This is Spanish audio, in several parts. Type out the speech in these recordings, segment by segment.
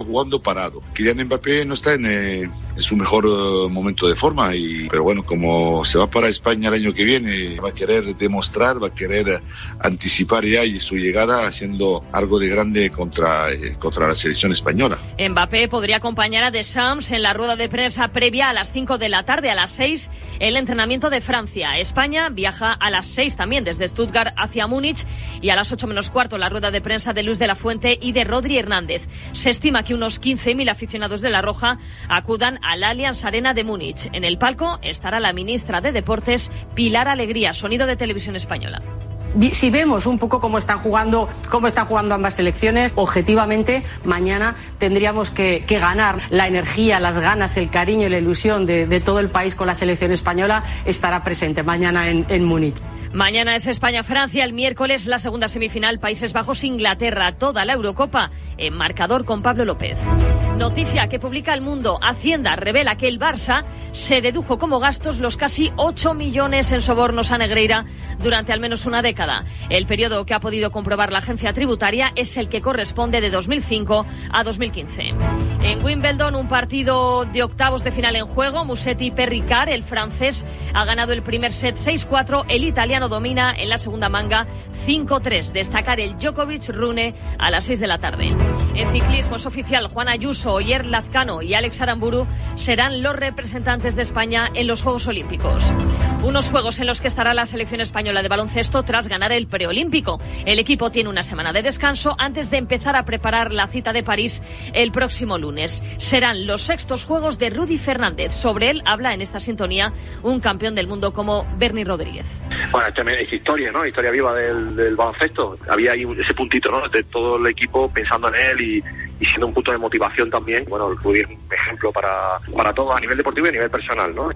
jugando parado. Kylian Mbappé no está en su mejor momento de forma, pero bueno, como se va para España el año que viene, va a querer demostrar, va a querer anticipar ya su llegada haciendo algo de grande contra la selección española. Mbappé podría acompañar a Deschamps en la rueda de prensa previa a las 5 de la tarde, a las 6 el entrenamiento de Francia. España viaja a las 6 también desde Stuttgart hacia Múnich, y a las 8 menos cuarto la rueda de prensa de Luis de la Fuente y de Rodri Hernández. Se estima que unos 15.000 aficionados de La Roja acudan al Allianz Arena de Múnich. En el palco estará la ministra de Deportes, Pilar Alegría. Sonido de Televisión Española. Si vemos un poco cómo están jugando ambas selecciones, objetivamente mañana tendríamos que ganar. La energía, las ganas, el cariño y la ilusión de todo el país con la selección española estará presente mañana en Múnich. Mañana es España-Francia, el miércoles la segunda semifinal Países Bajos-Inglaterra, toda la Eurocopa en marcador con Pablo López. Noticia que publica El Mundo. Hacienda revela que el Barça se dedujo como gastos los casi 8 millones en sobornos a Negreira durante al menos una década. El periodo que ha podido comprobar la agencia tributaria es el que corresponde de 2005 a 2015. En Wimbledon, un partido de octavos de final en juego. Musetti-Perricard, el francés, ha ganado el primer set 6-4. El italiano domina en la segunda manga 5-3. Destacar el Djokovic-Rune a las 6 de la tarde. En ciclismo es oficial, Juan Ayuso, Oyer Lazcano y Alex Aramburu serán los representantes de España en los Juegos Olímpicos. Unos Juegos en los que estará la selección española de baloncesto tras ganar el preolímpico. El equipo tiene una semana de descanso antes de empezar a preparar la cita de París el próximo lunes. Serán los sextos Juegos de Rudy Fernández. Sobre él habla en esta sintonía un campeón del mundo como Bernie Rodríguez. Bueno, es historia, ¿no? Historia viva del baloncesto. Había ahí ese puntito, ¿no? De todo el equipo pensando en él y siendo un punto de motivación también. Bueno, Rudy es un ejemplo para todos a nivel deportivo y a nivel personal, ¿no?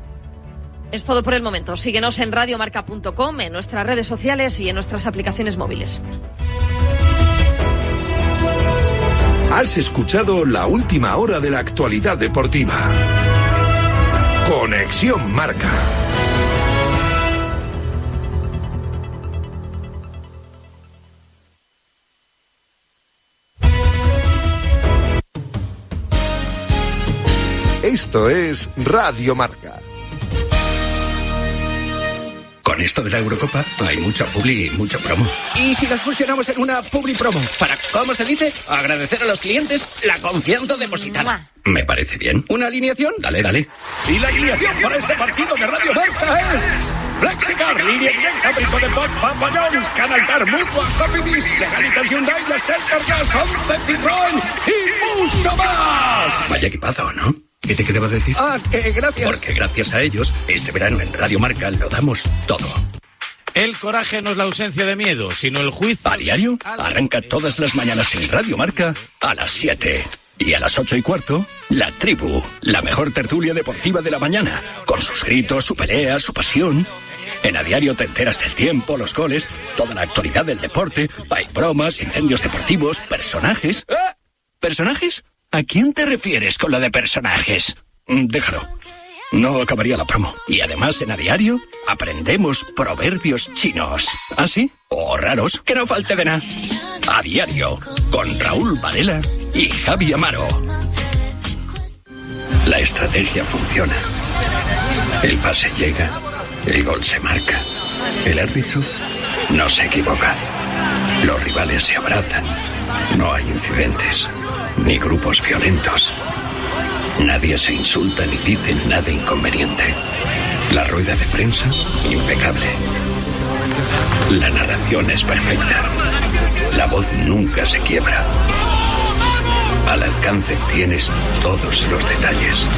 Es todo por el momento. Síguenos en radiomarca.com, en nuestras redes sociales y en nuestras aplicaciones móviles. Has escuchado la última hora de la actualidad deportiva. Conexión Marca. Esto es Radio Marca. Con esto de la Eurocopa hay mucha publi y mucho promo. ¿Y si las fusionamos en una publi promo? Para, ¿cómo se dice? Agradecer a los clientes la confianza depositada. Me parece bien. ¿Una alineación? Dale. Y la alineación para este partido de Radio Marca es... Flexicar, línea directa, Brico de Pop, Papa John's, Canaltar, Mutua, Cofidis, Legalitas Hyundai, Lastel, Cargas, 11 Citroën y mucho más. Vaya equipazo, ¿no? ¿Qué te quería decir? Que gracias. Porque gracias a ellos, este verano en Radio Marca lo damos todo. El coraje no es la ausencia de miedo, sino el juicio. ¿A diario? Arranca todas las mañanas en Radio Marca a las 7. Y a las 8:15, La Tribu, la mejor tertulia deportiva de la mañana, con sus gritos, su pelea, su pasión. En A Diario te enteras del tiempo, los goles, toda la actualidad del deporte, hay bromas, incendios deportivos, personajes. ¿Personajes? ¿A quién te refieres con lo de personajes? Déjalo. No acabaría la promo. Y además en A Diario aprendemos proverbios chinos. ¿Ah, sí? O raros, que no falte de nada. A Diario, con Raúl Varela y Javi Amaro. La estrategia funciona. El pase llega, el gol se marca, el árbitro no se equivoca. Los rivales se abrazan, no hay incidentes, ni grupos violentos. Nadie se insulta ni dice nada inconveniente. La rueda de prensa, impecable. La narración es perfecta. La voz nunca se quiebra. Al alcance tienes todos los detalles.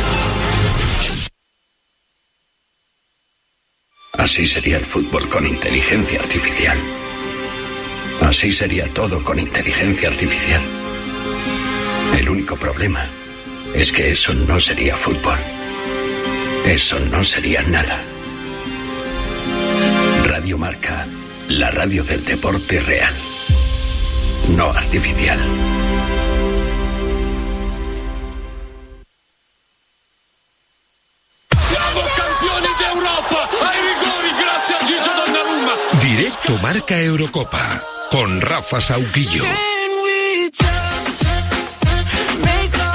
Así sería el fútbol con inteligencia artificial. Así sería todo con inteligencia artificial. El único problema es que eso no sería fútbol. Eso no sería nada. Radio Marca, la radio del deporte real, no artificial. Siamo campioni d'Europa, ai rigori grazie a Gigi Donnarumma. Directo Marca Eurocopa con Rafa Sauquillo. Can we just make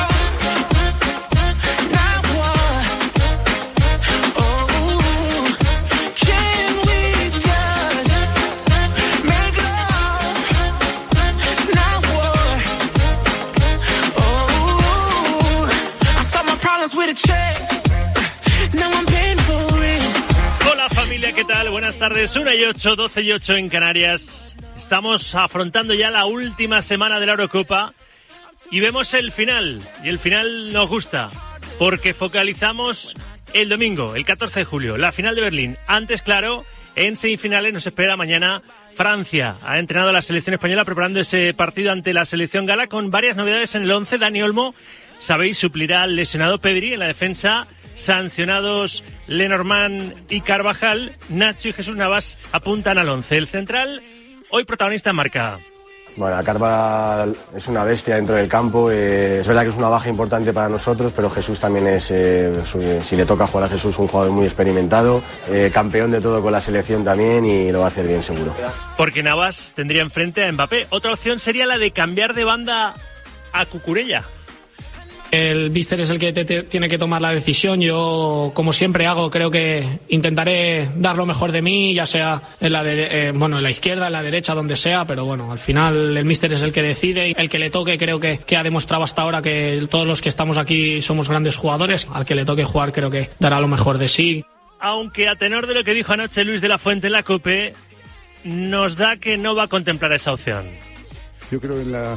Hola familia, ¿qué tal? Buenas tardes, 1:08, 12:08 en Canarias. Estamos afrontando ya la última semana de la Eurocopa y vemos el final. Y el final nos gusta porque focalizamos el domingo, el 14 de julio, la final de Berlín. Antes, claro, en semifinales nos espera mañana Francia. Ha entrenado a la selección española preparando ese partido ante la selección gala con varias novedades en el 11. Dani Olmo, sabéis, suplirá al lesionado Pedri en la defensa. Sancionados Lenormand y Carvajal. Nacho y Jesús Navas apuntan al 11. El central, hoy protagonista en Marca. Bueno, Carvajal es una bestia dentro del campo. Es verdad que es una baja importante para nosotros, pero Jesús también es, si le toca jugar a Jesús, un jugador muy experimentado, campeón de todo con la selección también y lo va a hacer bien seguro. Porque Navas tendría enfrente a Mbappé. Otra opción sería la de cambiar de banda a Cucurella. El míster es el que tiene que tomar la decisión. Yo, como siempre hago, creo que intentaré dar lo mejor de mí, ya sea en la izquierda, en la derecha, donde sea, pero bueno, al final el míster es el que decide y el que le toque creo que ha demostrado hasta ahora que todos los que estamos aquí somos grandes jugadores. Al que le toque jugar creo que dará lo mejor de sí. Aunque a tenor de lo que dijo anoche Luis de la Fuente en la COPE, nos da que no va a contemplar esa opción. Yo creo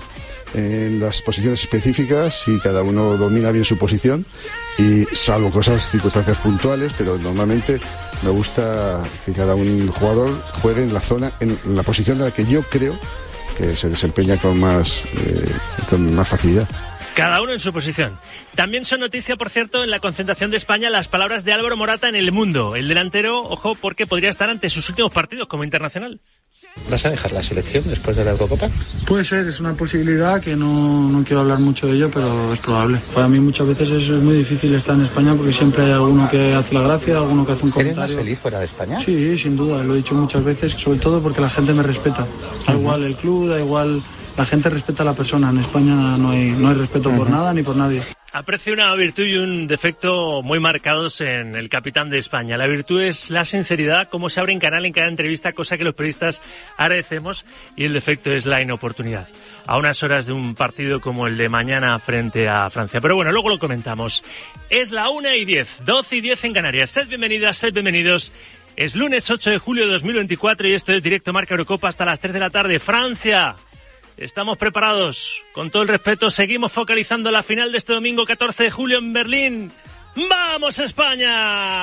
en las posiciones específicas, si cada uno domina bien su posición, y salvo circunstancias puntuales, pero normalmente me gusta que cada un jugador juegue en la zona, en la posición en la que yo creo que se desempeña con más facilidad. Cada uno en su posición. También son noticia, por cierto, en la concentración de España las palabras de Álvaro Morata en El Mundo. El delantero, ojo, porque podría estar ante sus últimos partidos como internacional. ¿Vas a dejar la selección después de la Eurocopa? Puede ser, es una posibilidad que no quiero hablar mucho de ello, pero es probable. Para mí muchas veces es muy difícil estar en España porque siempre hay alguno que hace la gracia, alguno que hace un comentario. ¿Eres más feliz fuera de España? Sí, sin duda, lo he dicho muchas veces, sobre todo porque la gente me respeta. Da igual el club, da igual... La gente respeta a la persona. En España no hay respeto por nada ni por nadie. Aprecio una virtud y un defecto muy marcados en el capitán de España. La virtud es la sinceridad, como se abre en canal en cada entrevista, cosa que los periodistas agradecemos, y el defecto es la inoportunidad. A unas horas de un partido como el de mañana frente a Francia. Pero bueno, luego lo comentamos. Es la 1:10, 12:10 en Canarias. Sed bienvenidas, sed bienvenidos. Es lunes 8 de julio de 2024 y esto es Directo Marca Eurocopa hasta las 3 de la tarde. Francia. Estamos preparados. Con todo el respeto, seguimos focalizando la final de este domingo 14 de julio en Berlín. ¡Vamos, España! A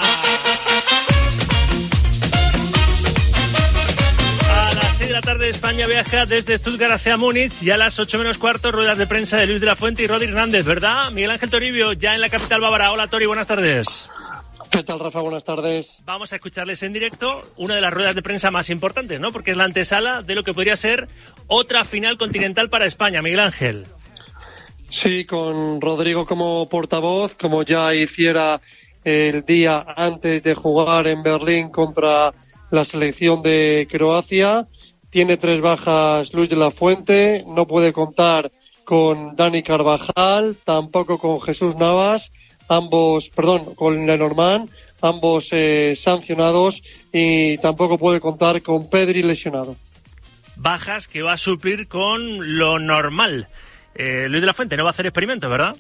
las 6 de la tarde España viaja desde Stuttgart hacia Múnich y a las 8 menos cuarto ruedas de prensa de Luis de la Fuente y Rodri Hernández, ¿verdad? Miguel Ángel Toribio, ya en la capital bávara. Hola, Tori, buenas tardes. ¿Qué tal, Rafa? Buenas tardes. Vamos a escucharles en directo una de las ruedas de prensa más importantes, ¿no? Porque es la antesala de lo que podría ser otra final continental para España. Miguel Ángel. Sí, con Rodrigo como portavoz, como ya hiciera el día antes de jugar en Berlín contra la selección de Croacia. Tiene 3 bajas Luis de la Fuente, no puede contar con Dani Carvajal, tampoco con Jesús Navas, con Lenormand, ambos sancionados, y tampoco puede contar con Pedri lesionado. Bajas que va a suplir con lo normal. Luis de la Fuente no va a hacer experimentos, ¿verdad?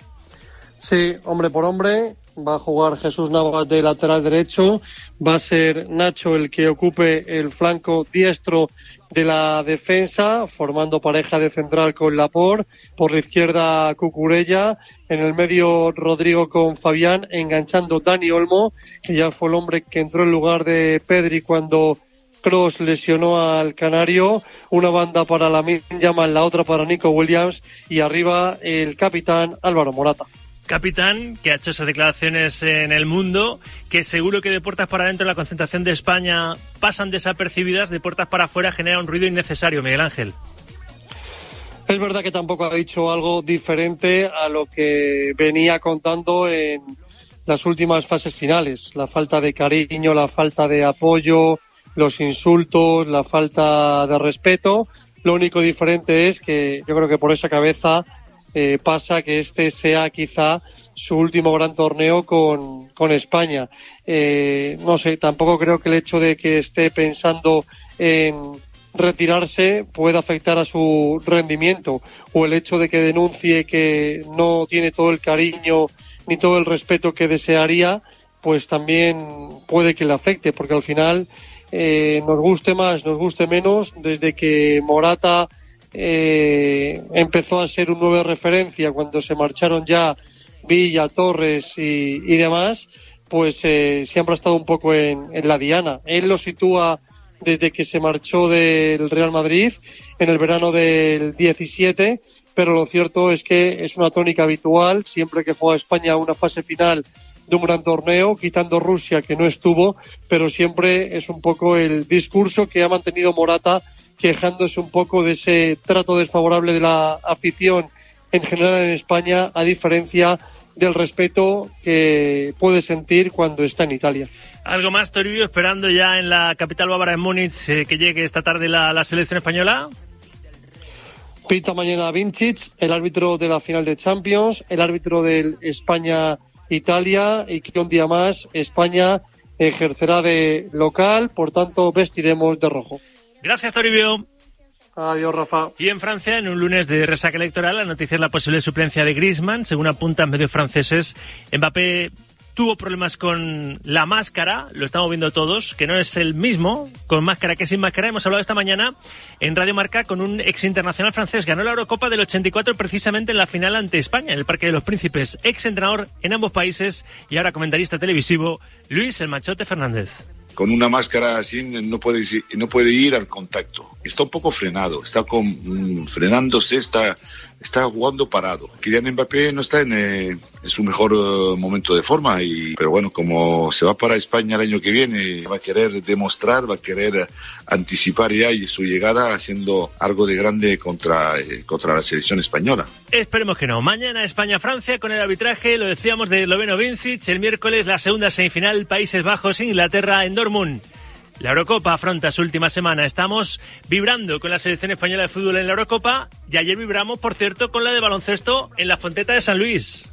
Sí, hombre por hombre. Va a jugar Jesús Navas de lateral derecho. Va a ser Nacho el que ocupe el flanco diestro de la defensa, formando pareja de central con Laporte. Por la izquierda Cucurella. En el medio Rodrigo con Fabián, enganchando Dani Olmo, que ya fue el hombre que entró en lugar de Pedri cuando Kroos lesionó al canario. Una banda para Lamine Yamal, la otra para Nico Williams, y arriba el capitán Álvaro Morata. Capitán que ha hecho esas declaraciones en El Mundo, que seguro que de puertas para adentro en la concentración de España pasan desapercibidas, de puertas para afuera genera un ruido innecesario, Miguel Ángel. Es verdad que tampoco ha dicho algo diferente a lo que venía contando en las últimas fases finales. La falta de cariño, la falta de apoyo, los insultos, la falta de respeto. Lo único diferente es que yo creo que por esa cabeza pasa que este sea quizá su último gran torneo con España. No sé, tampoco creo que el hecho de que esté pensando en retirarse pueda afectar a su rendimiento, o el hecho de que denuncie que no tiene todo el cariño ni todo el respeto que desearía, pues también puede que le afecte, porque al final nos guste más, nos guste menos, desde que Morata empezó a ser un 9 de referencia, cuando se marcharon ya Villa, Torres y demás, pues siempre ha estado un poco en la diana. Él lo sitúa desde que se marchó del Real Madrid en el verano del 17, pero lo cierto es que es una tónica habitual siempre que juega España una fase final de un gran torneo, quitando Rusia, que no estuvo, pero siempre es un poco el discurso que ha mantenido Morata, quejándose un poco de ese trato desfavorable de la afición en general en España, a diferencia del respeto que puede sentir cuando está en Italia. ¿Algo más, Toribio, esperando ya en la capital bávara, en Múnich, que llegue esta tarde la selección española? Pita mañana Vincic, el árbitro de la final de Champions, el árbitro del España-Italia, y que un día más España ejercerá de local, por tanto vestiremos de rojo. Gracias, Toribio. Adiós, Rafa. Y en Francia, en un lunes de resaca electoral, la noticia es la posible suplencia de Griezmann. Según apuntan medios franceses, Mbappé tuvo problemas con la máscara, lo estamos viendo todos, que no es el mismo con máscara que sin máscara. Hemos hablado esta mañana en Radio Marca con un ex internacional francés. Ganó la Eurocopa del 84 precisamente en la final ante España, en el Parque de los Príncipes. Ex entrenador en ambos países y ahora comentarista televisivo, Luis el Machote Fernández. Con una máscara así no puede ir al contacto. Está un poco frenado, está frenándose, está jugando parado. Kylian Mbappé no está en su mejor momento de forma, pero bueno, como se va para España el año que viene, va a querer demostrar, va a querer anticipar ya su llegada haciendo algo de grande contra la selección española. Esperemos que no. Mañana España-Francia con el arbitraje, lo decíamos, de Loveno Vincic. El miércoles la segunda semifinal, Países Bajos-Inglaterra en Dortmund. La Eurocopa afronta su última semana. Estamos vibrando con la selección española de fútbol en la Eurocopa y ayer vibramos, por cierto, con la de baloncesto en la Fonteta de San Luis.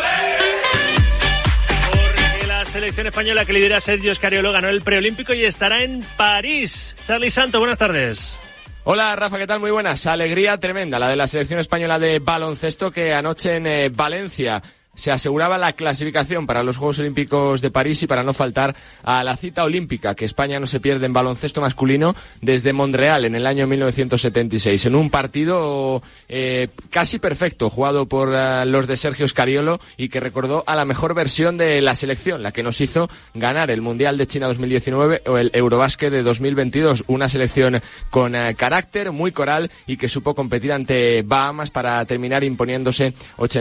Porque la selección española que lidera Sergio Scariolo ganó el preolímpico y estará en París. Charly Santos, buenas tardes. Hola Rafa, ¿qué tal? Muy buenas. Alegría tremenda la de la selección española de baloncesto, que anoche en Valencia se aseguraba la clasificación para los Juegos Olímpicos de París y para no faltar a la cita olímpica que España no se pierde en baloncesto masculino desde Montreal en el año 1976, en un partido casi perfecto jugado por los de Sergio Scariolo y que recordó a la mejor versión de la selección, la que nos hizo ganar el Mundial de China 2019 o el Eurobásquet de 2022, una selección con carácter, muy coral y que supo competir ante Bahamas para terminar imponiéndose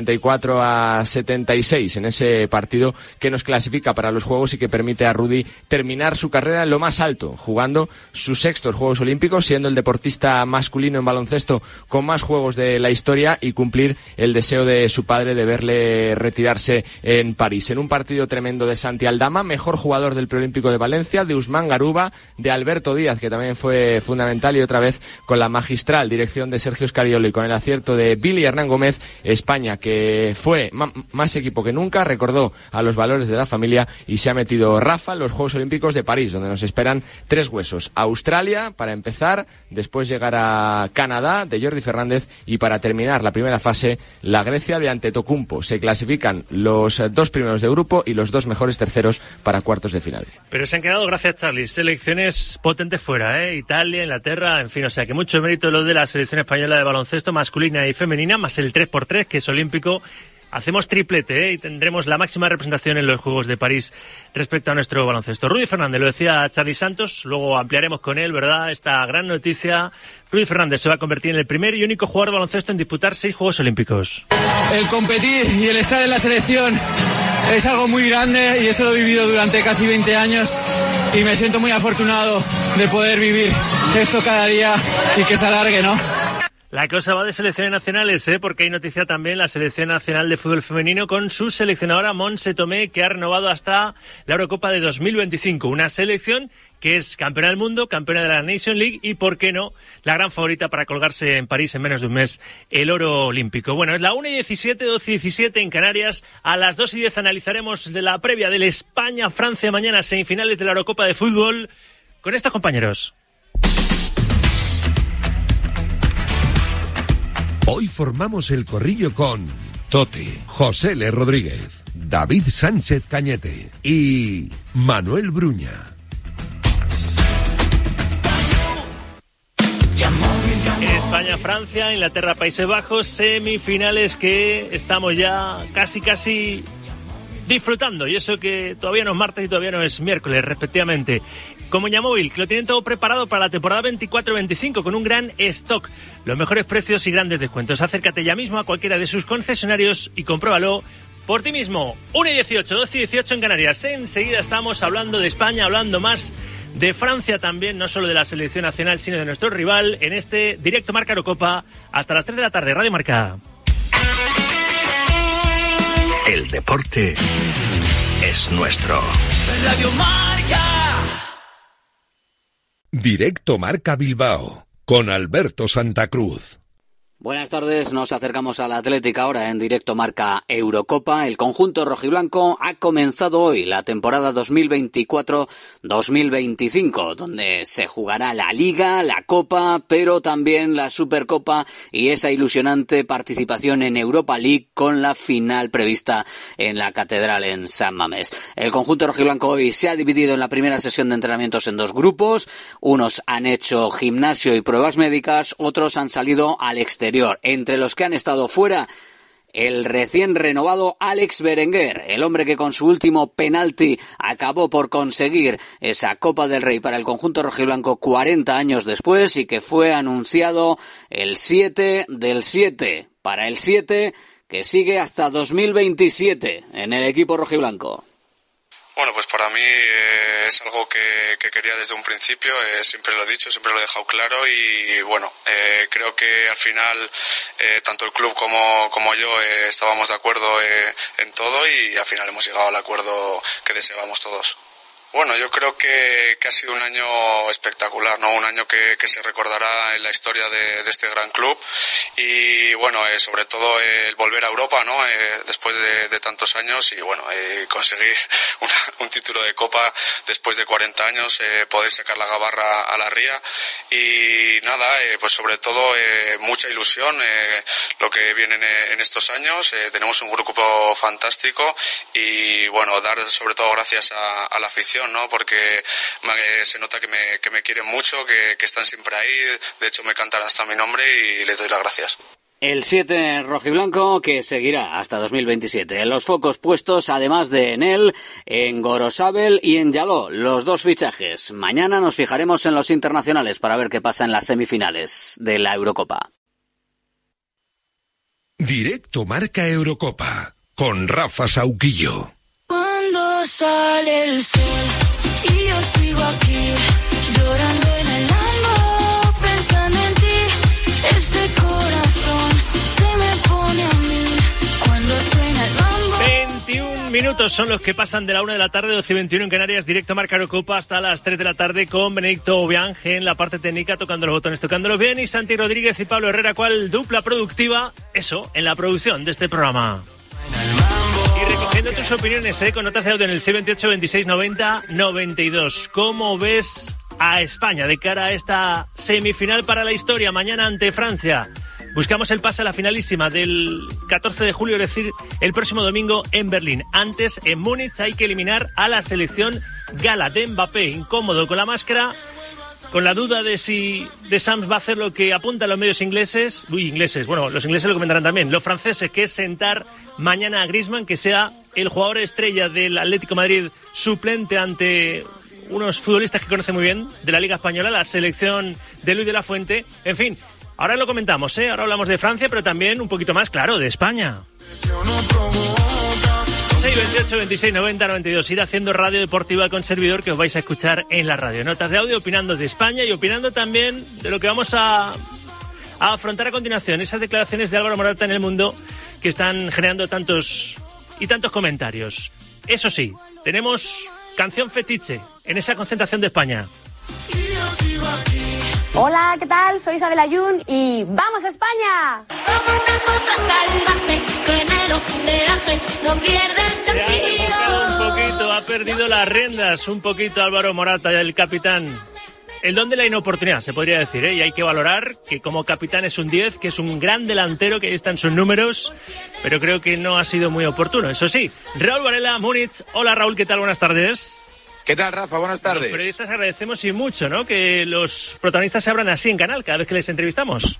84-76 en ese partido que nos clasifica para los Juegos y que permite a Rudy terminar su carrera en lo más alto, jugando sus sextos Juegos Olímpicos, siendo el deportista masculino en baloncesto con más Juegos de la historia y cumplir el deseo de su padre de verle retirarse en París. En un partido tremendo de Santi Aldama, mejor jugador del preolímpico de Valencia, de Usman Garuba, de Alberto Díaz, que también fue fundamental, y otra vez con la magistral dirección de Sergio Scariolo y con el acierto de Billy Hernán Gómez, España, que fue más equipo que nunca, recordó a los valores de la familia y se ha metido Rafa en los Juegos Olímpicos de París, donde nos esperan 3 huesos. Australia, para empezar, después llegar a Canadá, de Jordi Fernández, y para terminar la primera fase, la Grecia de Antetokounmpo. Se clasifican los 2 primeros de grupo y los 2 mejores terceros para cuartos de final. Pero se han quedado, gracias Charly, selecciones potentes fuera, Italia, Inglaterra, en fin, o sea que mucho mérito los de la selección española de baloncesto masculina y femenina, más el 3x3, que es olímpico. Hacemos triplete, y tendremos la máxima representación en los Juegos de París respecto a nuestro baloncesto. Rudy Fernández, lo decía Charly Santos, luego ampliaremos con él, ¿verdad?, esta gran noticia. Rudy Fernández se va a convertir en el primer y único jugador de baloncesto en disputar 6 Juegos Olímpicos. El competir y el estar en la selección es algo muy grande y eso lo he vivido durante casi 20 años y me siento muy afortunado de poder vivir esto cada día y que se alargue, ¿no? La cosa va de selecciones nacionales, porque hay noticia también la Selección Nacional de Fútbol Femenino con su seleccionadora Montse Tomé, que ha renovado hasta la Eurocopa de 2025. Una selección que es campeona del mundo, campeona de la Nation League y, ¿por qué no?, la gran favorita para colgarse en París en menos de un mes el oro olímpico. Bueno, es la 1:17, 12:17 en Canarias. A las 2:10 analizaremos de la previa del España-Francia mañana, semifinales de la Eurocopa de fútbol, con estos compañeros. Hoy formamos el corrillo con Tote, José L. Rodríguez, David Sánchez Cañete y Manuel Bruña. España-Francia, Inglaterra-Países Bajos, semifinales que estamos ya casi disfrutando, y eso que todavía no es martes y todavía no es miércoles, respectivamente. Como Yamóvil, que lo tienen todo preparado para la temporada 24-25 con un gran stock, los mejores precios y grandes descuentos. Acércate ya mismo a cualquiera de sus concesionarios y compruébalo por ti mismo. 1:18, 12:18 en Canarias. Enseguida estamos hablando de España, hablando más de Francia también, no solo de la selección nacional, sino de nuestro rival en este directo Marca Eurocopa hasta las 3 de la tarde. Radio Marca. El deporte es nuestro. Radio Marca. Directo Marca Bilbao con Alberto Santa Cruz. Buenas tardes, nos acercamos a la Atlética ahora en directo Marca Eurocopa. El conjunto rojiblanco ha comenzado hoy la temporada 2024-2025, donde se jugará la Liga, la Copa, pero también la Supercopa y esa ilusionante participación en Europa League con la final prevista en la Catedral en San Mamés. El conjunto rojiblanco hoy se ha dividido en la primera sesión de entrenamientos en dos grupos. Unos han hecho gimnasio y pruebas médicas, otros han salido al exterior. Entre los que han estado fuera, el recién renovado Alex Berenguer, el hombre que con su último penalti acabó por conseguir esa Copa del Rey para el conjunto rojiblanco 40 años después y que fue anunciado el 7 del 7 para el 7 que sigue hasta 2027 en el equipo rojiblanco. Bueno, pues para mí es algo que quería desde un principio, siempre lo he dicho, siempre lo he dejado claro y bueno, creo que al final tanto el club como yo estábamos de acuerdo en todo y al final hemos llegado al acuerdo que deseábamos todos. Bueno, yo creo que ha sido un año espectacular, ¿no? Un año que se recordará en la historia de este gran club y bueno, sobre todo el volver a Europa, ¿no? Después de tantos años y bueno, conseguir un título de Copa después de 40 años, poder sacar la gabarra a la ría y nada, pues sobre todo mucha ilusión lo que viene en estos años. Tenemos un grupo fantástico y bueno, dar sobre todo gracias a la afición, ¿no? Porque se nota que me quieren mucho, que están siempre ahí, de hecho me cantan hasta mi nombre y les doy las gracias. El 7 rojiblanco que seguirá hasta 2027. Los focos puestos además de en él, en Gorosabel y en Yaló, los dos fichajes. Mañana nos fijaremos en los internacionales para ver qué pasa en las semifinales de la Eurocopa. Directo Marca Eurocopa con Rafa Sauquillo. Cuando sale el sol y yo sigo aquí llorando en el lambo pensando en ti, este corazón se me pone a mí cuando suena el mambo. 21 minutos son los que pasan de la 1 de la tarde, 12:21 en Canarias, directo Marca Eurocopa hasta las 3 de la tarde con Benedicto Obiange en la parte técnica, tocando los botones, tocándolos bien, y Santi Rodríguez y Pablo Herrera, cual dupla productiva, eso, en la producción de este programa. Y recogiendo tus opiniones, con notas de audio en el 628 26 90 92. ¿Cómo ves a España de cara a esta semifinal para la historia mañana ante Francia? Buscamos el pase a la finalísima del 14 de julio, es decir, el próximo domingo en Berlín. Antes, en Múnich, hay que eliminar a la selección gala de Mbappé, incómodo con la máscara, con la duda de si De Sams va a hacer lo que apuntan los medios ingleses. Bueno, los ingleses lo comentarán también. Los franceses, que es sentar mañana a Griezmann, que sea el jugador estrella del Atlético de Madrid suplente ante unos futbolistas que conoce muy bien de la Liga Española, la selección de Luis de la Fuente. En fin, ahora lo comentamos, ahora hablamos de Francia, pero también un poquito más, claro, de España. 628 26 90 92. Ir haciendo radio deportiva con servidor, que os vais a escuchar en la radio. Notas de audio opinando de España y opinando también de lo que vamos a afrontar a continuación. Esas declaraciones de Álvaro Morata en El Mundo que están generando tantos comentarios. Eso sí, tenemos canción fetiche en esa concentración de España. Hola, ¿qué tal? Soy Isabel Ayun y ¡vamos a España! Como una puta salvaje que enero te hace, no pierdes sentido. Ha perdido las riendas un poquito Álvaro Morata, el capitán. el don de la inoportunidad, se podría decir, ¿eh? Y hay que valorar que como capitán es un 10, que es un gran delantero, que ahí están sus números, pero creo que no ha sido muy oportuno. Eso sí, Raúl Varela, Múnich. Hola Raúl, ¿qué tal? Buenas tardes. ¿Qué tal, Rafa? Buenas tardes. Los periodistas agradecemos y mucho, ¿no?, que los protagonistas se abran así en Canal cada vez que les entrevistamos.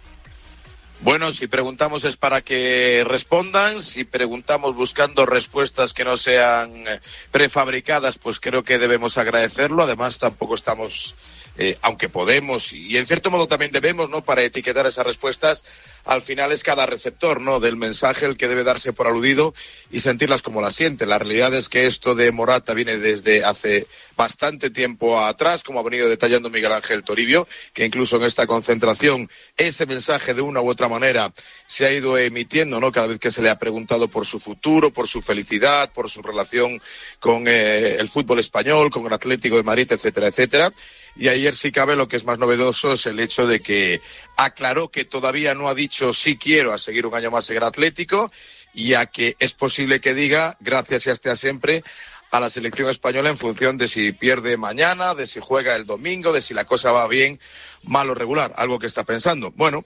Bueno, si preguntamos es para que respondan, si preguntamos buscando respuestas que no sean prefabricadas, pues creo que debemos agradecerlo. Además, tampoco estamos, aunque podemos, y en cierto modo también debemos, ¿no?, para etiquetar esas respuestas, al final es cada receptor, ¿no?, del mensaje el que debe darse por aludido y sentirlas como las siente. La realidad es que esto de Morata viene desde hace bastante tiempo atrás, como ha venido detallando Miguel Ángel Toribio, que incluso en esta concentración ese mensaje de una u otra manera se ha ido emitiendo, ¿no?, cada vez que se le ha preguntado por su futuro, por su felicidad, por su relación con el fútbol español, con el Atlético de Madrid, etcétera, etcétera. Y ayer, si cabe, lo que es más novedoso es el hecho de que aclaró que todavía no ha dicho sí quiero a seguir un año más en el Atlético, y a que es posible que diga gracias y hasta siempre a la selección española en función de si pierde mañana, de si juega el domingo, de si la cosa va bien, mal o regular, algo que está pensando. Bueno,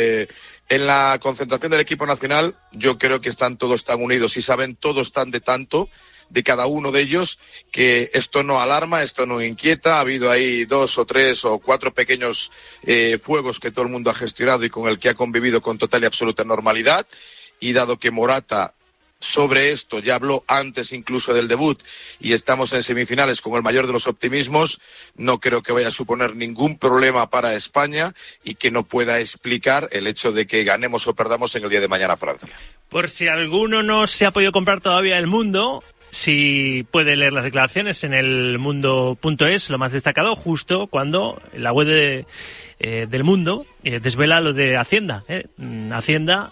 en la concentración del equipo nacional yo creo que están todos tan unidos y saben todos tan de tanto de cada uno de ellos que esto no alarma, esto no inquieta. Ha habido ahí 2 o 3 o 4 pequeños fuegos que todo el mundo ha gestionado y con el que ha convivido con total y absoluta normalidad, y dado que Morata sobre esto ya habló antes incluso del debut y estamos en semifinales con el mayor de los optimismos, no creo que vaya a suponer ningún problema para España y que no pueda explicar el hecho de que ganemos o perdamos en el día de mañana a Francia. Por si alguno no se ha podido comprar todavía El Mundo, si puede leer las declaraciones en elmundo.es, lo más destacado, justo cuando la web del Mundo desvela lo de Hacienda. Hacienda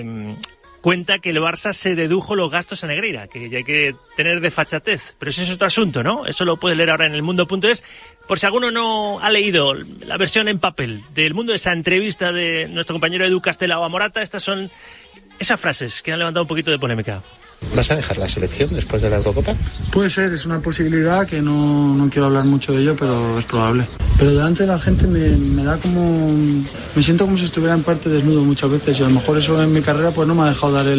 cuenta que el Barça se dedujo los gastos a Negreira, que ya hay que tener desfachatez, pero eso es otro asunto, ¿no? Eso lo puede leer ahora en elmundo.es. Por si alguno no ha leído la versión en papel del Mundo, esa entrevista de nuestro compañero Edu Castelao a Morata, estas son esas frases que han levantado un poquito de polémica. ¿Vas a dejar la selección después de la Eurocopa? Puede ser, es una posibilidad que no quiero hablar mucho de ello, pero es probable. Pero delante de la gente me da como... me siento como si estuviera en parte desnudo muchas veces, y a lo mejor eso en mi carrera pues no me ha dejado dar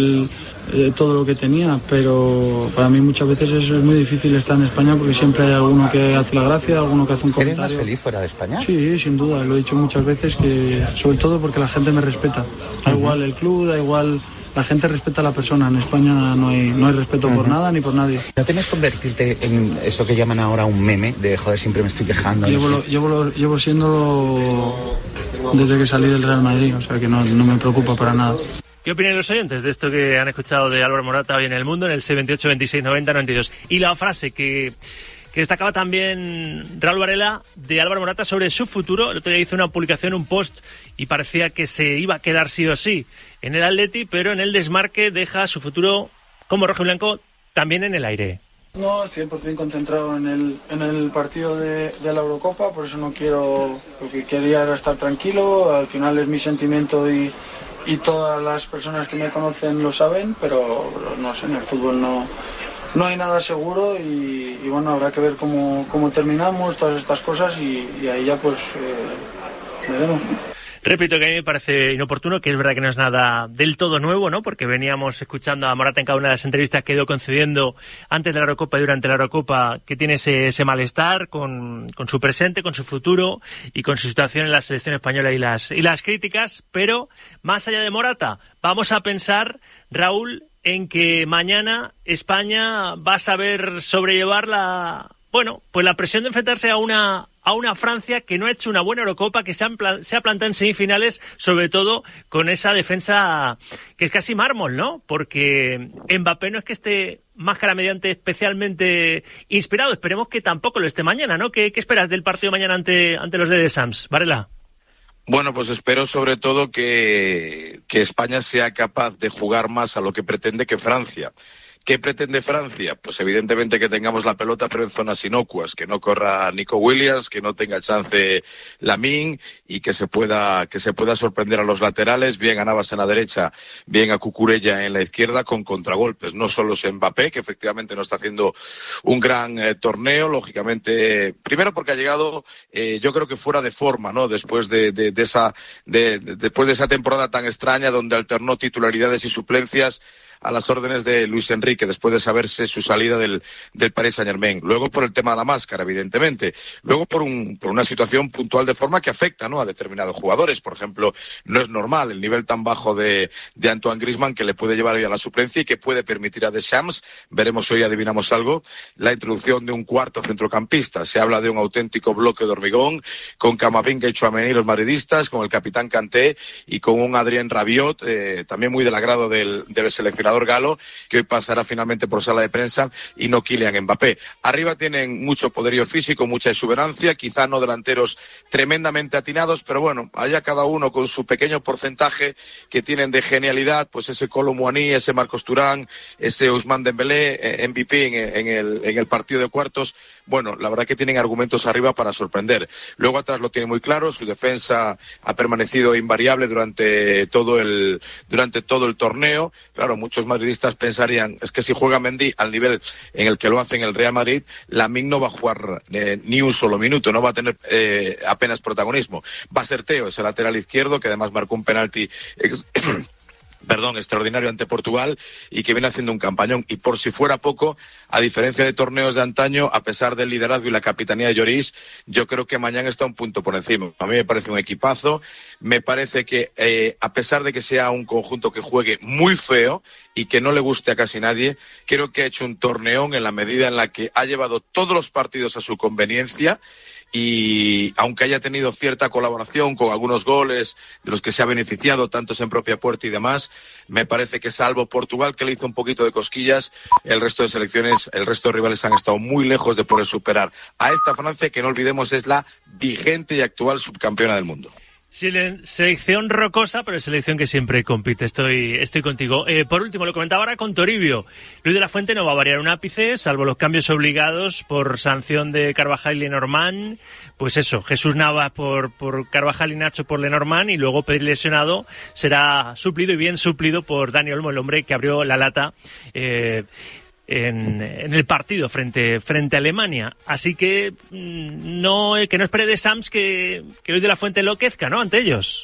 todo lo que tenía, pero para mí muchas veces es muy difícil estar en España porque siempre hay alguno que hace la gracia, alguno que hace un comentario. ¿Eres más feliz fuera de España? Sí, sin duda, lo he dicho muchas veces, que sobre todo porque la gente me respeta. Da igual el club, da igual... La gente respeta a la persona. En España no hay respeto por nada ni por nadie. ¿No temes convertirte en eso que llaman ahora un meme? De joder, siempre me estoy quejando. Llevo siéndolo desde que salí del Real Madrid, o sea que no me preocupa para nada. ¿Qué opinan los oyentes de esto que han escuchado de Álvaro Morata hoy en El Mundo, en el 628 26 90 92? Y la frase que destacaba también Raúl Varela de Álvaro Morata sobre su futuro. El otro día hizo una publicación, un post, y parecía que se iba a quedar sí o sí en el Atleti, pero en el desmarque deja su futuro como rojo y blanco también en el aire. No, 100% concentrado en el partido de la Eurocopa, por eso no quiero, lo que quería era estar tranquilo. Al final es mi sentimiento y todas las personas que me conocen lo saben, pero no sé, en el fútbol no hay nada seguro y bueno, habrá que ver cómo terminamos todas estas cosas y ahí ya pues veremos. Repito que a mí me parece inoportuno, que es verdad que no es nada del todo nuevo, ¿no? Porque veníamos escuchando a Morata en cada una de las entrevistas que ha ido concediendo antes de la Eurocopa y durante la Eurocopa, que tiene ese malestar con su presente, con su futuro y con su situación en la selección española y las críticas. Pero más allá de Morata, vamos a pensar, Raúl, en que mañana España va a saber sobrellevar la presión de enfrentarse a una Francia que no ha hecho una buena Eurocopa, que se ha plantado en semifinales, sobre todo con esa defensa que es casi mármol, ¿no? Porque Mbappé no es que esté máscara mediante especialmente inspirado. Esperemos que tampoco lo esté mañana, ¿no? ¿Qué esperas del partido mañana ante los de Sams? Varela. Bueno, pues espero sobre todo que España sea capaz de jugar más a lo que pretende que Francia, ¿Qué pretende Francia? Pues evidentemente que tengamos la pelota pero en zonas inocuas, que no corra Nico Williams, que no tenga chance Lamine y que se pueda sorprender a los laterales, bien a Navas en la derecha, bien a Cucurella en la izquierda, con contragolpes. No solo es Mbappé, que efectivamente no está haciendo un gran torneo, lógicamente, primero porque ha llegado, yo creo que fuera de forma, ¿no? Después de esa temporada tan extraña donde alternó titularidades y suplencias a las órdenes de Luis Enrique, después de saberse su salida del Paris Saint-Germain. Luego por el tema de la máscara, evidentemente. Luego por una situación puntual de forma que afecta, ¿no?, a determinados jugadores. Por ejemplo, no es normal el nivel tan bajo de Antoine Griezmann, que le puede llevar hoy a la suplencia y que puede permitir a Deschamps, veremos si hoy adivinamos algo, la introducción de un cuarto centrocampista. Se habla de un auténtico bloque de hormigón, con Camavinga y Tchouaméni, los madridistas, con el capitán Kanté y con un Adrien Rabiot, también muy del agrado del seleccionador galo, que hoy pasará finalmente por sala de prensa, y no Kylian Mbappé. Arriba tienen mucho poderío físico, mucha exuberancia, quizá no delanteros tremendamente atinados, pero bueno, allá cada uno con su pequeño porcentaje que tienen de genialidad, pues ese Kolo Muani, ese Marcos Thuram, ese Ousmane Dembélé, MVP en el partido de cuartos. Bueno, la verdad que tienen argumentos arriba para sorprender. Luego atrás lo tiene muy claro, su defensa ha permanecido invariable durante todo el torneo. Claro, muchos madridistas pensarían, es que si juega Mendy al nivel en el que lo hace en el Real Madrid, Lamine no va a jugar ni un solo minuto, no va a tener apenas protagonismo. Va a ser Teo, ese lateral izquierdo, que además marcó un penalti extraordinario ante Portugal y que viene haciendo un campañón. Y por si fuera poco, a diferencia de torneos de antaño, a pesar del liderazgo y la capitanía de Lloris, yo creo que mañana está un punto por encima. A mí me parece un equipazo, me parece que a pesar de que sea un conjunto que juegue muy feo y que no le guste a casi nadie, creo que ha hecho un torneón en la medida en la que ha llevado todos los partidos a su conveniencia. Y aunque haya tenido cierta colaboración con algunos goles de los que se ha beneficiado, tantos en propia puerta y demás, me parece que salvo Portugal, que le hizo un poquito de cosquillas, el resto de selecciones, el resto de rivales han estado muy lejos de poder superar a esta Francia, que no olvidemos es la vigente y actual subcampeona del mundo. Sí, selección rocosa, pero selección que siempre compite. Estoy contigo. Por último, lo comentaba ahora con Toribio. Luis de la Fuente no va a variar un ápice, salvo los cambios obligados por sanción de Carvajal y Lenormand. Pues eso, Jesús Navas por Carvajal y Nacho por Lenormand, y luego Pedri lesionado será suplido, y bien suplido, por Dani Olmo, el hombre que abrió la lata en el partido frente a Alemania. Así que no espere de Sams que Luis de la Fuente enloquezca, ¿no?, ante ellos.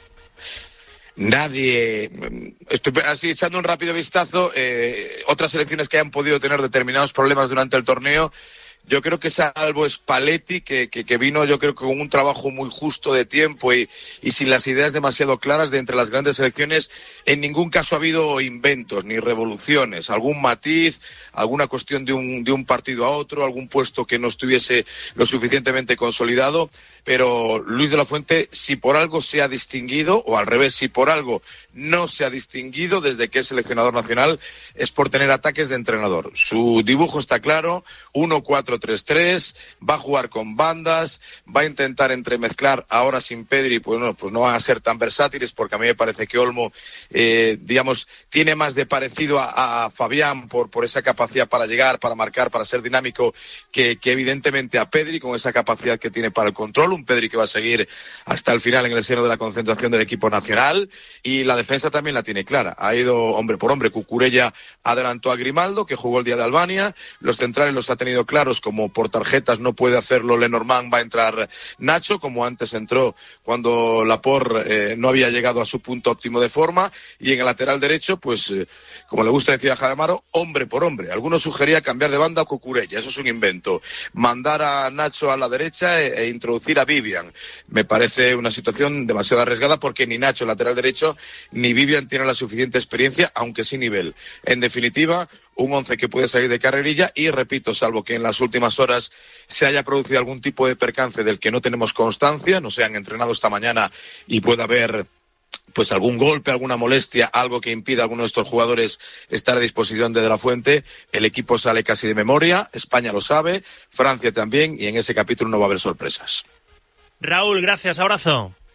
Nadie. Estoy así echando un rápido vistazo. Otras selecciones que han podido tener determinados problemas durante el torneo. Yo creo que salvo Spalletti, que vino yo creo que con un trabajo muy justo de tiempo y sin las ideas demasiado claras de entre las grandes selecciones, en ningún caso ha habido inventos ni revoluciones, algún matiz, alguna cuestión de un partido a otro, algún puesto que no estuviese lo suficientemente consolidado, pero Luis de la Fuente, si por algo se ha distinguido, o al revés, si por algo no se ha distinguido desde que es seleccionador nacional, es por tener ataques de entrenador. Su dibujo está claro, 1-4-3-3, va a jugar con bandas, va a intentar entremezclar, ahora sin Pedri, pues no van a ser tan versátiles, porque a mí me parece que Olmo, tiene más de parecido a Fabián por esa capacidad para llegar, para marcar, para ser dinámico, que evidentemente a Pedri, con esa capacidad que tiene para el control, un Pedri que va a seguir hasta el final en el seno de la concentración del equipo nacional, y la defensa también la tiene clara, ha ido hombre por hombre. Cucurella adelantó a Grimaldo, que jugó el día de Albania, los centrales los ha tenido claros, como por tarjetas no puede hacerlo Lenormand, va a entrar Nacho, como antes entró cuando Laporte no había llegado a su punto óptimo de forma, y en el lateral derecho, pues como le gusta decir a Jaime Amaro, hombre por hombre. Algunos sugería cambiar de banda a Cucurella, eso es un invento, mandar a Nacho a la derecha e introducir a Vivian. Me parece una situación demasiado arriesgada, porque ni Nacho, lateral derecho, ni Vivian tienen la suficiente experiencia, aunque sí nivel. En definitiva, un 11 que puede salir de carrerilla, y repito, salvo que en las últimas horas se haya producido algún tipo de percance del que no tenemos constancia, no se han entrenado esta mañana y pueda haber pues algún golpe, alguna molestia, algo que impida a alguno de estos jugadores estar a disposición de la Fuente, el equipo sale casi de memoria, España lo sabe, Francia también, y en ese capítulo no va a haber sorpresas. Raúl, gracias, abrazo.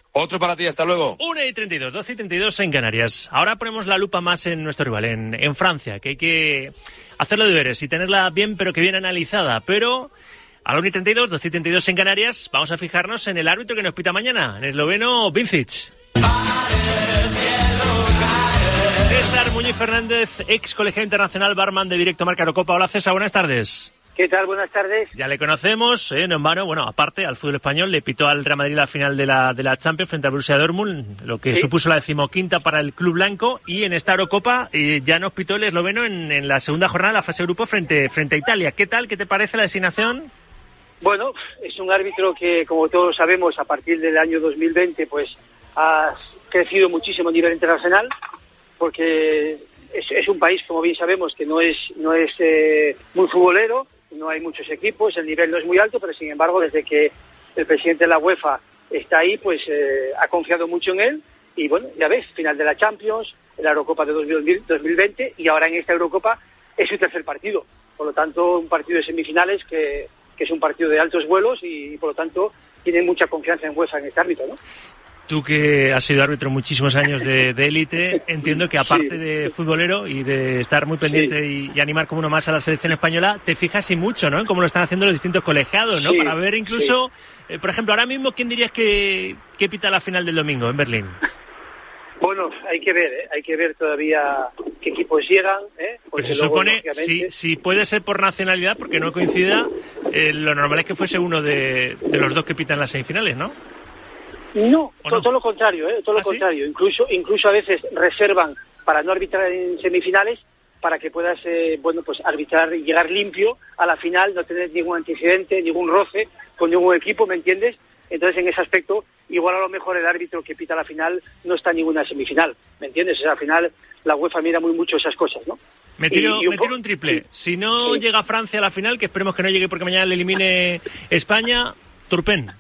Otro para ti, hasta luego. 1:32, 12:32 en Canarias. Ahora ponemos la lupa más en nuestro rival, en Francia, que hay que hacerlo de deberes y tenerla bien, pero que bien analizada. Pero a la 1:32, 12:32 en Canarias, vamos a fijarnos en el árbitro que nos pita mañana, en el esloveno Vincic. César Muñiz Fernández, ex colegiado internacional, barman de Directo Marca Eurocopa. Hola César, buenas tardes. ¿Qué tal? Buenas tardes. Ya le conocemos, no en vano, bueno, aparte al fútbol español, le pitó al Real Madrid la final de la Champions frente al Borussia Dortmund, lo que supuso la 15ª para el club blanco, y en esta Eurocopa ya nos pitó el esloveno en la segunda jornada de la fase de grupo frente a Italia. ¿Qué tal? ¿Qué te parece la designación? Bueno, es un árbitro que, como todos sabemos, a partir del año 2020, pues ha crecido muchísimo a nivel internacional, porque es un país, como bien sabemos, que no es muy futbolero. No hay muchos equipos, el nivel no es muy alto, pero sin embargo, desde que el presidente de la UEFA está ahí, pues ha confiado mucho en él. Y bueno, ya ves, final de la Champions, la Eurocopa de 2020, y ahora en esta Eurocopa es su tercer partido. Por lo tanto, un partido de semifinales que es un partido de altos vuelos y por lo tanto tiene mucha confianza en UEFA, en este árbitro, ¿no? Tú que has sido árbitro muchísimos años de élite, entiendo que aparte de futbolero y de estar muy pendiente y animar como uno más a la selección española, te fijas y mucho, ¿no?, en cómo lo están haciendo los distintos colegiados, ¿no?, para ver incluso, por ejemplo, ahora mismo, ¿quién dirías que pita la final del domingo en Berlín? Bueno, hay que ver todavía qué equipos llegan, pues se supone, si puede ser por nacionalidad, porque no coincida, lo normal es que fuese uno de los dos que pitan las semifinales, ¿no? No, todo lo contrario, todo lo contrario. Incluso a veces reservan para no arbitrar en semifinales, para que puedas, pues arbitrar y llegar limpio a la final, no tener ningún antecedente, ningún roce con ningún equipo, ¿me entiendes? Entonces, en ese aspecto, igual a lo mejor el árbitro que pita la final no está en ninguna semifinal, ¿me entiendes? O sea, al final la UEFA mira muy mucho esas cosas, ¿no? Me tiro un triple. Si no llega Francia a la final, que esperemos que no llegue porque mañana le elimine España, Turpin.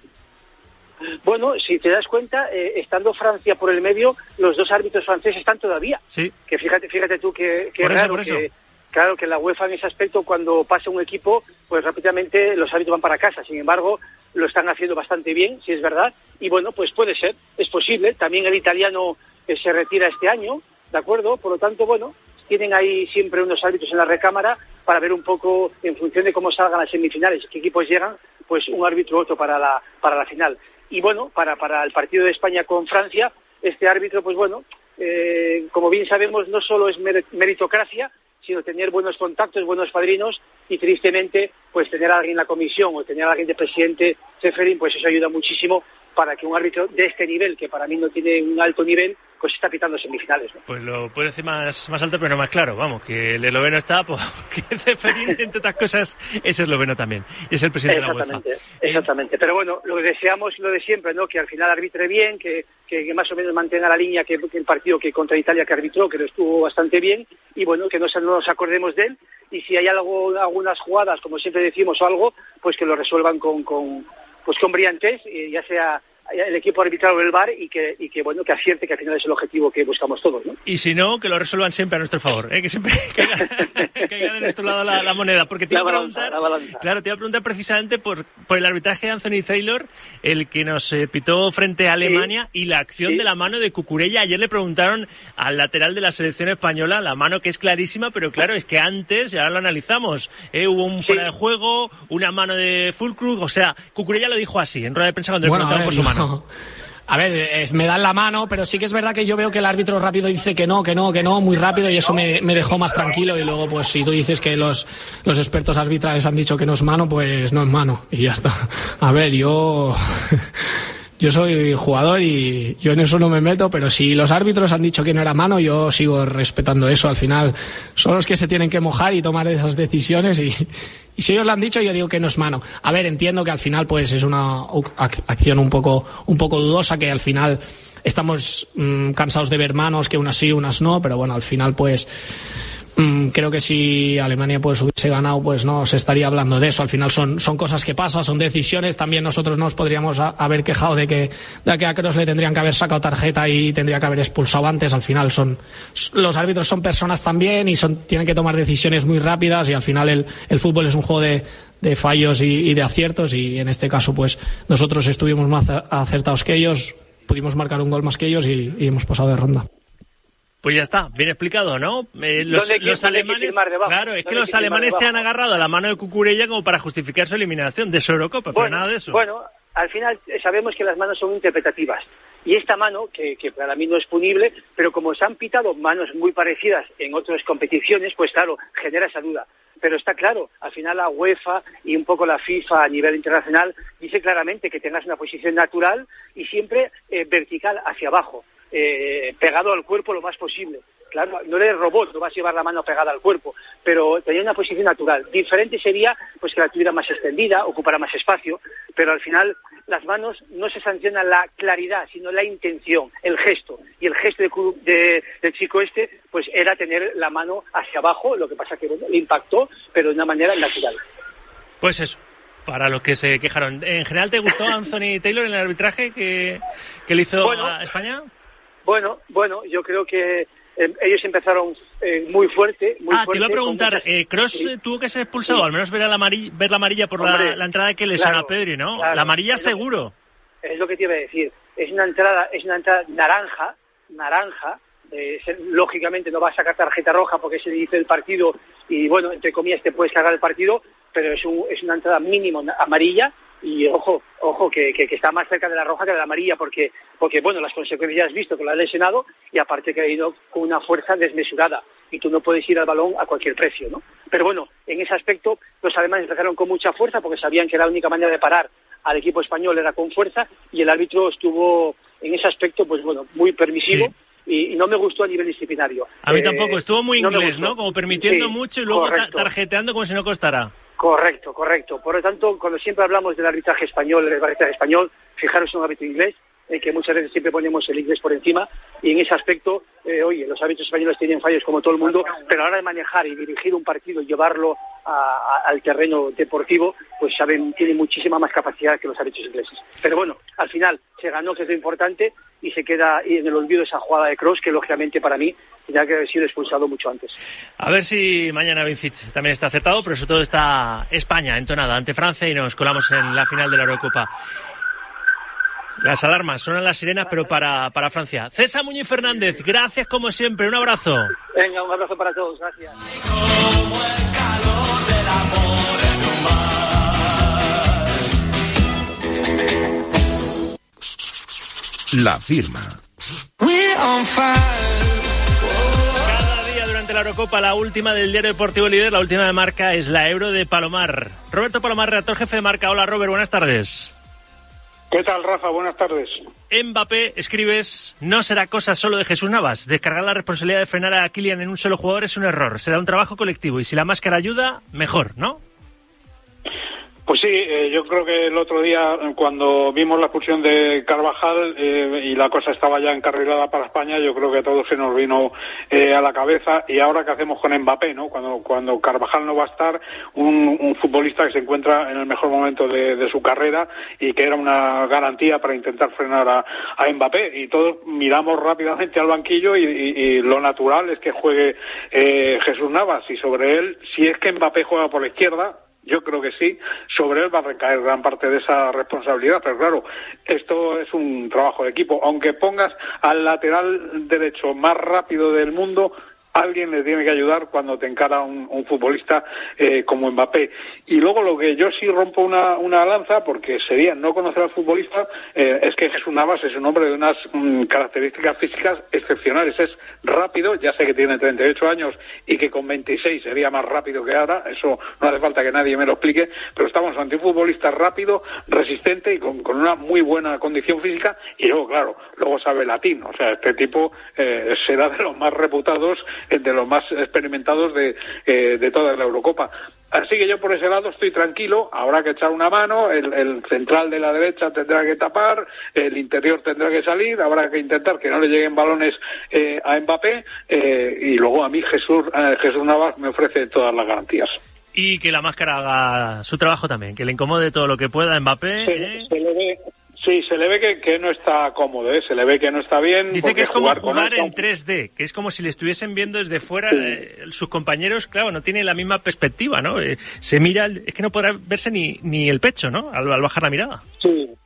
Bueno, si te das cuenta, estando Francia por el medio, los dos árbitros franceses están todavía. Sí. Que fíjate tú que raro que, claro, que la UEFA en ese aspecto, cuando pasa un equipo, pues rápidamente los árbitros van para casa. Sin embargo, lo están haciendo bastante bien, si es verdad. Y bueno, pues puede ser, es posible. También el italiano se retira este año, ¿de acuerdo? Por lo tanto, bueno, tienen ahí siempre unos árbitros en la recámara para ver un poco, en función de cómo salgan las semifinales, qué equipos llegan, pues un árbitro u otro para la final. Y bueno, para el partido de España con Francia, este árbitro, pues bueno, como bien sabemos, no solo es meritocracia, sino tener buenos contactos, buenos padrinos, y tristemente, pues tener a alguien en la comisión o tener a alguien de presidente Ceferin, pues eso ayuda muchísimo para que un árbitro de este nivel, que para mí no tiene un alto nivel, pues está pitando semifinales, ¿no? Pues lo puede decir más alto, pero no más claro. Vamos, que el esloveno está, porque Ceferin, entre otras cosas, es esloveno también. Y es el presidente de la UEFA. Exactamente. Pero bueno, lo que deseamos, lo de siempre, ¿no? Que al final arbitre bien, que más o menos mantenga la línea que el partido que contra Italia que arbitró, que lo estuvo bastante bien, y bueno, que no nos acordemos de él. Y si hay algunas jugadas, como siempre decimos, o algo, pues que lo resuelvan con brillantez, ya sea el equipo arbitral o el VAR, y que bueno, que acierte, que al final es el objetivo que buscamos todos, ¿no? Y si no, que lo resuelvan siempre a nuestro favor, que siempre caiga de nuestro lado la moneda, porque te iba a preguntar precisamente por el arbitraje de Anthony Taylor, el que nos pitó frente a Alemania, y la acción de la mano de Cucurella. Ayer le preguntaron al lateral de la selección española, la mano que es clarísima, pero claro, es que antes, ya lo analizamos, hubo un fuera de juego, una mano de Füllkrug, o sea, Cucurella lo dijo así, en rueda de prensa cuando le preguntaron por su mano. A ver, me dan la mano, pero sí que es verdad que yo veo que el árbitro rápido dice que no, muy rápido, y eso me dejó más tranquilo. Y luego, pues si tú dices que los expertos arbitrales han dicho que no es mano, pues no es mano, y ya está. A ver, yo soy jugador y yo en eso no me meto, pero si los árbitros han dicho que no era mano, yo sigo respetando eso. Al final son los que se tienen que mojar y tomar esas decisiones, y si ellos lo han dicho, yo digo que no es mano. A ver, entiendo que al final pues es una acción un poco dudosa, que al final estamos cansados de ver manos, que unas sí, unas no, pero bueno, al final pues creo que si Alemania pues hubiese ganado, pues no se estaría hablando de eso. Al final son cosas que pasan, son decisiones. También nosotros nos podríamos haber quejado de que a Kroos le tendrían que haber sacado tarjeta y tendría que haber expulsado antes. Al final los árbitros son personas también, y tienen que tomar decisiones muy rápidas, y al final el fútbol es un juego de fallos y de aciertos, y en este caso pues nosotros estuvimos más acertados que ellos. pudimos marcar un gol más que ellos y hemos pasado de ronda. Pues ya está, bien explicado, ¿no? Los alemanes, claro, es que los alemanes se han agarrado a la mano de Cucurella como para justificar su eliminación de su Eurocopa, pero nada de eso. Bueno, al final sabemos que las manos son interpretativas. Y esta mano, que para mí no es punible, pero como se han pitado manos muy parecidas en otras competiciones, pues claro, genera esa duda. Pero está claro, al final la UEFA y un poco la FIFA a nivel internacional dice claramente que tengas una posición natural y siempre vertical hacia abajo. Pegado al cuerpo lo más posible. Claro, no eres robot, no vas a llevar la mano pegada al cuerpo, pero tenía una posición natural. Diferente sería pues que la tuviera más extendida, ocupara más espacio, pero al final las manos no se sanciona la claridad, sino la intención, el gesto. Y el gesto del chico pues era tener la mano hacia abajo, lo que pasa que le impactó, pero de una manera natural. Pues eso. Para los que se quejaron. ¿En general te gustó Anthony Taylor en el arbitraje que le hizo a España? Bueno, yo creo que ellos empezaron muy fuerte. Te iba a preguntar, Kroos tuvo que ser expulsado, al menos ver la amarilla por la entrada que lesionó a Pedri, ¿no? Claro, la amarilla seguro. Es lo que te iba a decir. Es una entrada naranja. Lógicamente no va a sacar tarjeta roja porque se dice el partido y bueno, entre comillas te puedes cargar el partido, pero es una entrada mínimo amarilla. Y ojo que está más cerca de la roja que de la amarilla porque bueno, las consecuencias has visto que lo ha lesionado y aparte que ha ido con una fuerza desmesurada y tú no puedes ir al balón a cualquier precio, ¿no? Pero bueno, en ese aspecto los alemanes empezaron con mucha fuerza porque sabían que la única manera de parar al equipo español era con fuerza y el árbitro estuvo en ese aspecto pues bueno, muy permisivo. Sí. Y no me gustó a nivel disciplinario. A mí tampoco, estuvo muy inglés, ¿no? Como permitiendo mucho y luego tarjeteando como si no costara. Correcto. Por lo tanto, cuando siempre hablamos del arbitraje español, fijaros en un árbitro inglés, que muchas veces siempre ponemos el inglés por encima, y en ese aspecto, los árbitros españoles tienen fallos como todo el mundo, pero a la hora de manejar y dirigir un partido y llevarlo al terreno deportivo, pues tienen muchísima más capacidad que los árbitros ingleses. Pero bueno, al final se ganó, que es lo importante, y se queda en el olvido esa jugada de Kroos, que lógicamente para mí tenía que haber sido expulsado mucho antes. A ver si mañana Vincic también está acertado, pero sobre todo está España entonada ante Francia y nos colamos en la final de la Eurocopa. Las alarmas, suenan las sirenas, pero para Francia. César Muñiz Fernández, gracias como siempre, un abrazo. Venga, un abrazo para todos, gracias. Como el calor del amor en un mar. La firma. Cada día durante la Eurocopa, la última del diario deportivo Líder, la última de Marca, es la Euro de Palomar. Roberto Palomar, redactor jefe de Marca. Hola, Robert, buenas tardes. ¿Qué tal, Rafa? Buenas tardes. Mbappé, escribes, no será cosa solo de Jesús Navas. Descargar la responsabilidad de frenar a Kylian en un solo jugador es un error. Será un trabajo colectivo y si la máscara ayuda, mejor, ¿no? Pues sí, yo creo que el otro día, cuando vimos la expulsión de Carvajal y la cosa estaba ya encarrilada para España, yo creo que todo se nos vino a la cabeza. Y ahora, ¿qué hacemos con Mbappé, no? Cuando Carvajal no va a estar, un futbolista que se encuentra en el mejor momento de su carrera y que era una garantía para intentar frenar a Mbappé. Y todos miramos rápidamente al banquillo y lo natural es que juegue Jesús Navas. Y sobre él, si es que Mbappé juega por la izquierda, yo creo que sí, sobre él va a recaer gran parte de esa responsabilidad, pero claro, esto es un trabajo de equipo. Aunque pongas al lateral derecho más rápido del mundo, alguien le tiene que ayudar cuando te encara un futbolista como Mbappé. Y luego lo que yo sí rompo una lanza, porque sería no conocer al futbolista, es que Jesús Navas es un hombre de unas características físicas excepcionales. Es rápido, ya sé que tiene 38 años y que con 26 sería más rápido que ahora, eso no hace falta que nadie me lo explique, pero estamos ante un futbolista rápido, resistente y con una muy buena condición física, y luego, claro, luego sabe latín. O sea, este tipo será de los más reputados, de los más experimentados de toda la Eurocopa. Así que yo por ese lado estoy tranquilo. Habrá que echar una mano, el central de la derecha tendrá que tapar, el interior tendrá que salir, habrá que intentar que no le lleguen balones a Mbappé, y luego a mí Jesús Navas me ofrece todas las garantías. Y que la máscara haga su trabajo también, que le incomode todo lo que pueda a Mbappé. Se le ve que no está cómodo, se le ve que no está bien. Dice que es como jugar en 3D, que es como si le estuviesen viendo desde fuera. Sus compañeros, claro, no tienen la misma perspectiva, ¿no? Se mira, es que no podrá verse ni el pecho, ¿no? Al bajar la mirada. Sí,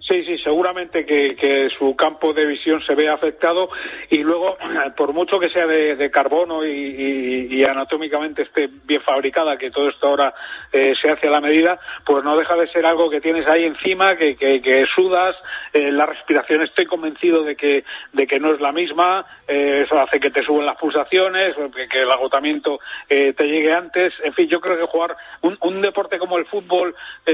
Sí, seguramente que su campo de visión se ve afectado, y luego, por mucho que sea de carbono y anatómicamente esté bien fabricada, que todo esto ahora se hace a la medida, pues no deja de ser algo que tienes ahí encima, que sudas, la respiración estoy convencido de que no es la misma, eso hace que te suben las pulsaciones, que el agotamiento te llegue antes. En fin, yo creo que jugar un deporte como el fútbol,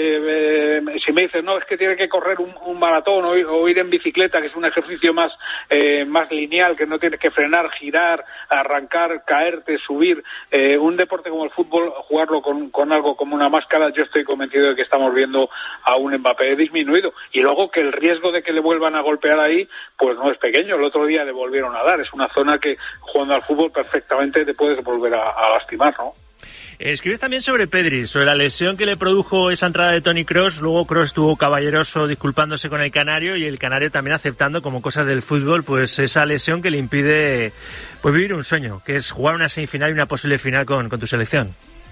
si me dices, no, es que tiene que correr un maratón o ir en bicicleta, que es un ejercicio más lineal, que no tienes que frenar, girar, arrancar, caerte, subir, un deporte como el fútbol, jugarlo con algo como una máscara, yo estoy convencido de que estamos viendo a un Mbappé disminuido, y luego que el riesgo de que le vuelvan a golpear ahí pues no es pequeño. El otro día le volvieron a dar, es una zona que jugando al fútbol perfectamente te puedes volver a lastimar, ¿no? Escribes también sobre Pedri, sobre la lesión que le produjo esa entrada de Toni Kroos. Luego Kroos estuvo caballeroso disculpándose con el canario, y el canario también aceptando, como cosas del fútbol, pues esa lesión que le impide pues vivir un sueño, que es jugar una semifinal y una posible final con tu selección.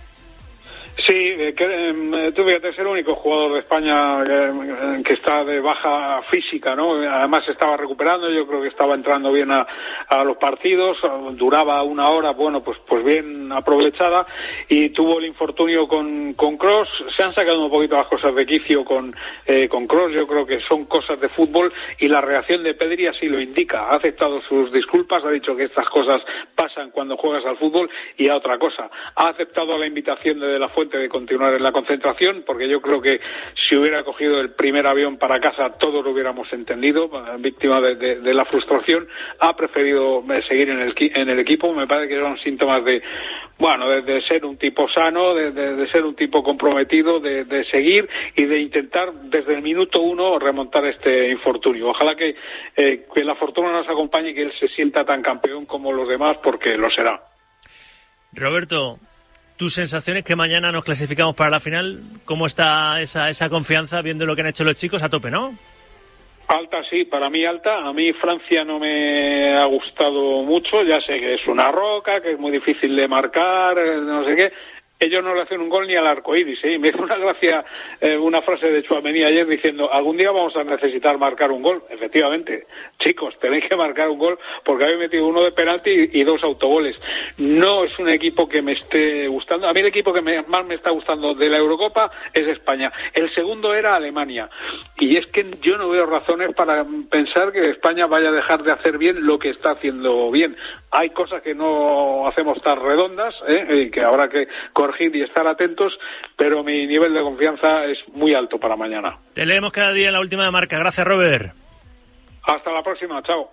Sí, tú fíjate, es el único jugador de España que está de baja física, ¿no? Además se estaba recuperando, yo creo que estaba entrando bien a los partidos, duraba una hora, bueno, pues bien aprovechada, y tuvo el infortunio con Kroos. Se han sacado un poquito las cosas de quicio con Kroos, yo creo que son cosas de fútbol, y la reacción de Pedri así lo indica. Ha aceptado sus disculpas, ha dicho que estas cosas pasan cuando juegas al fútbol, y a otra cosa, ha aceptado la invitación de la Fuente de continuar en la concentración, porque yo creo que si hubiera cogido el primer avión para casa todos lo hubiéramos entendido, víctima de la frustración. Ha preferido seguir en el equipo. Me parece que son síntomas de ser un tipo sano, de ser un tipo comprometido, de seguir y de intentar desde el minuto 1 remontar este infortunio. Ojalá que la fortuna nos acompañe y que él se sienta tan campeón como los demás, porque lo será. Roberto, ¿tus sensaciones que mañana nos clasificamos para la final? ¿Cómo está esa confianza viendo lo que han hecho los chicos? A tope, ¿no? Alta, sí, para mí alta. A mí Francia no me ha gustado mucho. Ya sé que es una roca, que es muy difícil de marcar, no sé qué. Ellos no le hacen un gol ni al arco iris, ¿eh? Me hizo una gracia una frase de Tchouaméni ayer diciendo: algún día vamos a necesitar marcar un gol. Efectivamente, chicos, tenéis que marcar un gol, porque habéis metido uno de penalti y 2 autogoles. No es un equipo que me esté gustando. A mí el equipo que más me está gustando de la Eurocopa es España. El segundo era Alemania. Y es que yo no veo razones para pensar que España vaya a dejar de hacer bien lo que está haciendo bien. Hay cosas que no hacemos tan redondas, y que habrá que corregir y estar atentos, pero mi nivel de confianza es muy alto para mañana. Te leemos cada día en La Última de Marca. Gracias, Robert. Hasta la próxima, chao.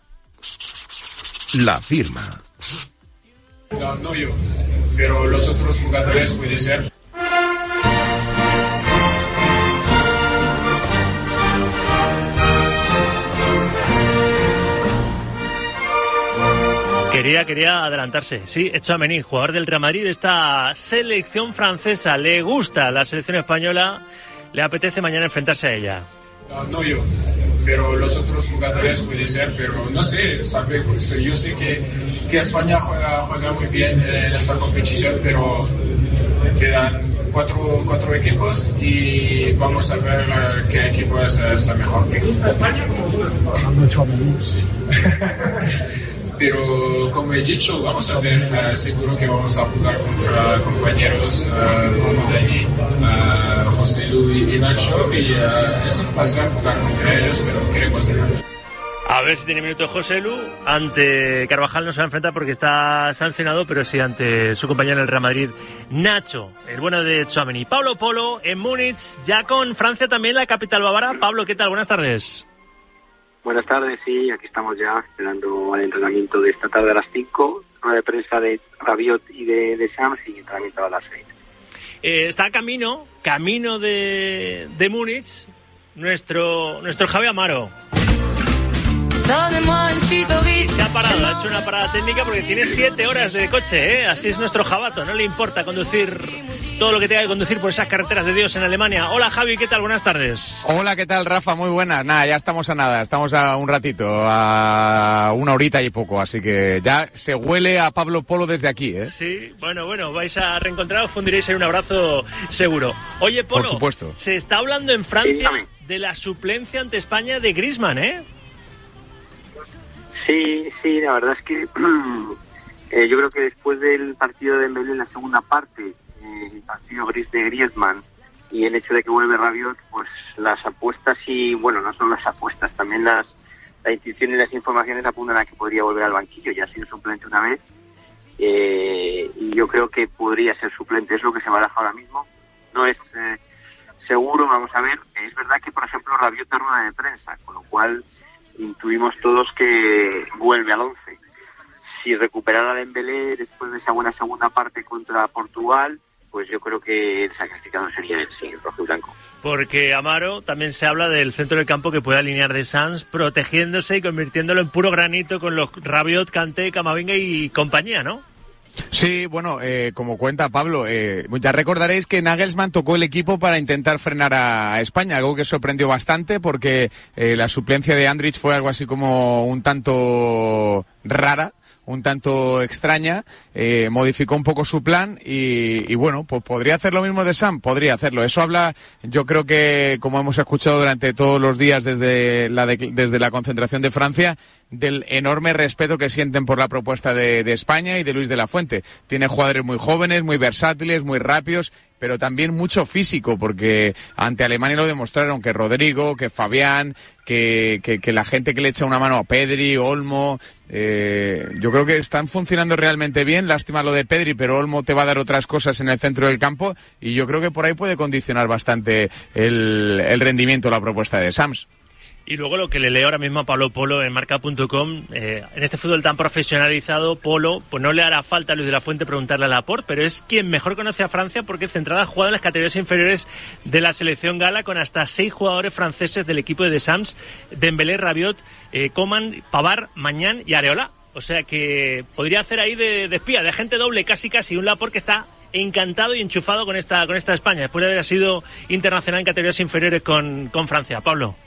La firma. No yo, pero los otros jugadores puede ser. Quería adelantarse. Sí, Tchouaméni, jugador del Real Madrid, de esta selección francesa. Le gusta la selección española, le apetece mañana enfrentarse a ella. No yo, pero los otros jugadores puede ser, pero no sé, yo sé que España juega muy bien en esta competición, pero quedan cuatro equipos y vamos a ver qué equipo es la mejor. ¿Me gusta España como tú? Sí. Pero como he dicho, vamos a ver, seguro que vamos a jugar contra compañeros como Dani, José Lu y Nacho, y es un placer jugar contra ellos, pero queremos ganar. A ver si tiene minuto José Lu. Ante Carvajal no se va a enfrentar porque está sancionado, pero sí ante su compañero en el Real Madrid, Nacho, el bueno de Tchouaméni. Pablo Polo en Múnich, ya con Francia también, la capital bávara. Pablo, ¿qué tal? Buenas tardes. Buenas tardes, sí, aquí estamos ya esperando el entrenamiento de esta tarde a las 5, rueda de prensa de Rabiot y de Shams, y entrenamiento a las 6. Está camino de Múnich, nuestro Javi Amaro. Se ha parado, ha hecho una parada técnica porque tiene 7 horas de coche, ¿eh? Así es nuestro Jabato, no le importa conducir todo lo que tenga que conducir por esas carreteras de Dios en Alemania. Hola Javi, ¿qué tal? Buenas tardes. Hola, ¿qué tal Rafa? Muy buenas. Nada, ya estamos a nada, estamos a un ratito, a una horita y poco, así que ya se huele a Pablo Polo desde aquí, ¿eh? Sí, bueno, vais a reencontrar, os fundiréis en un abrazo seguro. Oye, Polo, por supuesto. Se está hablando en Francia de la suplencia ante España de Griezmann, ¿eh? Sí, la verdad es que yo creo que después del partido de Dembélé en la segunda parte, el partido gris de Griezmann y el hecho de que vuelve Rabiot, pues las apuestas no son las apuestas, también la intuición y las informaciones apuntan a que podría volver al banquillo. Ya ha sido suplente una vez y yo creo que podría ser suplente, es lo que se baraja ahora mismo. No es seguro, vamos a ver. Es verdad que, por ejemplo, Rabiot da rueda de prensa, con lo cual intuimos todos que vuelve al 11. Si recuperara Dembélé después de esa buena segunda parte contra Portugal, pues yo creo que el sacrificado sería él, sí, el rojo y blanco. Porque, Amaro, también se habla del centro del campo que puede alinear de Sams, protegiéndose y convirtiéndolo en puro granito con los Rabiot, Kanté, Camavinga y compañía, ¿no? Sí, bueno, como cuenta Pablo, ya recordaréis que Nagelsmann tocó el equipo para intentar frenar a España, algo que sorprendió bastante porque la suplencia de Andrich fue algo así como un tanto rara, un tanto extraña, modificó un poco su plan y bueno, pues podría hacer lo mismo de Sam, podría hacerlo. Eso habla, yo creo que, como hemos escuchado durante todos los días desde la concentración de Francia, del enorme respeto que sienten por la propuesta de España y de Luis de la Fuente. Tiene jugadores muy jóvenes, muy versátiles, muy rápidos, pero también mucho físico, porque ante Alemania lo demostraron, que Rodrigo, que Fabián, que la gente que le echa una mano a Pedri, Olmo, yo creo que están funcionando realmente bien. Lástima lo de Pedri, pero Olmo te va a dar otras cosas en el centro del campo y yo creo que por ahí puede condicionar bastante el rendimiento, la propuesta de Sams. Y luego lo que le leo ahora mismo a Pablo Polo en marca.com, en este fútbol tan profesionalizado, Polo, pues no le hará falta a Luis de la Fuente preguntarle a Laporte, pero es quien mejor conoce a Francia porque Centrada ha jugado en las categorías inferiores de la selección gala con hasta 6 jugadores franceses del equipo de Sams, Dembélé, Rabiot, Coman, Pavard, Mañán y Areola. O sea que podría hacer ahí de espía, de agente doble, casi, un Laporte que está encantado y enchufado con esta España, después de haber sido internacional en categorías inferiores con Francia. Pablo.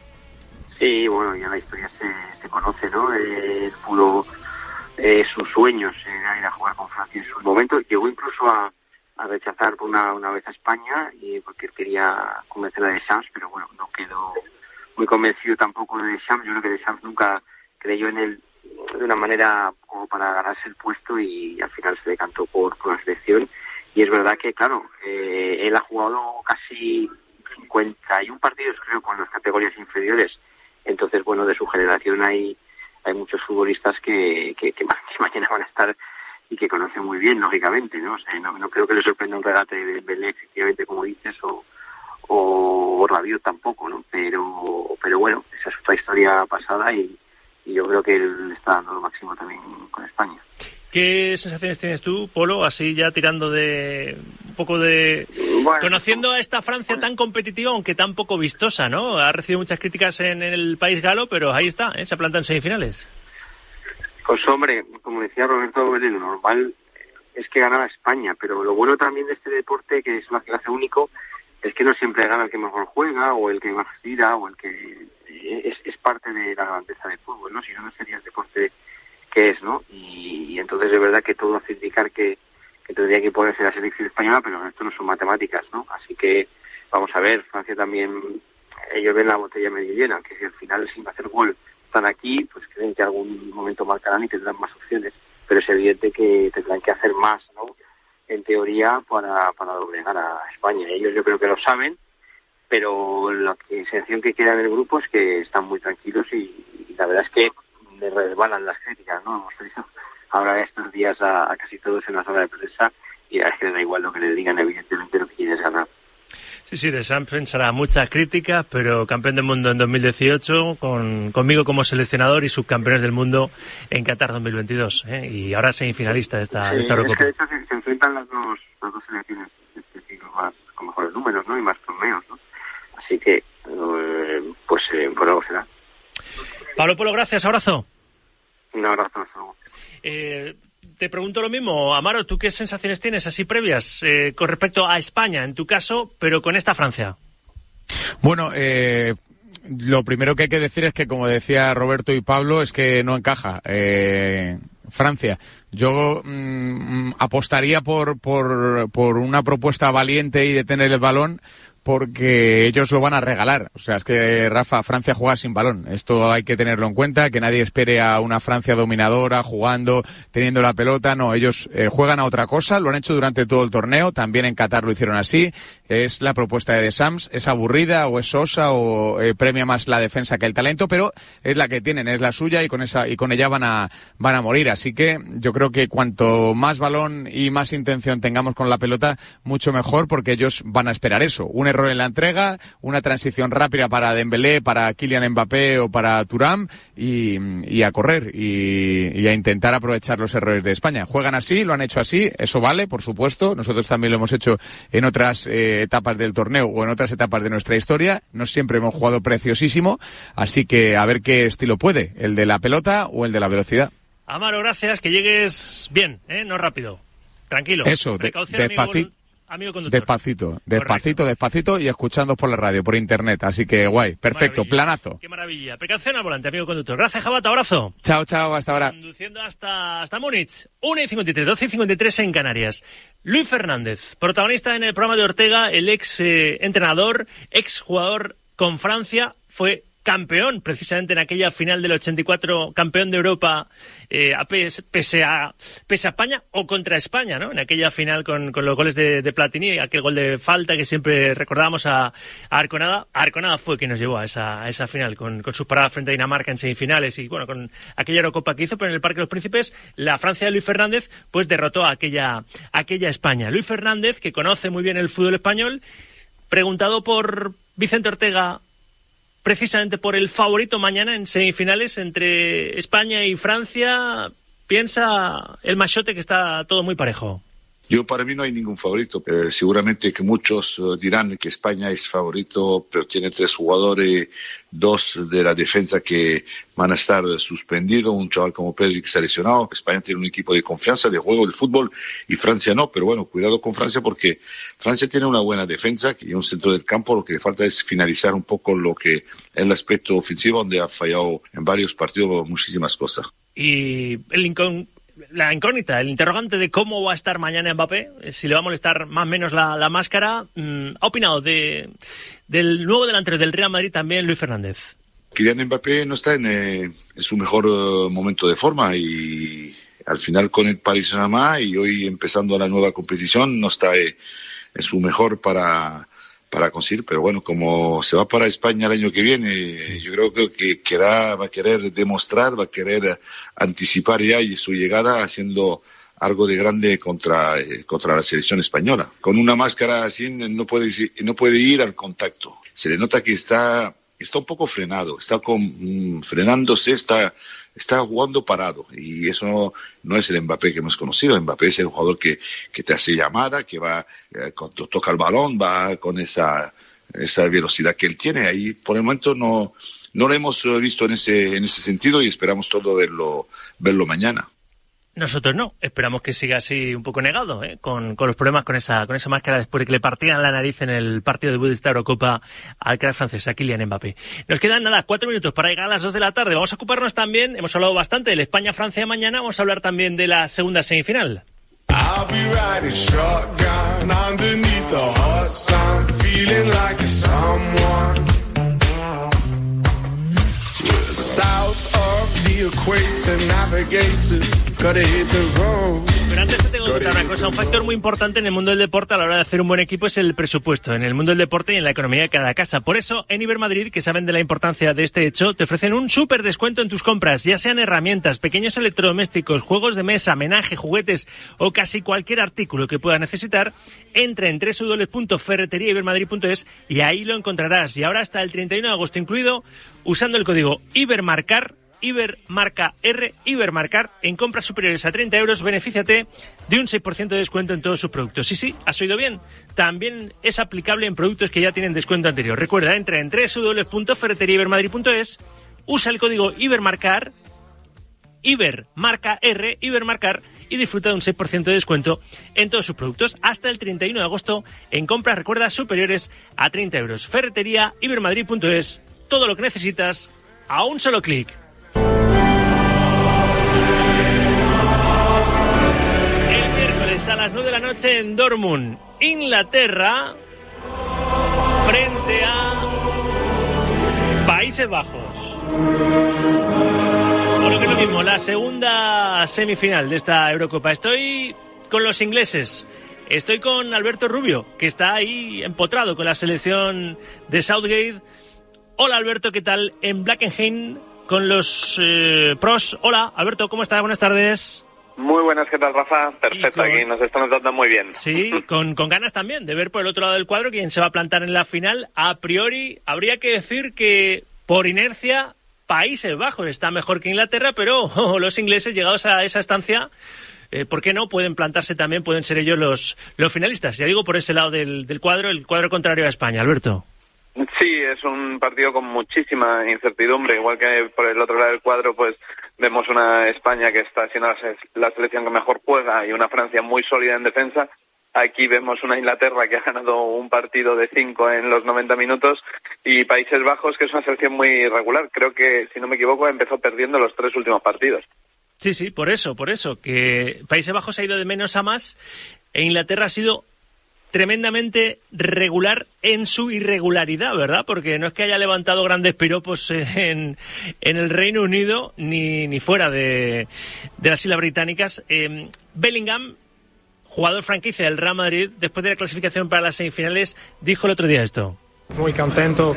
Sí, bueno, ya la historia se conoce, ¿no? Él pudo, sus sueños era ir a jugar con Francia en su momento. Llegó incluso a rechazar una vez a España porque él quería convencer a Deschamps, pero bueno, no quedó muy convencido tampoco de Deschamps. Yo creo que Deschamps nunca creyó en él de una manera como para ganarse el puesto y al final se decantó por la selección. Y es verdad que, claro, él ha jugado casi 51 partidos, creo, con las categorías inferiores. Entonces, bueno, de su generación hay muchos futbolistas que mañana van a estar y que conocen muy bien, lógicamente, ¿no? O sea, no creo que le sorprenda un regate de Dembélé, efectivamente, como dices, o Rabiot tampoco, ¿no? Pero bueno, esa es otra historia pasada y yo creo que él está dando lo máximo también con España. ¿Qué sensaciones tienes tú, Polo, así ya tirando de un poco de... Bueno, conociendo a esta Francia tan competitiva, aunque tan poco vistosa, ¿no? Ha recibido muchas críticas en el país galo, pero ahí está, se planta en semifinales. Pues hombre, como decía Roberto, lo normal es que ganara España, pero lo bueno también de este deporte, que es lo que hace único, es que no siempre gana el que mejor juega, o el que más tira, o el que... Es parte de la grandeza del fútbol, ¿no? Si no, no sería el deporte que es, ¿no? Y entonces es verdad que todo hace indicar que tendría que ponerse la selección española, pero esto no son matemáticas, ¿no? Así que vamos a ver, Francia también, ellos ven la botella medio llena, que si al final sin hacer gol están aquí, pues creen que algún momento marcarán y tendrán más opciones, pero es evidente que tendrán que hacer más, ¿no? En teoría para doblegar a España. Ellos yo creo que lo saben, pero la sensación que queda en el grupo es que están muy tranquilos y la verdad es que le resbalan las críticas, ¿no? Hemos visto ahora estos días a casi todos en la sala de prensa y la verdad es que les da igual lo que les digan, evidentemente lo que quieren es ganar. Sí, de Sam pensará muchas críticas, pero campeón del mundo en 2018, conmigo como seleccionador y subcampeones del mundo en Qatar 2022, y ahora semifinalista de esta Eurocopa. Es que de hecho se enfrentan las dos selecciones más, con mejores números, ¿no? Y más torneos, ¿no? Así que, pues por algo será. Pablo Polo, gracias, abrazo. Un abrazo, hasta luego. Te pregunto lo mismo, Amaro, ¿tú qué sensaciones tienes así previas con respecto a España, en tu caso, pero con esta Francia? Bueno, lo primero que hay que decir es que, como decía Roberto y Pablo, es que no encaja Francia. Yo apostaría por una propuesta valiente y de tener el balón, porque ellos lo van a regalar. O sea, es que, Rafa, Francia juega sin balón. Esto hay que tenerlo en cuenta, que nadie espere a una Francia dominadora, jugando, teniendo la pelota. No, ellos juegan a otra cosa, lo han hecho durante todo el torneo, también en Qatar lo hicieron así. Es la propuesta de Sams, es aburrida o es sosa o premia más la defensa que el talento, pero es la que tienen, es la suya, y con ella van a morir. Así que yo creo que cuanto más balón y más intención tengamos con la pelota, mucho mejor, porque ellos van a esperar eso. Un error en la entrega, una transición rápida para Dembélé, para Kylian Mbappé o para Thuram, y a correr y a intentar aprovechar los errores de España. Juegan así, lo han hecho así, eso vale, por supuesto. Nosotros también lo hemos hecho en otras etapas del torneo o en otras etapas de nuestra historia. No siempre hemos jugado preciosísimo, así que a ver qué estilo puede, el de la pelota o el de la velocidad. Amaro, gracias, que llegues bien, no rápido. Tranquilo. Eso, despacito. Amigo conductor. Despacito y escuchando por la radio, por internet. Así que guay, perfecto, planazo. Qué maravilla. Precaución al volante, amigo conductor. Gracias, Jabato, abrazo. Chao, hasta ahora. Conduciendo hasta Múnich. 1:53, 12:53 en Canarias. Luis Fernández, protagonista en el programa de Ortega, el ex entrenador, ex jugador con Francia, fue campeón precisamente en aquella final del 84, campeón de Europa, pese a España o contra España, ¿no? En aquella final con los goles de Platini, aquel gol de falta que siempre recordábamos a Arconada. Arconada fue quien nos llevó a esa final con sus paradas frente a Dinamarca en semifinales y bueno, con aquella Eurocopa que hizo, pero en el Parque de los Príncipes la Francia de Luis Fernández pues derrotó a aquella España. Luis Fernández, que conoce muy bien el fútbol español, preguntado por Vicente Ortega precisamente por el favorito mañana en semifinales entre España y Francia, piensa el machote que está todo muy parejo. Para mí no hay ningún favorito. Seguramente que muchos dirán que España es favorito, pero tiene 3 jugadores, 2 de la defensa que van a estar suspendidos, un chaval como Pedri que se ha lesionado. España tiene un equipo de confianza, de juego, de fútbol, y Francia no. Pero bueno, cuidado con Francia, porque Francia tiene una buena defensa y un centro del campo. Lo que le falta es finalizar un poco lo que es el aspecto ofensivo, donde ha fallado en varios partidos muchísimas cosas. Y la incógnita, el interrogante de cómo va a estar mañana Mbappé, si le va a molestar más o menos la máscara. Ha opinado del nuevo delantero del Real Madrid también, Luis Fernández. Kylian Mbappé no está en su mejor momento de forma, y al final con el Paris Saint-Germain y hoy empezando la nueva competición no está en su mejor para conseguir, pero bueno, como se va para España el año que viene, yo creo que va a querer demostrar, va a querer anticipar ya su llegada haciendo algo de grande contra la selección española. Con una máscara así no puede ir al contacto. Se le nota que está un poco frenado, está frenándose, está jugando parado, y eso no es el Mbappé que hemos conocido. Mbappé es el jugador que te hace llamada, que va, cuando toca el balón, va con esa velocidad que él tiene. Ahí, por el momento, no lo hemos visto en ese sentido, y esperamos todo verlo mañana. Nosotros no, esperamos que siga así un poco negado, con los problemas con esa máscara después de que le partían la nariz en el partido debut de esta Eurocopa al crack francés, a Kylian Mbappé. Nos quedan 4 minutos para llegar a las 2 de la tarde. Vamos a ocuparnos también, hemos hablado bastante del España-Francia de mañana, vamos a hablar también de la segunda semifinal. I'll be riding shotgun underneath the hot sun, feeling like someone south of the equator, navigator. Pero antes te tengo que contar una cosa, un factor muy importante en el mundo del deporte a la hora de hacer un buen equipo es el presupuesto, en el mundo del deporte y en la economía de cada casa. Por eso, en Ibermadrid, que saben de la importancia de este hecho, te ofrecen un súper descuento en tus compras, ya sean herramientas, pequeños electrodomésticos, juegos de mesa, menaje, juguetes o casi cualquier artículo que puedas necesitar. Entra en www.ferreteriaibermadrid.es y ahí lo encontrarás. Y ahora hasta el 31 de agosto incluido, usando el código IBERMARCAR, Ibermarca R, Ibermarcar, en compras superiores a 30 euros, benefíciate de un 6% de descuento en todos sus productos. Sí, has oído bien. También es aplicable en productos que ya tienen descuento anterior. Recuerda, entra en www.ferreteriaibermadrid.es, usa el código Ibermarcar, Ibermarca R, Ibermarcar, y disfruta de un 6% de descuento en todos sus productos hasta el 31 de agosto en compras, recuerda, superiores a 30 euros. Ferreteriaibermadrid.es, todo lo que necesitas a un solo clic. A las 9 de la noche en Dortmund, Inglaterra, frente a Países Bajos. O lo que es lo mismo, la segunda semifinal de esta Eurocopa. Estoy con los ingleses. Estoy con Alberto Rubio, que está ahí empotrado con la selección de Southgate. Hola, Alberto, ¿qué tal? En Blackenheim con los pros. Hola, Alberto, ¿cómo estás? Buenas tardes. Muy buenas, ¿qué tal, Rafa? Perfecto, aquí nos estamos dando muy bien. Sí, con ganas también de ver por el otro lado del cuadro quién se va a plantar en la final. A priori, habría que decir que, por inercia, Países Bajos está mejor que Inglaterra, pero los ingleses, llegados a esa estancia, ¿por qué no? Pueden plantarse también, pueden ser ellos los finalistas. Ya digo, por ese lado del cuadro, el cuadro contrario a España. Alberto. Sí, es un partido con muchísima incertidumbre, igual que por el otro lado del cuadro, pues vemos una España que está siendo la selección que mejor juega y una Francia muy sólida en defensa. Aquí vemos una Inglaterra que ha ganado un partido de 5 en los 90 minutos y Países Bajos, que es una selección muy irregular. Creo que, si no me equivoco, empezó perdiendo los 3 últimos partidos. Sí, por eso, que Países Bajos ha ido de menos a más e Inglaterra ha sido tremendamente regular en su irregularidad, ¿verdad? Porque no es que haya levantado grandes piropos en el Reino Unido ni fuera de las Islas Británicas. Bellingham, jugador franquicia del Real Madrid, después de la clasificación para las semifinales, dijo el otro día esto. Muy contento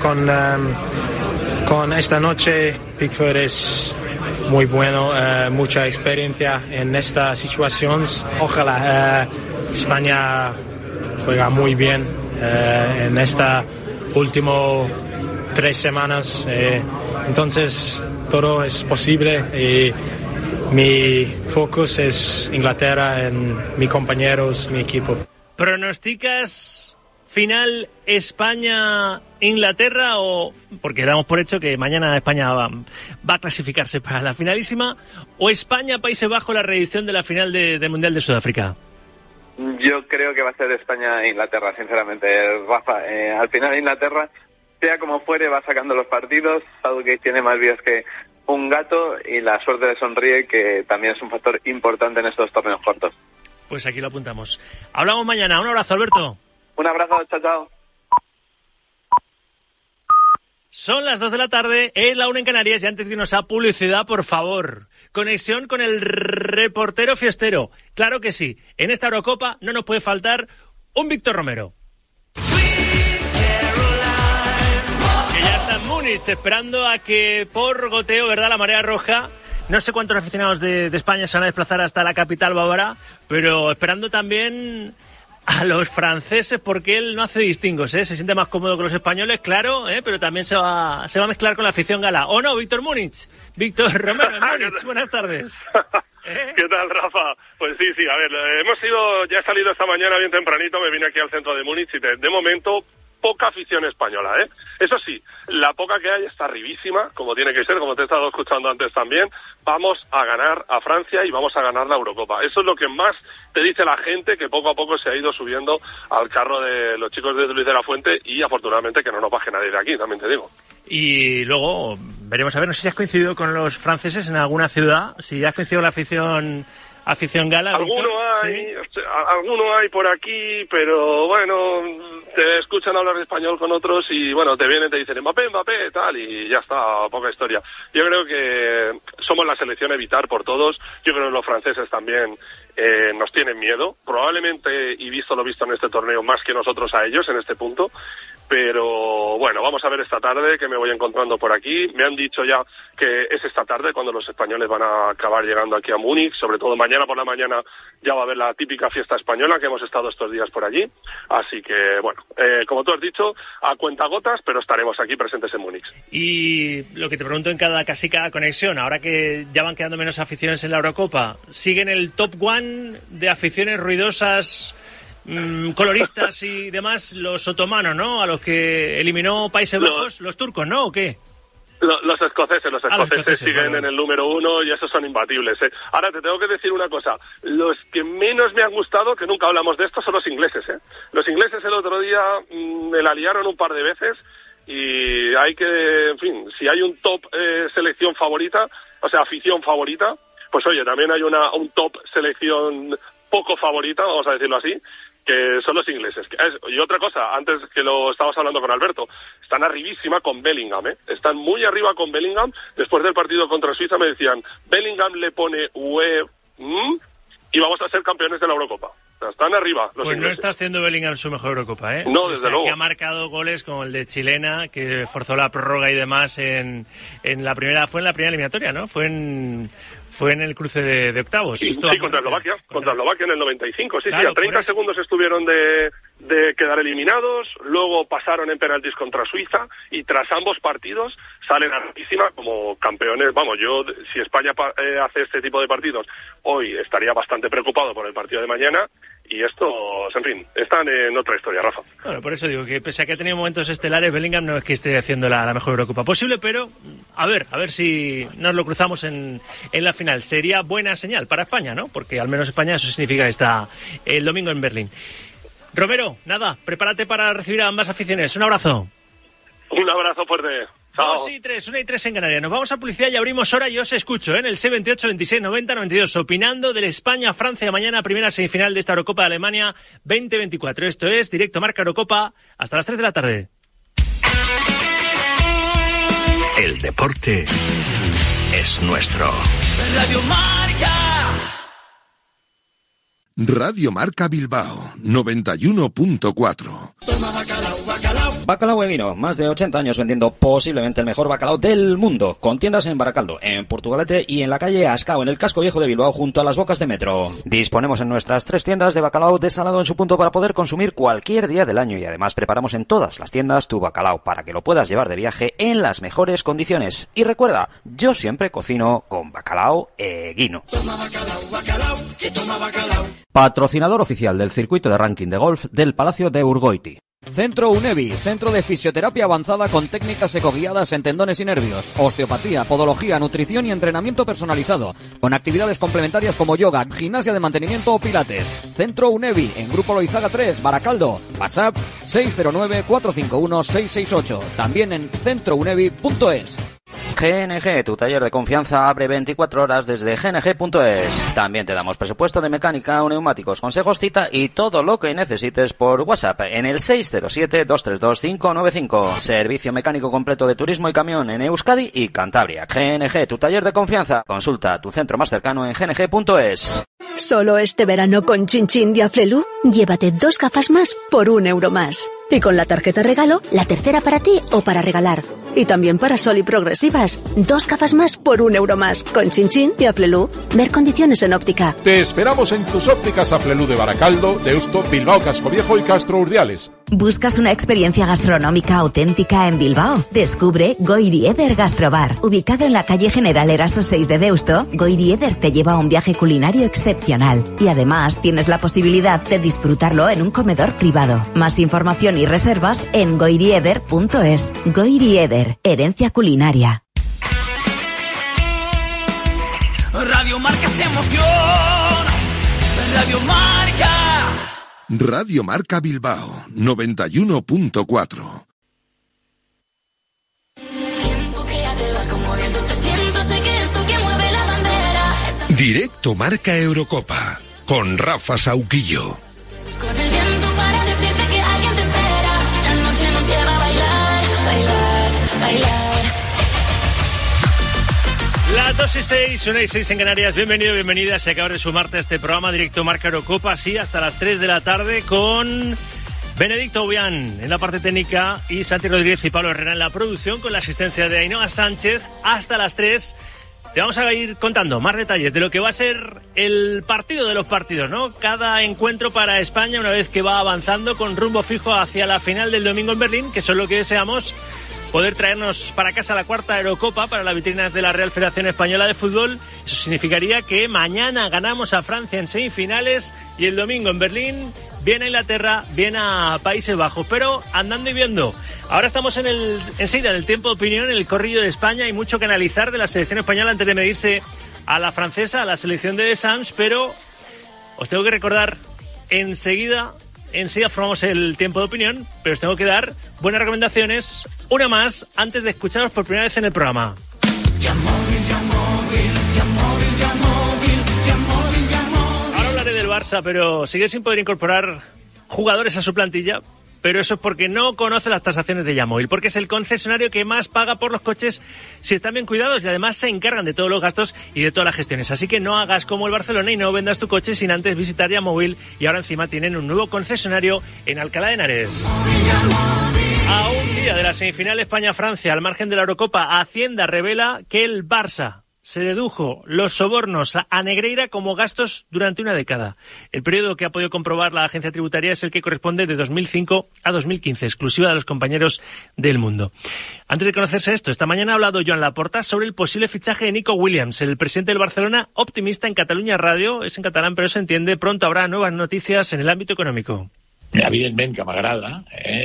con esta noche. Pickford es muy bueno, mucha experiencia en estas situaciones. Ojalá España juega muy bien en esta última 3 semanas. Entonces todo es posible y mi focus es Inglaterra, en mis compañeros, mi equipo. ¿Pronosticas final España-Inglaterra o, porque damos por hecho que mañana España va a clasificarse para la finalísima, o España-Países Bajos, la reedición de la final del Mundial de Sudáfrica? Yo creo que va a ser España-Inglaterra, sinceramente, Rafa. Al final Inglaterra, sea como fuere, va sacando los partidos. Southgate tiene más vías que un gato y la suerte le sonríe, que también es un factor importante en estos torneos cortos. Pues aquí lo apuntamos. Hablamos mañana. Un abrazo, Alberto. Un abrazo, chao. Son las 2 de la tarde, es la 1 en Canarias, y antes de irnos a publicidad, por favor, conexión con el reportero fiestero. Claro que sí, en esta Eurocopa no nos puede faltar un Víctor Romero. Que ya está en Múnich, esperando a que por goteo, ¿verdad?, la marea roja. No sé cuántos aficionados de España se van a desplazar hasta la capital bávara, pero esperando también a los franceses, porque él no hace distingos, ¿eh? Se siente más cómodo que los españoles, claro, pero también se va a mezclar con la afición gala. ¿O no, Víctor Múnich? Víctor Romero en Múnich, buenas tardes. ¿Qué tal, Rafa? Pues sí, a ver, ya he salido esta mañana bien tempranito, me vine aquí al centro de Múnich y de momento poca afición española, ¿eh? Eso sí, la poca que hay está arribísima, como tiene que ser, como te he estado escuchando antes también. Vamos a ganar a Francia y vamos a ganar la Eurocopa. Eso es lo que más te dice la gente, que poco a poco se ha ido subiendo al carro de los chicos de Luis de la Fuente, y afortunadamente que no nos baje nadie de aquí, también te digo. Y luego veremos a ver, no sé si has coincidido con los franceses en alguna ciudad, si has coincidido con la afición gala. Alguno hay por aquí, pero bueno, te escuchan hablar español con otros y bueno, te vienen, te dicen Mbappé, tal, y ya está, poca historia. Yo creo que somos la selección a evitar por todos. Yo creo que los franceses también nos tienen miedo, probablemente, y visto lo visto en este torneo, más que nosotros a ellos en este punto. Pero bueno, vamos a ver esta tarde que me voy encontrando por aquí. Me han dicho ya que es esta tarde cuando los españoles van a acabar llegando aquí a Múnich. Sobre todo mañana por la mañana ya va a haber la típica fiesta española, que hemos estado estos días por allí. Así que bueno, como tú has dicho, a cuentagotas, pero estaremos aquí presentes en Múnich. Y lo que te pregunto en casi cada conexión, ahora que ya van quedando menos aficiones en la Eurocopa, ¿siguen el top one de aficiones ruidosas, coloristas y demás, los otomanos, ¿no? A los que eliminó Países Bajos, los turcos, ¿no? ¿O qué? Los escoceses siguen en el número 1 y esos son imbatibles, ¿eh? Ahora te tengo que decir una cosa, los que menos me han gustado, que nunca hablamos de esto, son los ingleses, ¿eh? Los ingleses el otro día me la liaron un par de veces y hay que, en fin, si hay un top selección favorita, o sea, afición favorita, pues oye, también hay un top selección poco favorita, vamos a decirlo así, que son los ingleses. Y otra cosa, antes que lo estabas hablando con Alberto, están arribísima con Bellingham, están muy arriba con Bellingham. Después del partido contra Suiza me decían, Bellingham le pone y vamos a ser campeones de la Eurocopa. O sea, están arriba los ingleses. No está haciendo Bellingham su mejor Eurocopa, ¿eh? No, desde luego. Que ha marcado goles como el de Chilena, que forzó la prórroga y demás en la primera eliminatoria, ¿no? Fue en el cruce de octavos. Sí, contra Eslovaquia. Contra Eslovaquia en el 95. Sí, claro, sí, a 30 segundos estuvieron de quedar eliminados, luego pasaron en penaltis contra Suiza y tras ambos partidos salen arribísima como campeones. Vamos, yo, si España hace este tipo de partidos, hoy estaría bastante preocupado por el partido de mañana. Y estos, en fin, están en otra historia, Rafa. Bueno, por eso digo que pese a que ha tenido momentos estelares, Bellingham no es que esté haciendo la mejor Eurocopa posible, pero a ver si nos lo cruzamos en la final. Sería buena señal para España, ¿no? Porque al menos España eso significa que está el domingo en Berlín. Romero, nada, prepárate para recibir a ambas aficiones. Un abrazo. Un abrazo fuerte. Chao. 1 y 3 en Canarias. Nos vamos a publicidad y abrimos hora. Yo os escucho en el 628 26 90 92 opinando del España-Francia mañana, primera semifinal de esta Eurocopa de Alemania 2024. Esto es Directo Marca Eurocopa hasta las 3 de la tarde. El deporte es nuestro. Radio Marca. Radio Marca Bilbao 91.4. Toma bacalao. Bacalao Eguino, más de 80 años vendiendo posiblemente el mejor bacalao del mundo, con tiendas en Baracaldo, en Portugalete y en la calle Ascao, en el casco viejo de Bilbao, junto a las bocas de metro. Disponemos en nuestras 3 tiendas de bacalao desalado en su punto para poder consumir cualquier día del año y además preparamos en todas las tiendas tu bacalao para que lo puedas llevar de viaje en las mejores condiciones. Y recuerda, yo siempre cocino con Bacalao Eguino. Toma bacalao, que toma bacalao. Patrocinador oficial del circuito de ranking de golf del Palacio de Urgoiti. Centro UNEVI, centro de fisioterapia avanzada con técnicas ecoguiadas en tendones y nervios, osteopatía, podología, nutrición y entrenamiento personalizado, con actividades complementarias como yoga, gimnasia de mantenimiento o pilates. Centro UNEVI, en Grupo Loizaga 3, Baracaldo. WhatsApp 609-451-668. También en centrounevi.es. GNG, tu taller de confianza, abre 24 horas desde gng.es. También te damos presupuesto de mecánica, neumáticos, consejos, cita y todo lo que necesites por WhatsApp en el 607-232-595. Servicio mecánico completo de turismo y camión en Euskadi y Cantabria. GNG, tu taller de confianza. Consulta tu centro más cercano en gng.es. Solo este verano con Chin Chin de Aflelu, llévate 2 gafas más por €1 más. Y con la tarjeta regalo, la tercera para ti o para regalar. Y también para Sol y Progresivas, 2 gafas más por €1 más. Con Chin Chin de Aflelu. Ver condiciones en óptica. Te esperamos en tus ópticas Aflelu de Baracaldo, Deusto, Bilbao, Casco Viejo y Castro Urdiales. ¿Buscas una experiencia gastronómica auténtica en Bilbao? Descubre Goiri Eder Gastrobar. Ubicado en la calle General Eraso 6 de Deusto, Goiri Eder te lleva a un viaje culinario excepcional. Y además tienes la posibilidad de disfrutarlo en un comedor privado. Más información y reservas en goirieder.es. Goiri Eder, herencia culinaria. Radio Marca se emociona. Radio Marca. Radio Marca Bilbao 91.4. Directo Marca Eurocopa con Rafa Sauquillo. Con el viento para decirte que alguien te espera. La noche nos lleva a bailar, bailar, bailar. Las 2:06, 1:06 en Canarias. Bienvenido, bienvenida. Se acaba de sumarte a este programa Directo Marca Eurocopa, así hasta las 3 de la tarde con Benedicto Obián en la parte técnica y Santi Rodríguez y Pablo Herrera en la producción, con la asistencia de Ainhoa Sánchez. Hasta las 3 te vamos a ir contando más detalles de lo que va a ser el partido de los partidos, ¿no? Cada encuentro para España una vez que va avanzando con rumbo fijo hacia la final del domingo en Berlín, que eso es lo que deseamos, poder traernos para casa la 4ª Eurocopa para las vitrinas de la Real Federación Española de Fútbol. Eso significaría que mañana ganamos a Francia en semifinales y el domingo en Berlín viene a Inglaterra, viene a Países Bajos, pero andando y viendo. Ahora estamos enseguida en el tiempo de opinión, en el corrillo de España. Hay mucho que analizar de la selección española antes de medirse a la francesa, a la selección de Deschamps, pero os tengo que recordar enseguida formamos el tiempo de opinión, pero os tengo que dar buenas recomendaciones, una más, antes de escucharos por primera vez en el programa. Ahora hablaré del Barça, pero sigue sin poder incorporar jugadores a su plantilla, pero eso es porque no conoce las tasaciones de Yamóvil, porque es el concesionario que más paga por los coches si están bien cuidados y además se encargan de todos los gastos y de todas las gestiones. Así que no hagas como el Barcelona y no vendas tu coche sin antes visitar Yamóvil, y ahora encima tienen un nuevo concesionario en Alcalá de Henares. A un día de la semifinal España-Francia, al margen de la Eurocopa, Hacienda revela que el Barça se dedujo los sobornos a Negreira como gastos durante una década. El periodo que ha podido comprobar la agencia tributaria es el que corresponde de 2005 a 2015, exclusiva de los compañeros del Mundo. Antes de conocerse esto, esta mañana ha hablado Joan Laporta sobre el posible fichaje de Nico Williams, el presidente del Barcelona, optimista en Catalunya Radio, es en catalán pero se entiende, pronto habrá nuevas noticias en el ámbito económico. Evidentment que m'agrada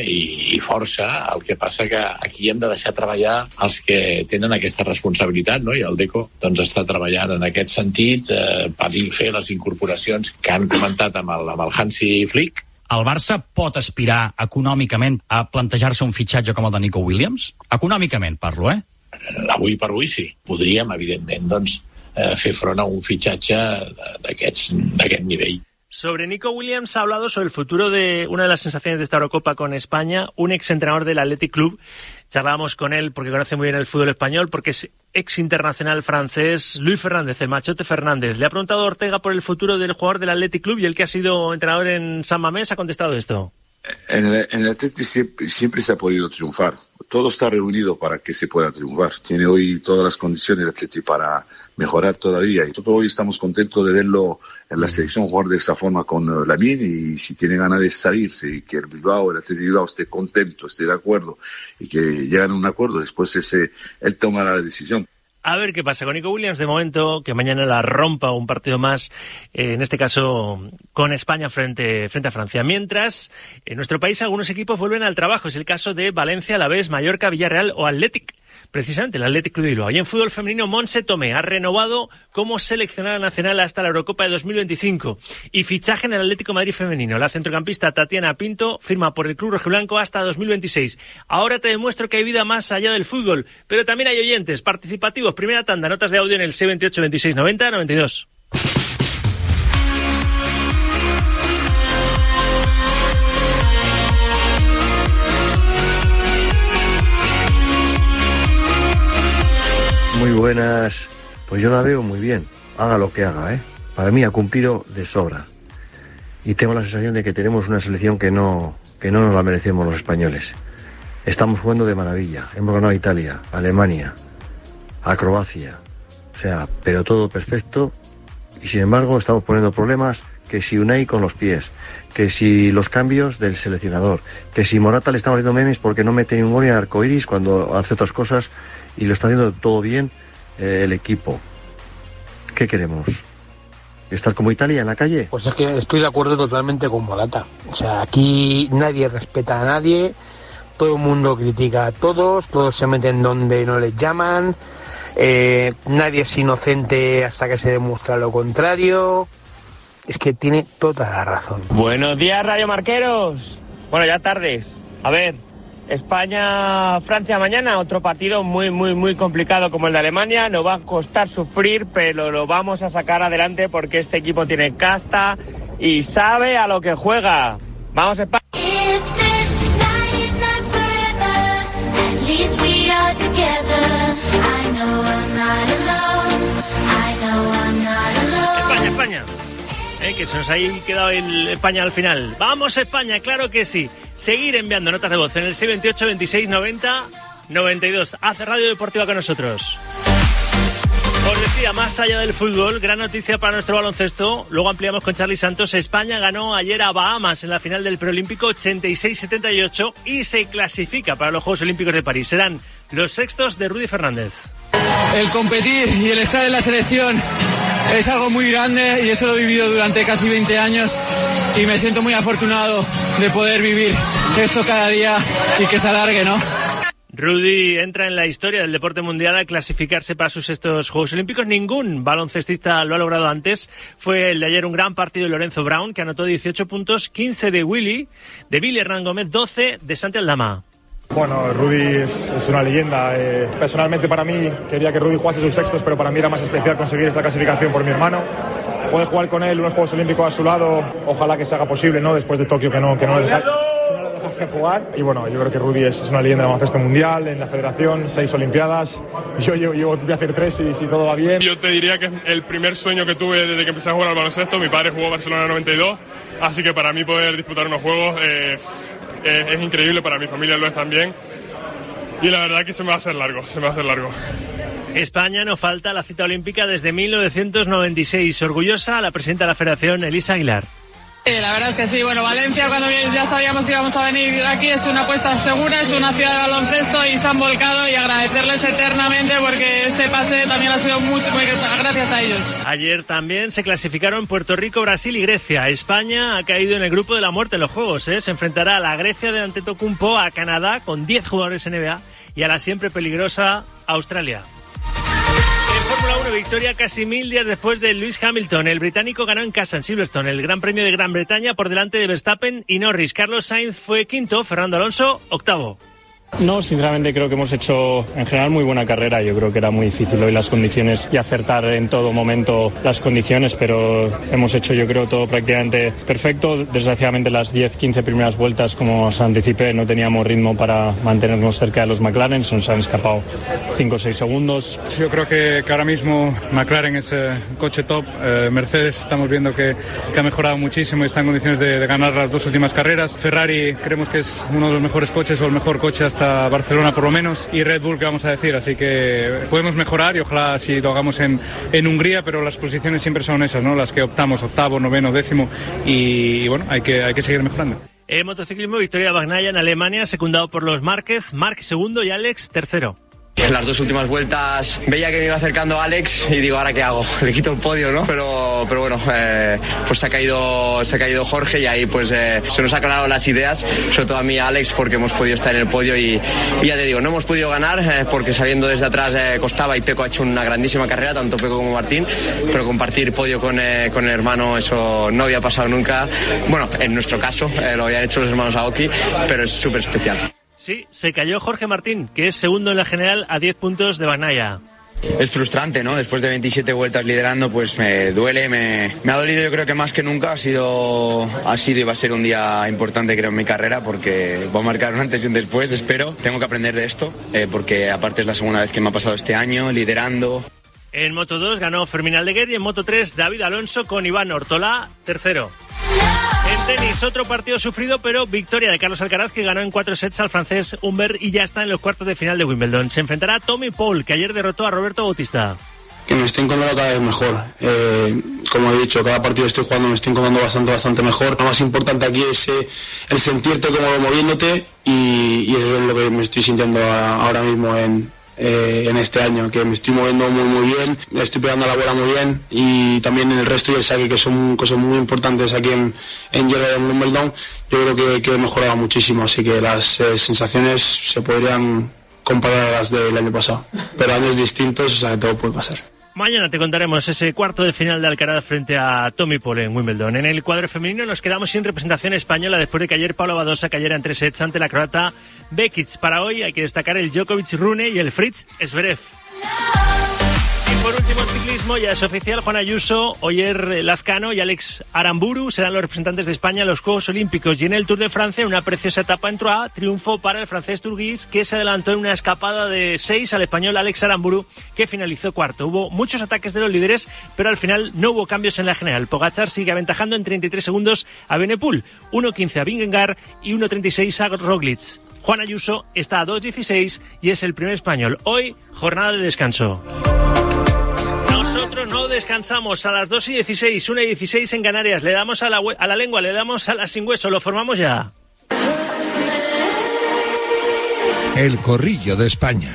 i força, el que passa que aquí hem de deixar treballar els que tenen aquesta responsabilitat, no? I el Deco doncs està treballant en aquest sentit per fer les incorporacions que han comentat amb el Hansi Flick. El Barça pot aspirar econòmicament a plantejar-se un fitxatge com el de Nico Williams? Econòmicament parlo, Avui per avui sí. Podríem, evidentment, doncs, fer front a un fitxatge d'aquest nivell. Sobre Nico Williams ha hablado sobre el futuro de una de las sensaciones de esta Eurocopa con España, un exentrenador del Athletic Club. Charlábamos con él porque conoce muy bien el fútbol español, porque es ex internacional francés, Luis Fernández, el Machote Fernández. Le ha preguntado a Ortega por el futuro del jugador del Athletic Club y el que ha sido entrenador en San Mamés ha contestado esto. En el Athletic siempre se ha podido triunfar. Todo está reunido para que se pueda triunfar. Tiene hoy todas las condiciones el Athletic para mejorar todavía. Y todo hoy estamos contentos de verlo en la selección jugar de esa forma con Lamine, y si tiene ganas de salirse y que el Athletic Bilbao esté contento, esté de acuerdo y que lleguen a un acuerdo, después él tomará la decisión. A ver qué pasa con Nico Williams de momento, que mañana la rompa un partido más, en este caso con España frente a Francia. Mientras, en nuestro país algunos equipos vuelven al trabajo. Es el caso de Valencia, Alavés, Mallorca, Villarreal o Athletic. Precisamente el Athletic Club de Bilbao. Y en fútbol femenino, Montse Tomé ha renovado como seleccionada nacional hasta la Eurocopa de 2025. Y fichaje en el Atlético de Madrid femenino. La centrocampista Tatiana Pinto firma por el club rojiblanco hasta 2026. Ahora te demuestro que hay vida más allá del fútbol, pero también hay oyentes participativos. Primera tanda, notas de audio en el 628 26 90 92. Muy buenas. Pues yo la veo muy bien. Haga lo que haga, Para mí ha cumplido de sobra. Y tengo la sensación de que tenemos una selección que no nos la merecemos los españoles. Estamos jugando de maravilla. Hemos ganado a Italia, a Alemania, a Croacia. O sea, pero todo perfecto. Y sin embargo estamos poniendo problemas, que si Unai con los pies, que si los cambios del seleccionador, que si Morata le estamos haciendo memes porque no mete ningún gol en arcoiris cuando hace otras cosas, y lo está haciendo todo bien el equipo. ¿Qué queremos? ¿Estar como Italia en la calle? Pues es que estoy de acuerdo totalmente con Morata. O sea, aquí nadie respeta a nadie, todo el mundo critica a todos se meten donde no les llaman, nadie es inocente hasta que se demuestra lo contrario. Es que tiene toda la razón. Buenos días, Radio Marqueros. Bueno, ya tardes. A ver, España-Francia mañana, otro partido muy complicado como el de Alemania. Nos va a costar sufrir, pero lo vamos a sacar adelante porque este equipo tiene casta y sabe a lo que juega. ¡Vamos, España! España. Que se nos ha quedado el España al final. ¡Vamos, España! ¡Claro que sí! Seguir enviando notas de voz en el 628 26 90 92. Hace Radio Deportiva con nosotros. Os decía, más allá del fútbol, gran noticia para nuestro baloncesto. Luego ampliamos con Charly Santos. España ganó ayer a Bahamas en la final del preolímpico 86-78 y se clasifica para los Juegos Olímpicos de París. Serán los sextos de Rudy Fernández. El competir y el estar en la selección es algo muy grande y eso lo he vivido durante casi 20 años y me siento muy afortunado de poder vivir esto cada día y que se alargue, ¿no? Rudy entra en la historia del deporte mundial al clasificarse para sus estos Juegos Olímpicos. Ningún baloncestista lo ha logrado antes. Fue el de ayer un gran partido de Lorenzo Brown, que anotó 18 puntos, 15 de Billy Hernán Gómez, 12 de Santi Aldama. Bueno, Rudy es una leyenda. Personalmente para mí quería que Rudy jugase sus sextos, pero para mí era más especial conseguir esta clasificación por mi hermano. poder jugar con él unos Juegos Olímpicos a su lado, ojalá que se haga posible, ¿no? Después de Tokio, que no le dejase jugar. Y bueno, yo creo que Rudy es una leyenda del baloncesto mundial, en la federación, 6 Olimpiadas. Yo voy a hacer 3 si todo va bien. Yo te diría que es el primer sueño que tuve desde que empecé a jugar al baloncesto. Mi padre jugó Barcelona 92, así que para mí poder disputar unos juegos es increíble, para mi familia lo es también. Y la verdad que se me va a hacer largo. España no falta a la cita olímpica desde 1996. Orgullosa la presidenta de la Federación, Elisa Aguilar. La verdad es que sí, bueno, Valencia, cuando ya sabíamos que íbamos a venir aquí, es una apuesta segura, es una ciudad de baloncesto y se han volcado, y agradecerles eternamente porque este pase también ha sido muy gracias a ellos. Ayer también se clasificaron Puerto Rico, Brasil y Grecia. España ha caído en el grupo de la muerte en los Juegos, Se enfrentará a la Grecia de Antetokounmpo, a Canadá con 10 jugadores NBA y a la siempre peligrosa Australia. Fórmula 1, victoria casi 1000 días después de Lewis Hamilton. El británico ganó en casa, en Silverstone, el Gran Premio de Gran Bretaña, por delante de Verstappen y Norris. Carlos Sainz fue quinto, Fernando Alonso octavo. No, sinceramente creo que hemos hecho en general muy buena carrera. Yo creo que era muy difícil hoy las condiciones y acertar en todo momento las condiciones, pero hemos hecho, yo creo, todo prácticamente perfecto. Desgraciadamente las 10-15 primeras vueltas, como os anticipé, no teníamos ritmo para mantenernos cerca de los McLaren, se nos han escapado 5 o 6 segundos. Yo creo que ahora mismo McLaren es coche top. Mercedes estamos viendo que ha mejorado muchísimo y está en condiciones de ganar las 2 últimas carreras. Ferrari creemos que es uno de los mejores coches o el mejor coche hasta Barcelona por lo menos, y Red Bull, que vamos a decir, así que podemos mejorar y ojalá así lo hagamos en Hungría, pero las posiciones siempre son esas, ¿no? Las que optamos, octavo, noveno, décimo, y bueno, hay que seguir mejorando. En motociclismo, victoria de Bagnaia en Alemania, secundado por los Márquez, Marc segundo y Alex tercero. En las 2 últimas vueltas veía que me iba acercando a Alex y digo, ¿ahora qué hago? Le quito el podio, ¿no? Pero bueno, pues se ha caído Jorge y ahí pues se nos ha aclarado las ideas, sobre todo a mí y a Alex, porque hemos podido estar en el podio y ya te digo, no hemos podido ganar porque saliendo desde atrás costaba, y Peco ha hecho una grandísima carrera, tanto Peco como Martín, pero compartir podio con el hermano, eso no había pasado nunca. Bueno, en nuestro caso lo habían hecho los hermanos Aoki, pero es súper especial. Sí, se cayó Jorge Martín, que es segundo en la general a 10 puntos de Bagnaia. Es frustrante, ¿no? Después de 27 vueltas liderando, pues me duele, me ha dolido, yo creo que más que nunca. Ha sido y va a ser un día importante, creo, en mi carrera, porque va a marcar un antes y un después, espero. Tengo que aprender de esto, porque aparte es la segunda vez que me ha pasado este año, liderando. En Moto 2 ganó Fermín Aldeguer y en Moto 3 David Alonso con Iván Ortolá, tercero. En tenis, otro partido sufrido, pero victoria de Carlos Alcaraz, que ganó en 4 sets al francés Humbert y ya está en los cuartos de final de Wimbledon. Se enfrentará a Tommy Paul, que ayer derrotó a Roberto Bautista. Que me estoy encontrando cada vez mejor. Como he dicho, cada partido que estoy jugando me estoy encontrando bastante mejor. Lo más importante aquí es el sentirte cómodo moviéndote, y eso es lo que me estoy sintiendo ahora mismo en este año, que me estoy moviendo muy bien, le estoy pegando a la bola muy bien, y también en el resto y el saque, que son cosas muy importantes aquí en hierro de Wimbledon. Yo creo que he mejorado muchísimo, así que las sensaciones se podrían comparar a las del año pasado, pero años distintos, o sea, que todo puede pasar. Mañana te contaremos ese cuarto de final de Alcaraz frente a Tommy Paul en Wimbledon. En el cuadro femenino nos quedamos sin representación española después de que ayer Paula Badosa cayera en 3 sets ante la croata Bekic. Para hoy hay que destacar el Djokovic-Rune y el Fritz Zverev. Y por último, en ciclismo, ya es oficial, Juan Ayuso, Oyer Lazcano y Alex Aramburu serán los representantes de España en los Juegos Olímpicos. Y en el Tour de Francia, una preciosa etapa en Troyes, triunfo para el francés Turguís, que se adelantó en una escapada de 6 al español Alex Aramburu, que finalizó cuarto. Hubo muchos ataques de los líderes, pero al final no hubo cambios en la general. Pogačar sigue aventajando en 33 segundos a Benepul, 1.15 a Vingegaard y 1.36 a Roglic. Juan Ayuso está a 2.16 y es el primer español. Hoy, jornada de descanso. Nosotros no descansamos. A las 2:16, 1:16 en Canarias. Le damos a la lengua, le damos a la sin hueso. Lo formamos ya. El Corrillo de España.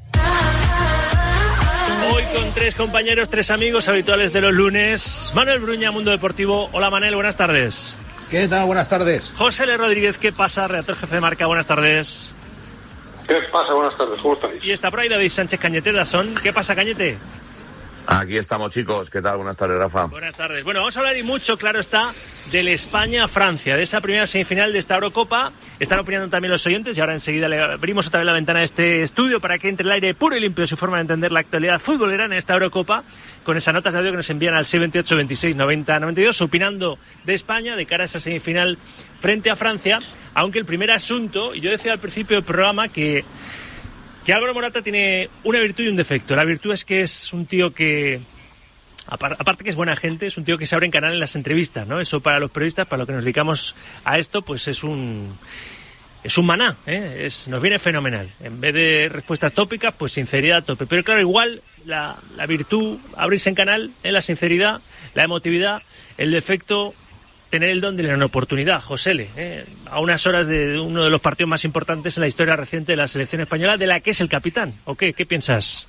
Hoy con 3 compañeros, 3 amigos habituales de los lunes. Manuel Bruña, Mundo Deportivo. Hola, Manel, buenas tardes. ¿Qué tal? Buenas tardes. José L. Rodríguez, ¿qué pasa? Redactor jefe de Marca, buenas tardes. ¿Qué pasa? Buenas tardes, ¿cómo estáis? Y está por ahí David Sánchez Cañete, Dazón. ¿Qué pasa, Cañete? Aquí estamos, chicos. ¿Qué tal? Buenas tardes, Rafa. Buenas tardes. Bueno, vamos a hablar y mucho, claro está, del España-Francia, de esa primera semifinal de esta Eurocopa. Están opinando también los oyentes y ahora enseguida le abrimos otra vez la ventana de este estudio para que entre el aire puro y limpio su forma de entender la actualidad futbolera en esta Eurocopa, con esas notas de audio que nos envían al 628 26 90 92, opinando de España de cara a esa semifinal frente a Francia. Aunque el primer asunto, y yo decía al principio del programa que Álvaro Morata tiene una virtud y un defecto. La virtud es que es un tío que, aparte que es buena gente, es un tío que se abre en canal en las entrevistas, ¿no? Eso para los periodistas, para los que nos dedicamos a esto, pues es un maná, ¿eh? Nos viene fenomenal. En vez de respuestas tópicas, pues sinceridad a tope. Pero claro, igual la virtud, abrirse en canal, en la sinceridad, la emotividad, el defecto, tener el don de la oportunidad. Josele, a unas horas de uno de los partidos más importantes en la historia reciente de la selección española, de la que es el capitán. ¿O qué? ¿Qué piensas?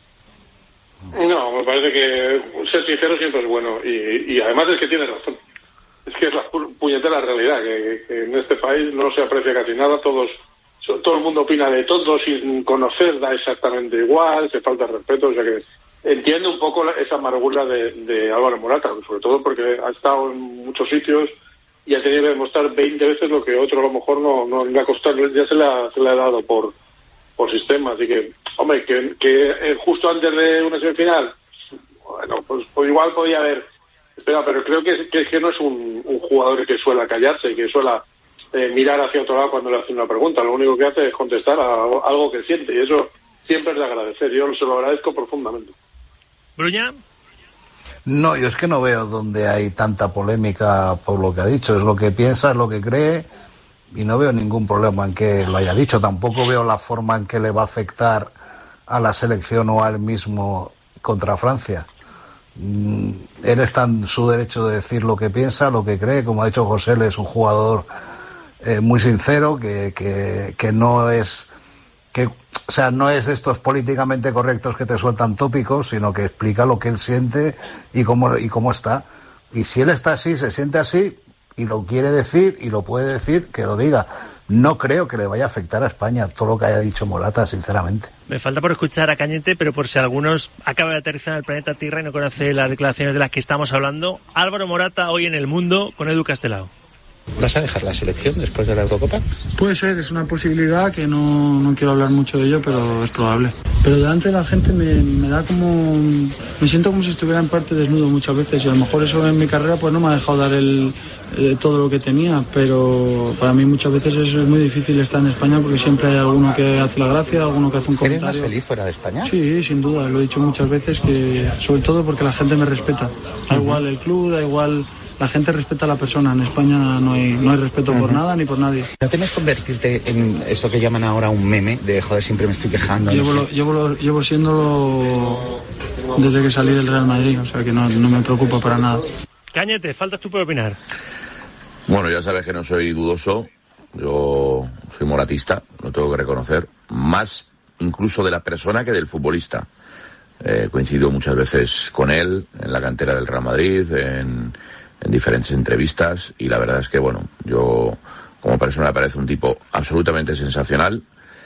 No, me parece que ser sincero siempre es bueno. Y además es que tiene razón. Es que es la puñetera realidad, que en este país no se aprecia casi nada. Todo el mundo opina de todo sin conocer, da exactamente igual, se falta respeto. O sea que entiendo un poco esa amargura de Álvaro Morata, sobre todo porque ha estado en muchos sitios y ha tenido que demostrar 20 veces lo que otro a lo mejor no le ha costado, ya se le ha dado por sistema. Así que, hombre, que justo antes de una semifinal, bueno, pues igual podía haber esperado, pero creo que no es un jugador que suela callarse, que suela mirar hacia otro lado cuando le hacen una pregunta. Lo único que hace es contestar a algo que siente, y eso siempre es de agradecer. Yo se lo agradezco profundamente. ¿Bruña? No, yo es que no veo donde hay tanta polémica por lo que ha dicho. Es lo que piensa, es lo que cree, y no veo ningún problema en que lo haya dicho. Tampoco veo la forma en que le va a afectar a la selección o a él mismo contra Francia. Él está en su derecho de decir lo que piensa, lo que cree. Como ha dicho José, él es un jugador muy sincero, que no es... O sea, no es de estos políticamente correctos que te sueltan tópicos, sino que explica lo que él siente y cómo está. Y si él está así, se siente así, y lo quiere decir, y lo puede decir, que lo diga. No creo que le vaya a afectar a España todo lo que haya dicho Morata, sinceramente. Me falta por escuchar a Cañete, pero por si algunos acaba de aterrizar en el planeta Tierra y no conoce las declaraciones de las que estamos hablando. Álvaro Morata hoy en El Mundo con Edu Castelao. ¿Vas a dejar la selección después de la Eurocopa? Puede ser, es una posibilidad que no quiero hablar mucho de ello, pero es probable. Pero delante de la gente me da como... Me siento como si estuviera en parte desnudo muchas veces, y a lo mejor eso en mi carrera pues no me ha dejado dar todo lo que tenía, pero para mí muchas veces es muy difícil estar en España porque siempre hay alguno que hace la gracia, alguno que hace un comentario. ¿Eres más feliz fuera de España? Sí, sin duda, lo he dicho muchas veces, que sobre todo porque la gente me respeta. Da igual el club, da igual... La gente respeta a la persona. En España no hay respeto por nada ni por nadie. ¿No temes convertirte en eso que llaman ahora un meme de joder, siempre me estoy quejando? Llevo siéndolo desde que salí del Real Madrid, o sea que no me preocupa para nada. Cañete, faltas tú por opinar. Bueno, ya sabes que no soy dudoso. Yo soy moratista, lo tengo que reconocer. Más incluso de la persona que del futbolista. Coincido muchas veces con él en la cantera del Real Madrid, en diferentes entrevistas, y la verdad es que, bueno, yo como persona me parece un tipo absolutamente sensacional.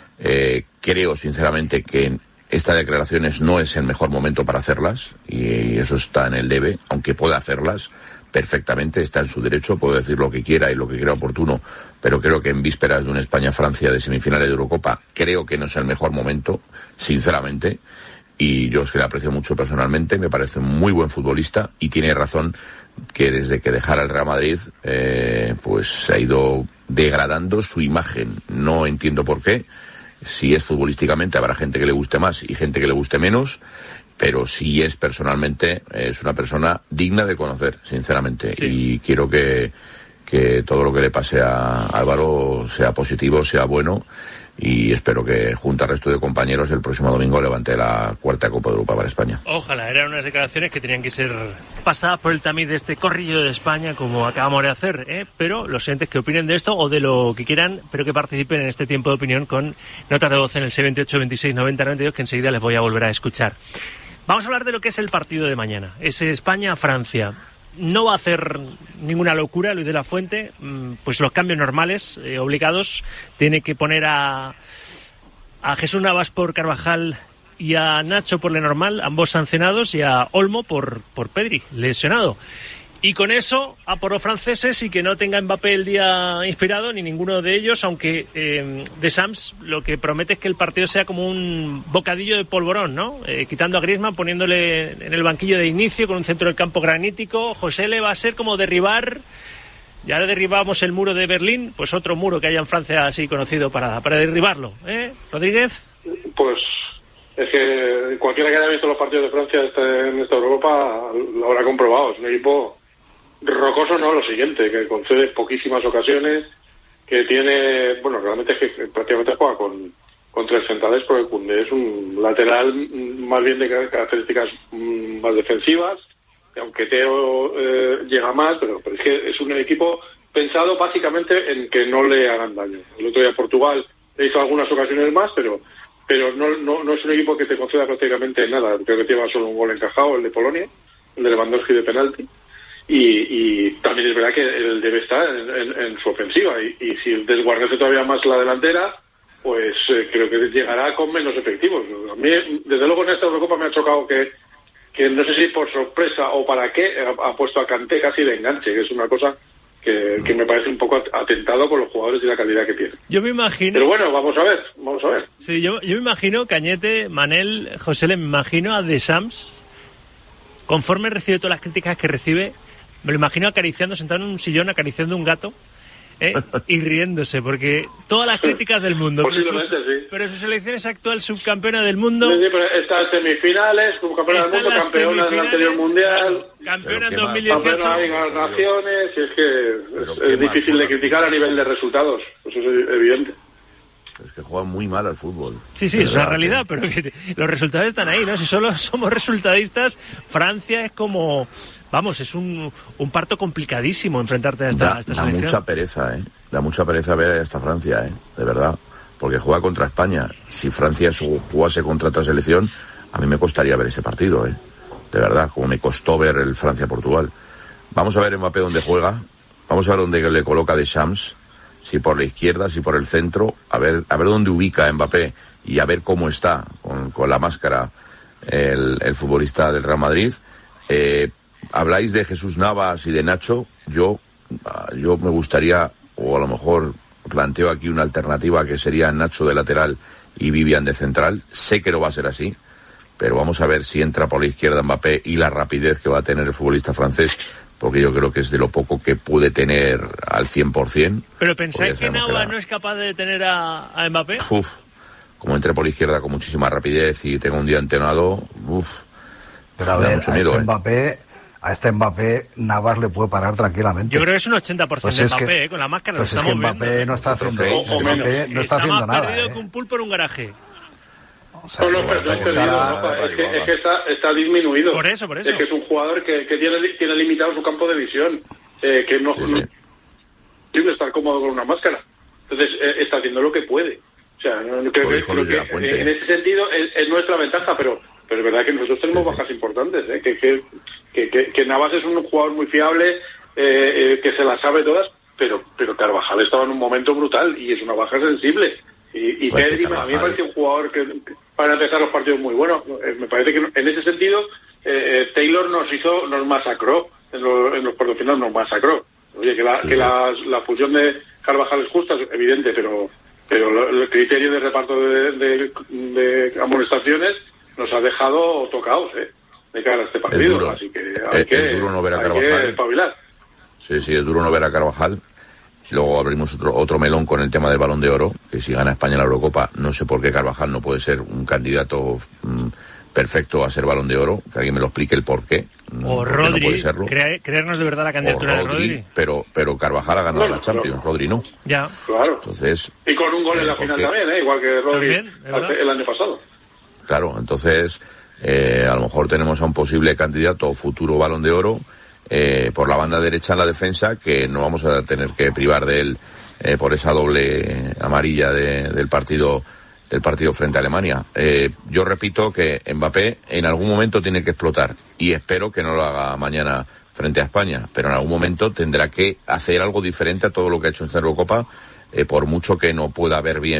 Creo sinceramente que estas declaraciones no es el mejor momento para hacerlas, y eso está en el debe, aunque pueda hacerlas perfectamente, está en su derecho, puede decir lo que quiera y lo que crea oportuno, pero creo que en vísperas de un España-Francia de semifinales de Eurocopa, creo que no es el mejor momento, sinceramente. Y yo es que le aprecio mucho personalmente, me parece un muy buen futbolista, y tiene razón que desde que dejara el Real Madrid pues se ha ido degradando su imagen. No entiendo por qué. Si es futbolísticamente habrá gente que le guste más y gente que le guste menos, pero si es personalmente, es una persona digna de conocer, sinceramente. Sí. Y quiero que todo lo que le pase a Álvaro sea positivo, sea bueno, y espero que junto al resto de compañeros el próximo domingo levante la cuarta Copa de Europa para España. Ojalá, eran unas declaraciones que tenían que ser pasadas por el tamiz de este corrillo de España, como acabamos de hacer, pero los oyentes que opinen de esto o de lo que quieran, pero que participen en este tiempo de opinión con notas de voz en el 628 26 90 92, que enseguida les voy a volver a escuchar. Vamos a hablar de lo que es el partido de mañana, es España-Francia. No va a hacer ninguna locura Luis de la Fuente, pues los cambios normales, obligados. Tiene que poner a Jesús Navas por Carvajal y a Nacho por Lenormand, ambos sancionados, y a Olmo por Pedri, lesionado. Y con eso, a por los franceses y que no tenga Mbappé el día inspirado, ni ninguno de ellos, aunque Deschamps lo que promete es que el partido sea como un bocadillo de polvorón, ¿no? Quitando a Griezmann, poniéndole en el banquillo de inicio con un centro del campo granítico. José le va a ser como derribar, ya derribamos el muro de Berlín, pues otro muro que haya en Francia así conocido para derribarlo, Rodríguez. Pues es que cualquiera que haya visto los partidos de Francia en esta Eurocopa lo habrá comprobado. Es un equipo rocoso, no, lo siguiente, que concede poquísimas ocasiones, que tiene, bueno, realmente es que prácticamente juega con tres centrales, porque Koundé es un lateral más bien de características más defensivas, aunque Teo llega más, pero es que es un equipo pensado básicamente en que no le hagan daño. El otro día Portugal le hizo algunas ocasiones más, pero no es un equipo que te conceda prácticamente nada. Creo que lleva solo un gol encajado, el de Polonia, el de Lewandowski de penalti. Y también es verdad que él debe estar en su ofensiva y si desguardase todavía más la delantera, pues creo que llegará con menos efectivos. A mí, desde luego, en esta Eurocopa me ha chocado que no sé si por sorpresa o para qué ha puesto a Kanté casi de enganche, que es una cosa que me parece un poco atentado con los jugadores y la calidad que tienen. Yo me imagino... Pero bueno, vamos a ver. Sí, yo me imagino, Cañete, Manel, José, me imagino a Deschamps, conforme recibe todas las críticas que recibe, me lo imagino acariciando, sentado en un sillón, acariciando un gato, y riéndose, porque todas las críticas del mundo, pero su selección es actual subcampeona del mundo. Sí, pero está en semifinales, subcampeona del mundo, campeona del anterior mundial, campeona en 2018. Campeona en las naciones, y es que es difícil de criticar a nivel de resultados, eso es evidente. Es que juegan muy mal al fútbol. Sí, es una realidad, pero que los resultados están ahí, ¿no? Si solo somos resultadistas, Francia es como... Vamos, es un parto complicadísimo enfrentarte a esta selección. Da mucha pereza, Da mucha pereza ver a esta Francia, de verdad. Porque juega contra España. Si Francia jugase contra otra selección, a mí me costaría ver ese partido, De verdad, como me costó ver el Francia-Portugal. Vamos a ver Mbappé dónde juega. Vamos a ver dónde le coloca Deschamps. Si por la izquierda, si por el centro. A ver dónde ubica a Mbappé y a ver cómo está con la máscara el futbolista del Real Madrid. Habláis de Jesús Navas y de Nacho. Yo me gustaría, o a lo mejor planteo aquí una alternativa que sería Nacho de lateral y Vivian de central. Sé que no va a ser así, pero vamos a ver si entra por la izquierda Mbappé y la rapidez que va a tener el futbolista francés, porque yo creo que es de lo poco que puede tener al 100%. ¿Pero pensáis que Navas no es capaz de detener a Mbappé? Como entre por la izquierda con muchísima rapidez y tenga un día entrenado, pero a ver, a este Mbappé Navas le puede parar tranquilamente. Yo creo que es un 80% de Mbappé, con la máscara. Pues es que Mbappé no está haciendo no está haciendo más nada. perdido que un pulpo en un garaje. O sea, es que está disminuido. Por eso. Es que es un jugador que tiene limitado su campo de visión, que no puede estar cómodo con una máscara. Entonces está haciendo lo que puede. O sea, creo que en ese sentido es nuestra ventaja, pero es verdad que nosotros tenemos bajas importantes, que Navas es un jugador muy fiable, que se las sabe todas, pero Carvajal estaba en un momento brutal y es una baja sensible. Y Pedri, a mí me parece un jugador que para empezar los partidos muy bueno. Me parece que en ese sentido Taylor nos masacró en los cuartos finales, nos masacró. Oye, que la fusión de Carvajal es justa, es evidente, pero el criterio de reparto de amonestaciones nos ha dejado tocados, de cara a este partido. Así que es duro no ver a Carvajal. Hay que espabilar. Sí, es duro no ver a Carvajal. Luego abrimos otro melón con el tema del Balón de Oro, que si gana España la Eurocopa, no sé por qué Carvajal no puede ser un candidato perfecto a ser Balón de Oro, que alguien me lo explique el por qué. O Rodri, no puede serlo. Creernos de verdad la candidatura de Rodri. Pero Carvajal ha ganado la Champions, Rodri no. Ya. Claro. Entonces, y con un gol en la final también, igual que Rodri el año pasado. Claro, entonces a lo mejor tenemos a un posible candidato o futuro Balón de Oro por la banda derecha en la defensa, que no vamos a tener que privar de él por esa doble amarilla del partido frente a Alemania. Yo repito que Mbappé en algún momento tiene que explotar y espero que no lo haga mañana frente a España, pero en algún momento tendrá que hacer algo diferente a todo lo que ha hecho en esta Eurocopa, por mucho que no pueda ver bien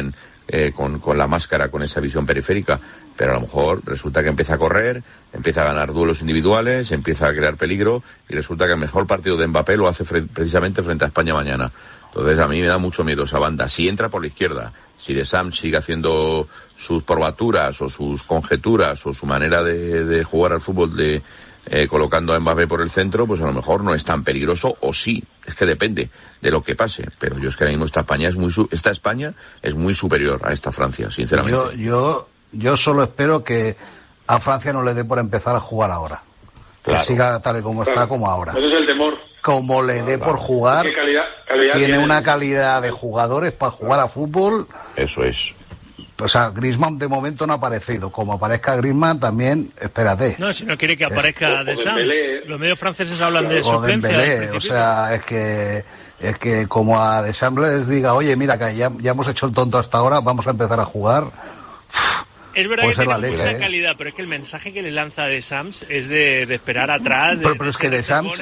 con la máscara, con esa visión periférica, pero a lo mejor resulta que empieza a correr, empieza a ganar duelos individuales, empieza a crear peligro, y resulta que el mejor partido de Mbappé lo hace precisamente frente a España mañana. Entonces a mí me da mucho miedo esa banda. Si entra por la izquierda, si Deschamps sigue haciendo sus probaturas o sus conjeturas o su manera de jugar al fútbol colocando a Mbappé por el centro, pues a lo mejor no es tan peligroso, o sí, es que depende de lo que pase. Pero yo es que ahora mismo esta España es muy superior a esta Francia, sinceramente. Yo solo espero que a Francia no le dé por empezar a jugar ahora. Claro. Que siga tal y como está, como ahora. Ese es el temor. Como le dé por jugar, tiene una calidad de jugadores para jugar a fútbol. Eso es. O sea, Griezmann de momento no ha aparecido. Como aparezca Griezmann también, espérate. No, si no quiere que aparezca Deschamps. Los medios franceses hablan de suplencia. O sea, es que como a Deschamps les diga, oye, mira, que ya hemos hecho el tonto hasta ahora, vamos a empezar a jugar. Es verdad que tiene mucha calidad, pero es que el mensaje que le lanza Deschamps es de esperar atrás. Pero es que Deschamps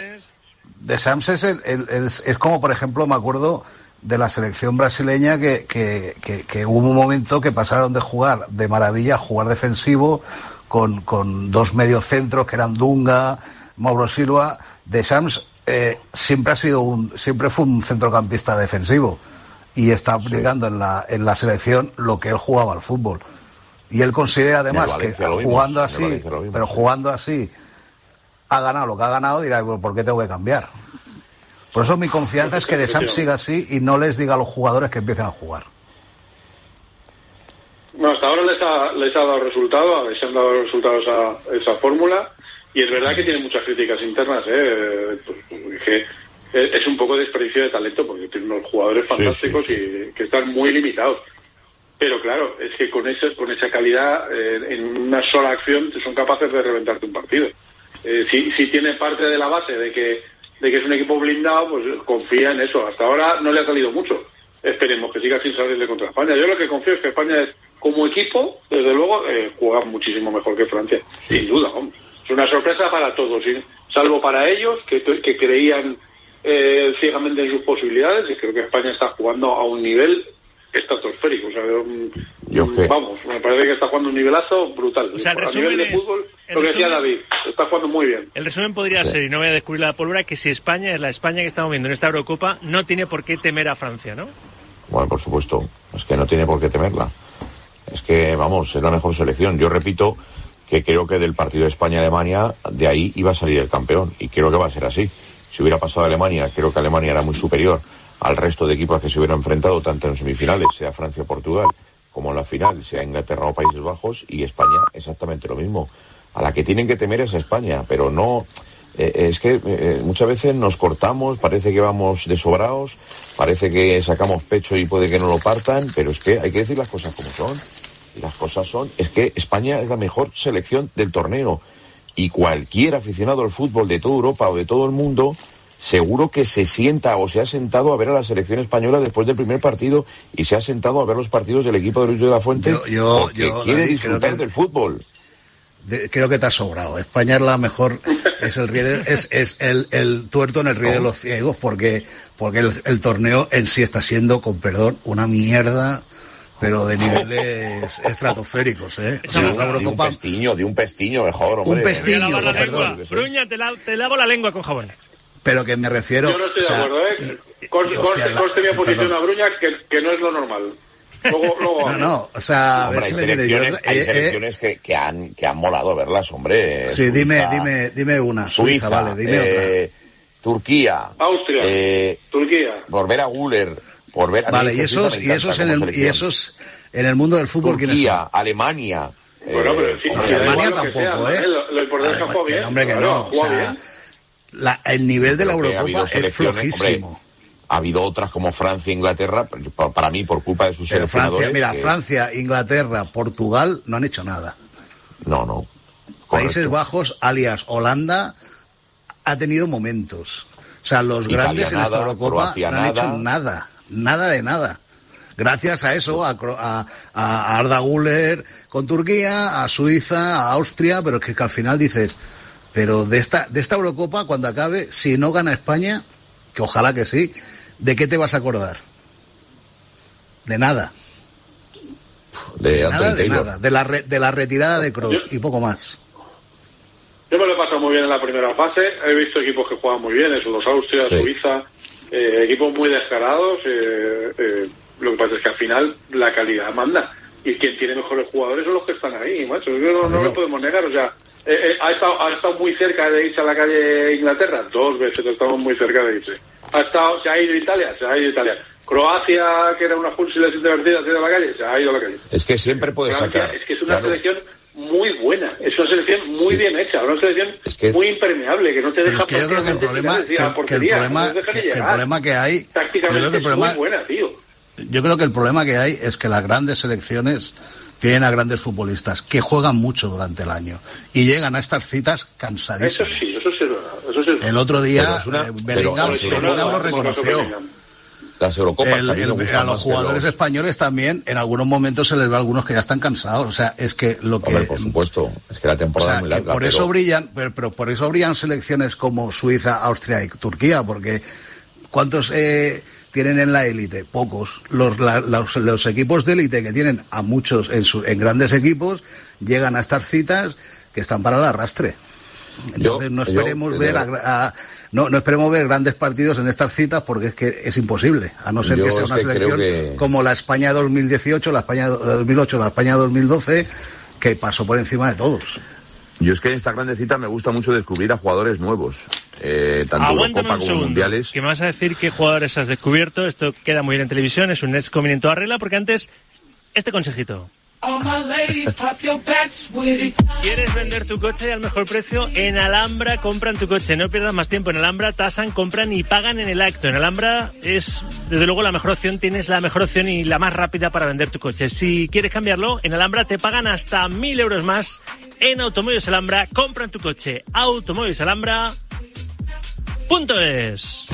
es como, por ejemplo, me acuerdo de la selección brasileña que hubo un momento que pasaron de jugar de maravilla a jugar defensivo con dos mediocentros que eran Dunga, Mauro Silva. Deschamps siempre fue un centrocampista defensivo y está aplicando en la selección lo que él jugaba al fútbol. Y él considera además que jugando así ha ganado lo que ha ganado, dirá, ¿por qué tengo que cambiar? Por eso mi confianza es que Deschamps siga así y no les diga a los jugadores que empiecen a jugar. No, hasta ahora les ha dado resultado, les han dado resultados a esa fórmula, y es verdad que tiene muchas críticas internas, que es un poco desperdicio de talento, porque tiene unos jugadores fantásticos y que están muy limitados. Pero claro, es que con esa calidad, en una sola acción son capaces de reventarte un partido. Si tiene parte de la base de que es un equipo blindado, pues confía en eso. Hasta ahora no le ha salido mucho. Esperemos que siga sin salirle contra España. Yo lo que confío es que España, como equipo, desde luego, juega muchísimo mejor que Francia. Sin duda, hombre. Es una sorpresa para todos, ¿sí? Salvo para ellos, que creían ciegamente en sus posibilidades, y creo que España está jugando a un nivel estratosférico. O sea, vamos, me parece que está jugando un nivelazo brutal. O sea, a nivel de fútbol, lo que decía David, está jugando muy bien. El resumen podría ser, y no voy a descubrir la pólvora, que si España es la España que estamos viendo en esta Eurocopa, no tiene por qué temer a Francia, ¿no? Bueno, por supuesto, es que no tiene por qué temerla. Es que, vamos, es la mejor selección. Yo repito que creo que del partido de España-Alemania, de ahí iba a salir el campeón, y creo que va a ser así. Si hubiera pasado a Alemania, creo que Alemania era muy superior al resto de equipos que se hubieran enfrentado, tanto en semifinales, sea Francia o Portugal, como en la final, sea Inglaterra o Países Bajos, y España exactamente lo mismo. A la que tienen que temer es a España, pero no... es que muchas veces nos cortamos, parece que vamos desobrados, parece que sacamos pecho y puede que no lo partan, pero es que hay que decir las cosas como son. Y las cosas son, es que España es la mejor selección del torneo, y cualquier aficionado al fútbol de toda Europa o de todo el mundo seguro que se sienta o se ha sentado a ver a la selección española después del primer partido, y se ha sentado a ver los partidos del equipo de Luis de la Fuente, porque quiere disfrutar del fútbol. Creo que te has sobrado. España es la mejor, es el tuerto en el río de los ciegos, porque el torneo en sí está siendo, con perdón, una mierda, pero de niveles estratosféricos, ¿eh? O sea, de un pestiño mejor, hombre. Un pestiño, perdón. Bruña, te lavo la lengua con jabón. Pero que me refiero... Yo no estoy de acuerdo, Conste mi oposición a Bruña, que no es lo normal. Luego no, o sea... Hombre, hay selecciones que han molado verlas, hombre. Sí, dime una. Suiza, vale, dime otra. Turquía. Austria. Turquía. Por ver a Guller, por ver a... Vale, y esos en el mundo del fútbol, Turquía, ¿quiénes son? Alemania. Bueno, pero sí, Alemania tampoco, sea, Lo importante es que juega bien. Hombre, que no, o sea... el nivel de la Eurocopa es flojísimo. Hombre, ha habido otras como Francia e Inglaterra, para mí, por culpa de sus seleccionadores. Francia, Inglaterra, Portugal no han hecho nada. No. Correcto. Países Bajos, alias Holanda, ha tenido momentos. O sea, los grandes en esta Eurocopa no han hecho nada de nada. Gracias a eso, a Arda Güler con Turquía, a Suiza, a Austria, pero es que al final dices... Pero de esta Eurocopa, cuando acabe, si no gana España, que ojalá que sí, ¿de qué te vas a acordar? De nada. de Anthony Taylor. Nada, de la retirada de Kroos y poco más. Yo me lo he pasado muy bien en la primera fase. He visto equipos que juegan muy bien, eso, los Austria, Suiza, equipos muy descarados. Lo que pasa es que al final la calidad manda. Y quien tiene mejores jugadores son los que están ahí, macho. No lo podemos negar. O sea, ha estado muy cerca de irse a la calle Inglaterra. 2 veces estamos muy cerca de irse. Se ha ido Italia. Croacia, que era una fusiles divertida, se ha ido a la calle, se ha ido a la calle. Es que siempre puedes sacar. Es que es una selección muy buena, es una selección muy bien hecha, una selección muy impermeable, que no te deja... Es que yo creo que el problema que hay... Tácticamente es muy buena, tío. Yo creo que el problema que hay es que las grandes selecciones tienen a grandes futbolistas que juegan mucho durante el año y llegan a estas citas cansadísimos. Eso sí es verdad. El otro día Bellingham lo reconoció. Las Eurocopas a los jugadores españoles también en algunos momentos se les ve a algunos que ya están cansados. O sea, es que lo que... Hombre, por supuesto, es que la temporada es muy larga. Por eso brillan, pero por eso brillan selecciones como Suiza, Austria y Turquía, porque ¿cuántos tienen en la élite? Pocos. Los equipos de élite que tienen a muchos en grandes equipos llegan a estas citas que están para el arrastre. Entonces no esperemos ver grandes partidos en estas citas, porque es que es imposible, a no ser que sea una selección como la España 2018, la España 2008, la España 2012, que pasó por encima de todos. Yo es que en esta grande cita me gusta mucho descubrir a jugadores nuevos, tanto Eurocopa como mundiales. ¿Qué me vas a decir qué jugadores has descubierto? Esto queda muy bien en televisión, es un exconveniente arregla, porque antes, este consejito. ¿Quieres vender tu coche al mejor precio? En Alhambra compran tu coche. No pierdas más tiempo. En Alhambra tasan, compran y pagan en el acto. En Alhambra es, desde luego, la mejor opción. Tienes la mejor opción y la más rápida para vender tu coche. Si quieres cambiarlo, en Alhambra te pagan hasta 1.000 euros más. En Automóviles Alhambra compran tu coche. Automóvilesalhambra.es.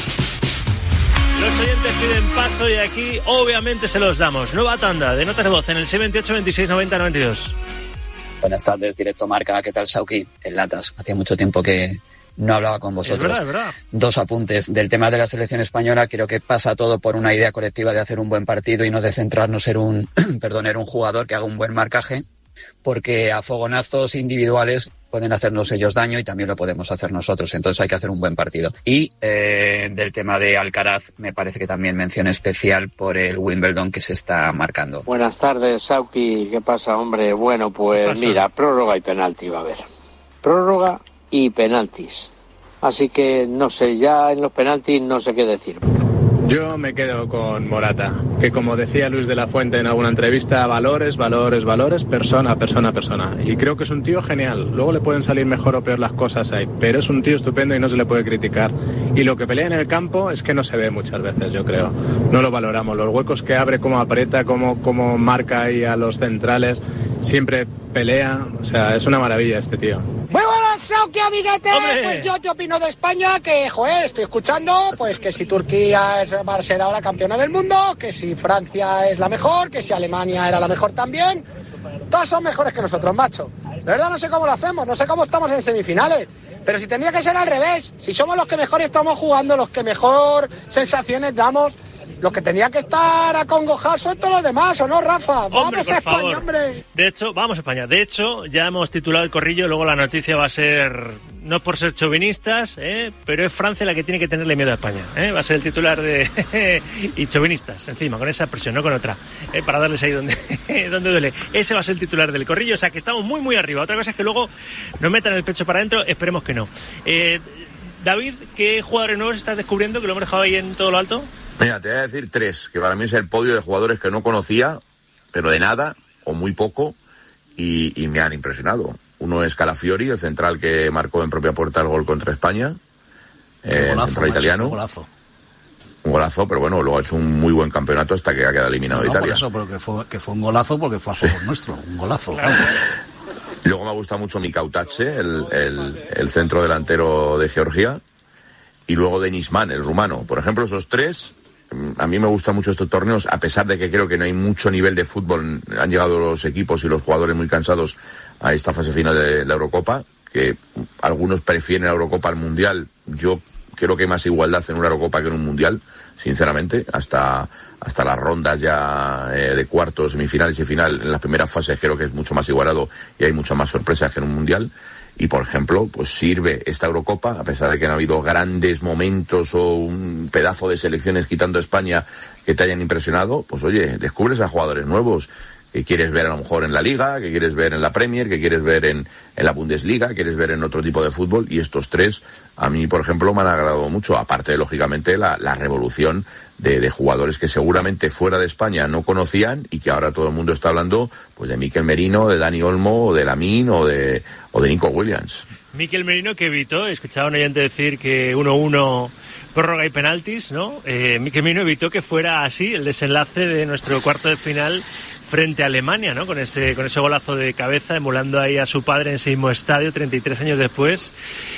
Los oyentes piden paso y aquí obviamente se los damos. Nueva tanda de notas de voz en el 628 26 90 92. Buenas tardes, Directo Marca. ¿Qué tal, Sauki? En Latas. Hacía mucho tiempo que no hablaba con vosotros. Es verdad. 2 apuntes. Del tema de la selección española, creo que pasa todo por una idea colectiva de hacer un buen partido y no de centrarnos en un jugador que haga un buen marcaje, porque a fogonazos individuales pueden hacernos ellos daño y también lo podemos hacer nosotros. Entonces hay que hacer un buen partido. Y del tema de Alcaraz, me parece que también mención especial por el Wimbledon que se está marcando. Buenas tardes, Sauki. ¿Qué pasa, hombre? Bueno, pues mira, prórroga y penalti va a haber. Prórroga y penaltis. Así que no sé, ya en los penaltis no sé qué decir. Yo me quedo con Morata, que como decía Luis de la Fuente en alguna entrevista, valores, persona. Y creo que es un tío genial. Luego le pueden salir mejor o peor las cosas ahí, pero es un tío estupendo y no se le puede criticar. Y lo que pelea en el campo es que no se ve muchas veces, yo creo. No lo valoramos. Los huecos que abre, cómo aprieta, cómo marca ahí a los centrales, siempre pelea. O sea, es una maravilla este tío. Muy buenas, Sauki, amiguete. Pues yo te opino de España que, estoy escuchando, pues que si Turquía va a ser ahora campeona del mundo, que si Francia es la mejor, que si Alemania era la mejor también. Todos son mejores que nosotros, macho. De verdad no sé cómo lo hacemos, no sé cómo estamos en semifinales. Pero si tendría que ser al revés, si somos los que mejor estamos jugando, los que mejor sensaciones damos, los que tendrían que estar acongojados son todos los demás, ¿o no, Rafa? Hombre, vamos a España, hombre. De hecho, vamos a España. De hecho, ya hemos titulado el corrillo, luego la noticia va a ser, no por ser chauvinistas, pero es Francia la que tiene que tenerle miedo a España. Va a ser el titular de y chauvinistas, encima, con esa expresión, no con otra, para darles ahí donde duele. Ese va a ser el titular del corrillo, o sea que estamos muy, muy arriba. Otra cosa es que luego nos metan el pecho para adentro, esperemos que no. David, ¿qué jugadores nuevos estás descubriendo que lo hemos dejado ahí en todo lo alto? Mira, te voy a decir 3, que para mí es el podio de jugadores que no conocía, pero de nada, o muy poco, y me han impresionado. Uno es Calafiori, el central que marcó en propia puerta el gol contra España, el central italiano. Un golazo, pero bueno, luego ha hecho un muy buen campeonato hasta que ha quedado eliminado de Italia. Por eso, pero que fue un golazo porque fue a favor nuestro, un golazo. Claro. Luego me gusta mucho Mikautache, el centro delantero de Georgia, y luego Denis Mann, el rumano. Por ejemplo, esos 3... A mí me gustan mucho estos torneos, a pesar de que creo que no hay mucho nivel de fútbol. Han llegado los equipos y los jugadores muy cansados a esta fase final de la Eurocopa, que algunos prefieren la Eurocopa al Mundial. Yo creo que hay más igualdad en una Eurocopa que en un Mundial, sinceramente, hasta las rondas ya de cuartos, semifinales y final. En las primeras fases creo que es mucho más igualado y hay muchas más sorpresas que en un Mundial. Y, por ejemplo, pues sirve esta Eurocopa, a pesar de que no ha habido grandes momentos o un pedazo de selecciones quitando a España que te hayan impresionado, pues oye, descubres a jugadores nuevos que quieres ver a lo mejor en la Liga, que quieres ver en la Premier, que quieres ver en la Bundesliga, que quieres ver en otro tipo de fútbol, y estos tres a mí, por ejemplo, me han agradado mucho, aparte, lógicamente, la revolución de jugadores que seguramente fuera de España no conocían y que ahora todo el mundo está hablando pues de Mikel Merino, de Dani Olmo, o de Lamine o de Nico Williams. Mikel Merino, que evitó, escuchaba a un oyente decir que 1-1 prórroga y penaltis, ¿no? Mikel Merino evitó que fuera así el desenlace de nuestro cuarto de final frente a Alemania, ¿no? Con ese golazo de cabeza, emulando ahí a su padre en ese mismo estadio 33 años después.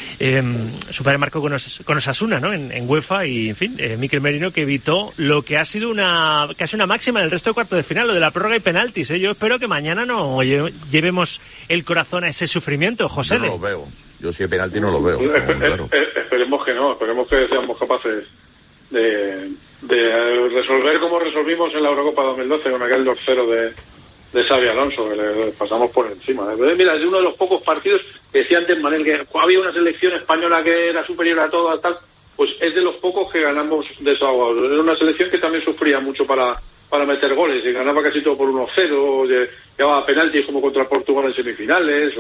Su padre marcó con Osasuna, ¿no? En UEFA, y en fin, Mikel Merino, que evitó lo que ha sido casi una máxima en el resto del cuarto de final, lo de la prórroga y penaltis, ¿eh? Yo espero que mañana no llevemos el corazón a ese sufrimiento, José. Yo no lo veo. Yo si hay penalti no lo veo. Claro. Esperemos que no, esperemos que seamos capaces de resolver como resolvimos en la Eurocopa 2012 con aquel 2-0 de Xabi Alonso, que le pasamos por encima. Mira, es uno de los pocos partidos que decía antes Manel, que había una selección española que era superior a todas, tal, pues es de los pocos que ganamos desahogados. Era una selección que también sufría mucho para meter goles, y ganaba casi todo por 1-0, llevaba penaltis como contra Portugal en semifinales,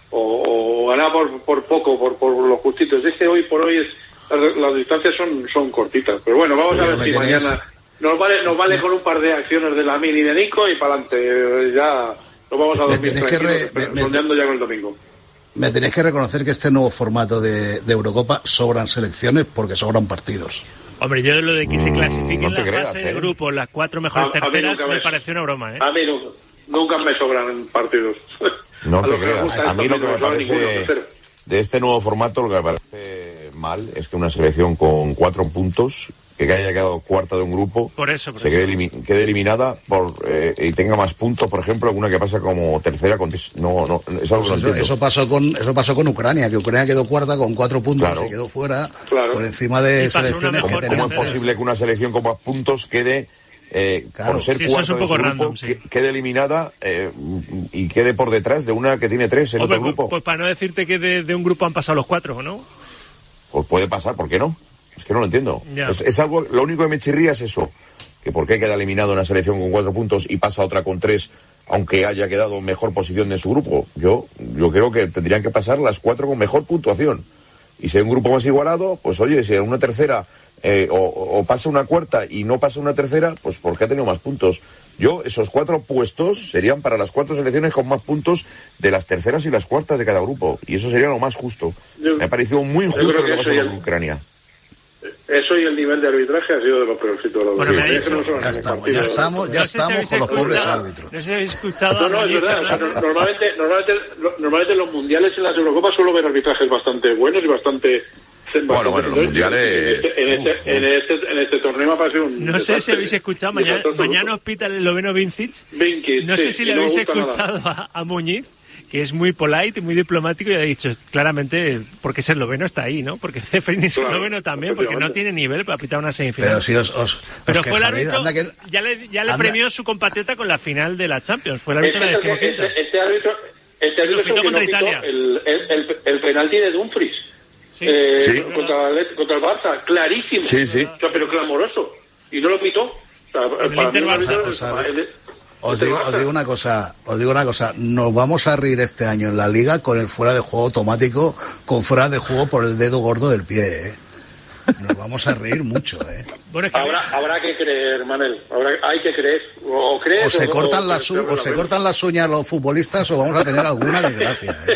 o ganaba por poco, por los justitos. Es que hoy por hoy las distancias son cortitas, pero bueno, vamos a ver si mañana nos vale con un par de acciones de Lamine y de Nico y para adelante. Ya nos vamos a dormir rondeando ya con el domingo. Me tenéis que reconocer que este nuevo formato de Eurocopa sobran selecciones porque sobran partidos. Hombre, yo lo de que se clasifiquen la fase de grupo, las 4 mejores terceras, me pareció una broma, ¿eh? A mí nunca me sobran partidos. No te creas. A mí lo que me parece de este nuevo formato, lo que me parece mal es que una selección con 4 puntos, que haya quedado cuarta de un grupo, se quede eliminada y tenga más puntos, por ejemplo, alguna que pasa como tercera con no es algo que no entiendo. Eso pasó con Ucrania, que Ucrania quedó cuarta con 4 puntos, claro. Y quedó fuera por encima de selecciones que tenemos. ¿Cómo es posible que una selección con más puntos quede por ser cuarta de su grupo, quede eliminada y quede por detrás de una que tiene 3 en otro grupo? Pues para no decirte que de un grupo han pasado los 4, ¿no? Pues puede pasar, ¿por qué no? Es que no lo entiendo. Es algo, lo único que me chirría es eso, que por qué queda eliminado una selección con 4 puntos y pasa otra con 3, aunque haya quedado en mejor posición de su grupo. Yo creo que tendrían que pasar las 4 con mejor puntuación. Y si hay un grupo más igualado, pues oye, si hay una tercera o pasa una cuarta y no pasa una tercera, pues porque ha tenido más puntos. Esos 4 puestos serían para las 4 selecciones con más puntos de las terceras y las cuartas de cada grupo. Y eso sería lo más justo. Me ha parecido muy injusto lo que pasó con Ucrania. Eso y el nivel de arbitraje ha sido de los peorcitos. Ya estamos con los pobres árbitros. No sé si habéis escuchado. No, es verdad. Normalmente en los mundiales y en las Eurocopas suelo ver arbitrajes bastante buenos y bastante. Bueno, los mundiales. En este torneo me ha parecido un. No sé si habéis escuchado. Mañana nos pita el esloveno Vincic. No sé si le habéis escuchado a Muñiz, que es muy polite y muy diplomático, y ha dicho claramente, porque ese esloveno está ahí, ¿no? Porque Ceferin es esloveno también, porque no tiene nivel para pitar una semifinal. Pero si pero fue el árbitro, ya le premió su compatriota con la final de la Champions, fue el árbitro de la decimoquinta. Este árbitro lo pitó contra Italia. El penalti de Dumfries. Contra el Barça, clarísimo. Sí. O sea, pero clamoroso. Y no lo pitó. Para mí Os digo una cosa, nos vamos a reír este año en la Liga con el fuera de juego automático, con fuera de juego por el dedo gordo del pie, ¿eh? Nos vamos a reír mucho, ¿eh? Bueno, es que habrá que creer, Manel, hay que creer, o crees o se cortan las uñas los futbolistas, o vamos a tener alguna desgracia, ¿eh?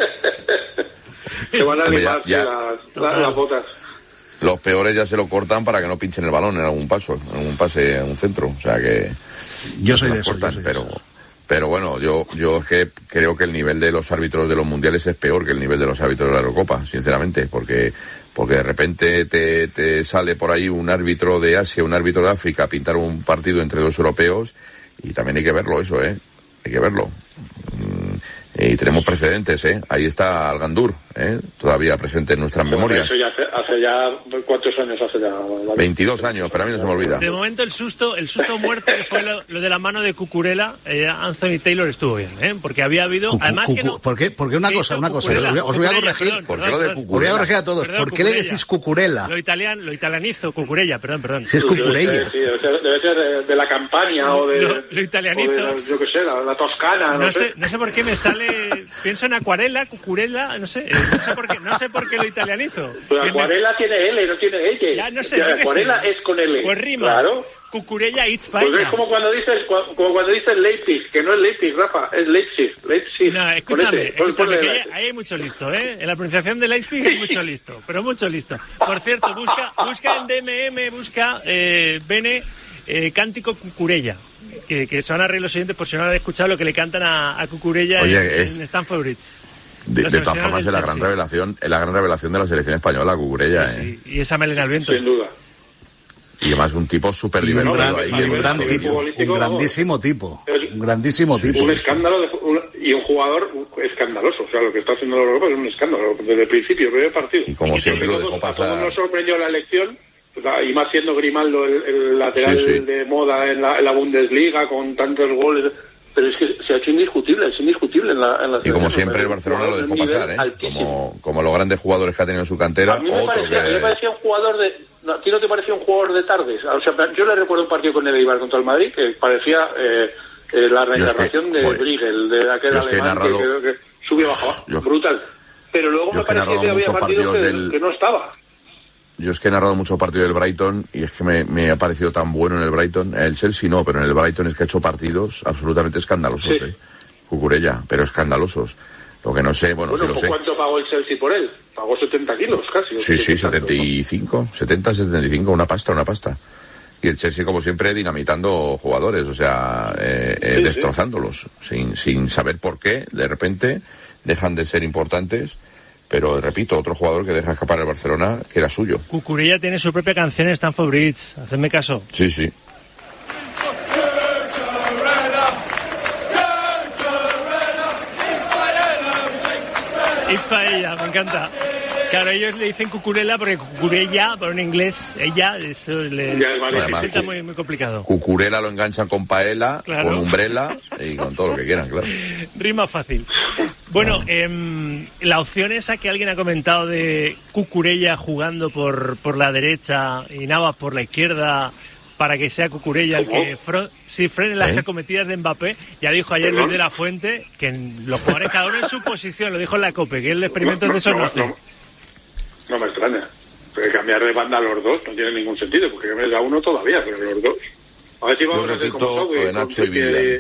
Se van a limar las botas. Los peores ya se lo cortan para que no pinchen el balón en algún pase, en un centro, o sea que yo soy de eso. Pero bueno, yo es que creo que el nivel de los árbitros de los mundiales es peor que el nivel de los árbitros de la Eurocopa, sinceramente, porque de repente te sale por ahí un árbitro de Asia, un árbitro de África a pintar un partido entre 2 europeos, y también hay que verlo hay que verlo. Y tenemos precedentes, ahí está Al Gandur, todavía presente en nuestras memorias. Eso ya hace ya, ¿cuántos años hace ya? 22 años, pero a mí no se me olvida. De momento el susto muerte, que fue lo de la mano de Cucurella, Anthony Taylor estuvo bien, porque había habido, además que no... ¿Por qué? Porque una cosa, os voy a corregir. ¿Por qué lo de Cucurella? Os voy a corregir a todos. ¿Por qué le decís Cucurella? Lo italianizo, Cucurella, perdón. Si es Cucurella. Sí, debe ser de la Campania o de... Lo italianizo. Yo qué sé, la Toscana, no sé. No sé por qué me sale... Pienso en acuarela, Cucurella, no sé por qué lo italianizo. Pero acuarela tiene L, no tiene L. Ya, no sé. Acuarela es con L. Pues rima. Claro. Cucurella it's España. Pues es como cuando dices Leipzig, que no es Leipzig, Rafa, es Leipzig. No, escúchame, que ahí hay mucho listo, En la pronunciación de Leipzig hay mucho listo, pero mucho listo. Por cierto, busca en DMM, Bene, Cántico Cucurella, que se van a reír los oyentes por si no han escuchado lo que le cantan a Cucurella en Stamford Bridge. De todas formas, es la gran revelación de la selección española, Cucurella. Sí. Y esa melena al viento. Sin duda. Y además un tipo súper divertido. Un grandísimo tipo. Un escándalo y un jugador escandaloso. O sea, lo que está haciendo la Europa es un escándalo desde el principio, el primer partido. Y como siempre lo dejó pasar. A todos nos sorprendió la elección, y más siendo Grimaldo el lateral de moda en la Bundesliga con tantos goles. Pero es que se ha hecho indiscutible en la y como siempre el Barcelona lo dejó pasar, como los grandes jugadores que ha tenido en su cantera. A mí me parecía un jugador de... ¿A ti no te parecía un jugador de tardes? O sea, yo le recuerdo un partido con el Eibar contra el Madrid que parecía la reencarnación de Brigel, de aquel alemán que subió bajaba. Brutal. Pero luego me parecía que había partidos que no estaba. Yo es que he narrado muchos partidos del Brighton y es que me ha parecido tan bueno en el Brighton. El Chelsea no, pero en el Brighton es que ha hecho partidos absolutamente escandalosos, Cucurella, pero escandalosos. Lo que no sé, bueno sí lo sé. ¿Cuánto pagó el Chelsea por él? Pagó 70 kilos casi. Sí, 75, una pasta. Y el Chelsea, como siempre, dinamitando jugadores, o sea, destrozándolos, sin saber por qué, de repente, dejan de ser importantes. Pero, repito, otro jugador que deja escapar el Barcelona, que era suyo. Cucurella tiene su propia canción en Stamford Bridge, hacedme caso. Sí. Es para ella, me encanta. Claro, ellos le dicen Cucurella porque Cucurella, pero en inglés, ella, eso le resulta muy, muy complicado. Cucurella lo enganchan con paella, claro, con umbrella y con todo lo que quieran, claro. Rima fácil. Bueno, la opción esa que alguien ha comentado de Cucurella jugando por la derecha y Navas por la izquierda para que sea Cucurella el que frene las acometidas de Mbappé. Ya dijo ayer Luis de la Fuente que los jugadores cada uno en su posición, lo dijo en la COPE, que el experimento de eso no hace. No me extraña. Pero cambiar de banda a los dos no tiene ningún sentido, porque cambiar a uno todavía, pero los dos. A ver si vamos a hacer como de Nacho y Villar.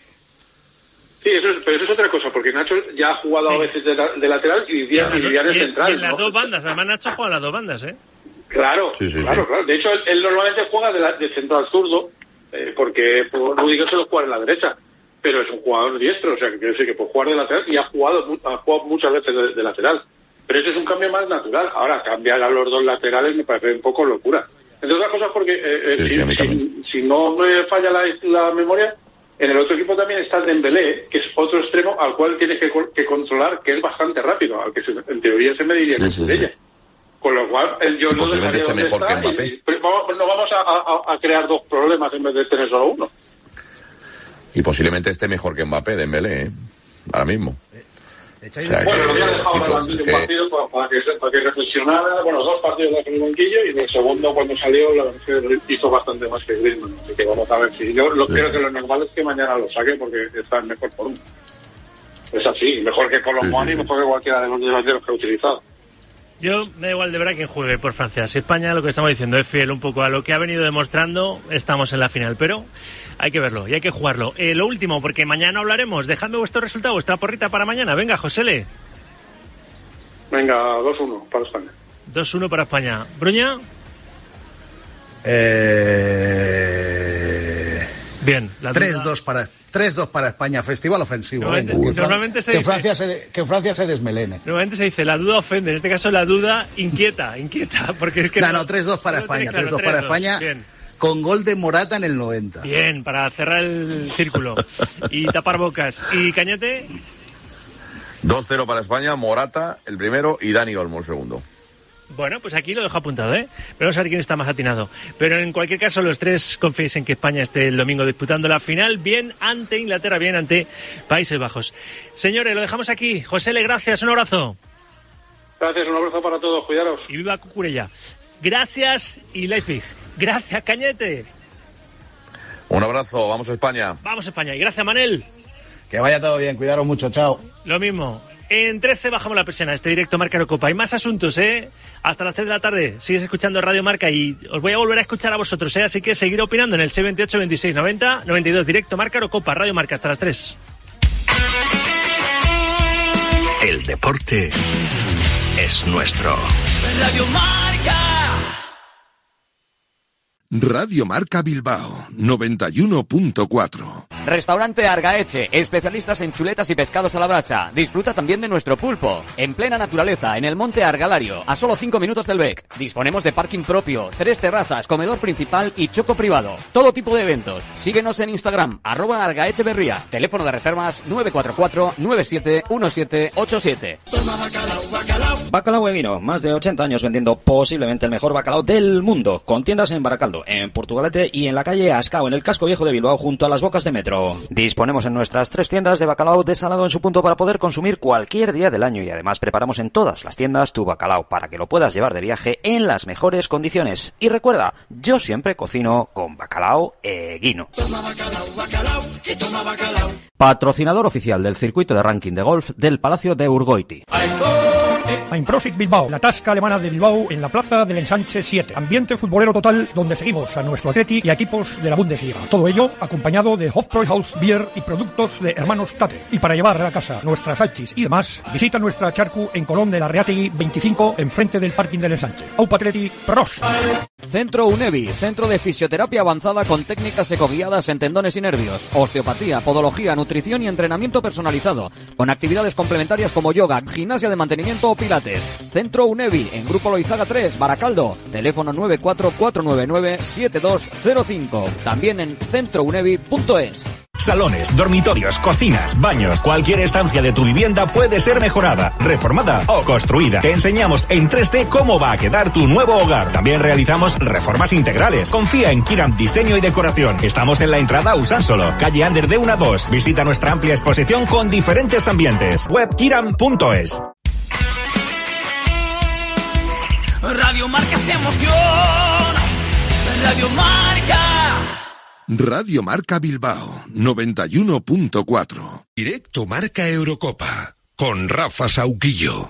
Sí, pero eso es otra cosa, porque Nacho ya ha jugado a veces de lateral y Villar es central. Y en las dos bandas, además Nacho juega en las dos bandas, Claro. De hecho, él normalmente juega de central zurdo, porque Rudiger se lo juega en la derecha, pero es un jugador diestro, o sea, que quiere decir que puede jugar de lateral y ha jugado muchas veces de lateral. Pero ese es un cambio más natural. Ahora, cambiar a los dos laterales me parece un poco locura. Entre otras cosas porque, si no me falla la memoria, en el otro equipo también está Dembélé, que es otro extremo al cual tienes que controlar, que es bastante rápido, al que en teoría se mediría con ella. Con lo cual, yo no dejaría esté mejor que Mbappé. No vamos a crear dos problemas en vez de tener solo uno. Y posiblemente esté mejor que Mbappé, Dembélé, ahora mismo. Lo había dejado en un partido para que reflexionara, dos partidos en el banquillo, y en el segundo, cuando salió, la verdad es que hizo bastante más que Griezmann. Así que vamos a ver si yo creo que lo normal es que mañana lo saque porque está en mejor forma. Es así, mejor que Colomboani y mejor que cualquiera de los delanteros que ha utilizado. Yo me da igual de verdad quien juegue por Francia. Si España, lo que estamos diciendo, es fiel un poco a lo que ha venido demostrando, estamos en la final. Pero hay que verlo y hay que jugarlo. Lo último, porque mañana hablaremos. Dejadme vuestro resultado, vuestra porrita para mañana. Venga, Josele. Venga, 2-1 para España. 2-1 para España. ¿Bruña? Bien. 3-2 para España, festival ofensivo. Normalmente se dice que Francia se desmelene. Normalmente se dice la duda ofende, en este caso la duda inquieta, porque es que no, 3-2 para España, 3-2 para España. Bien. Con gol de Morata en el 90. Bien, para cerrar el círculo y tapar bocas. ¿Y Cañete? 2-0 para España, Morata el primero y Dani Olmo el segundo. Bueno, pues aquí lo dejo apuntado, ¿eh? Pero vamos a ver quién está más atinado. Pero en cualquier caso, los tres confiéis en que España esté el domingo disputando la final, bien ante Inglaterra, bien ante Países Bajos. Señores, lo dejamos aquí. José Le, gracias, un abrazo. Gracias, un abrazo para todos, cuidaros. Y viva Cucurella. Gracias y Leipzig. Gracias, Cañete. Un abrazo, vamos a España. Vamos a España. Y gracias, Manel. Que vaya todo bien, cuidaros mucho, chao. Lo mismo. En 13 bajamos la persiana, este directo Marca Eurocopa. Hay más asuntos, ¿eh? Hasta las 3 de la tarde. Sigues escuchando Radio Marca y os voy a volver a escuchar a vosotros, ¿eh? Así que seguir opinando en el 628 26 90 92. Directo Marca Eurocopa, Radio Marca, hasta las 3. El deporte es nuestro. Radio Marca. Radio Marca Bilbao 91.4. Restaurante Argaeche, especialistas en chuletas y pescados a la brasa. Disfruta también de nuestro pulpo, en plena naturaleza, en el monte Argalario, a solo 5 minutos del Bec. Disponemos de parking propio, 3 terrazas, comedor principal y choco privado. Todo tipo de eventos. Síguenos en Instagram, @argaecheberría. Teléfono de reservas 944-971787. Bacalao Eguino, más de 80 años vendiendo posiblemente el mejor bacalao del mundo, con tiendas en Baracaldo, en Portugalete y en la calle Ascao, en el casco viejo de Bilbao, junto a las bocas de metro. Disponemos en nuestras 3 tiendas de bacalao desalado en su punto para poder consumir cualquier día del año, y además preparamos en todas las tiendas tu bacalao para que lo puedas llevar de viaje en las mejores condiciones. Y recuerda, yo siempre cocino con Bacalao Eguino. Patrocinador oficial del circuito de ranking de golf del Palacio de Urgoiti. Einprosit Bilbao, la tasca alemana de Bilbao en la plaza del Ensanche 7. Ambiente futbolero total donde seguimos a nuestro Atleti y a equipos de la Bundesliga. Todo ello acompañado de Hofbräuhaus Bier y productos de Hermanos Tate. Y para llevar a la casa nuestras salchis y demás, visita nuestra charcu en Colón de la Reategui 25, enfrente del parking del Ensanche. Aupa Atleti, pros. Centro UNEVI, centro de fisioterapia avanzada con técnicas ecoguiadas en tendones y nervios, osteopatía, podología, nutrición y entrenamiento personalizado, con actividades complementarias como yoga, gimnasia de mantenimiento o pilates. Centro UNEVI, en Grupo Loizaga 3, Baracaldo, teléfono 944997205, también en centrounevi.es. Salones, dormitorios, cocinas, baños, cualquier estancia de tu vivienda puede ser mejorada, reformada o construida. Te enseñamos en 3D cómo va a quedar tu nuevo hogar. También realizamos reformas integrales. Confía en Kiram Diseño y Decoración. Estamos en la entrada a Usánsolo, calle Ander de 1 a 2. Visita nuestra amplia exposición con diferentes ambientes. Web kiram.es. Radio Marca se emociona. Radio Marca. Radio Marca Bilbao 91.4. Directo Marca Eurocopa con Rafa Sauquillo.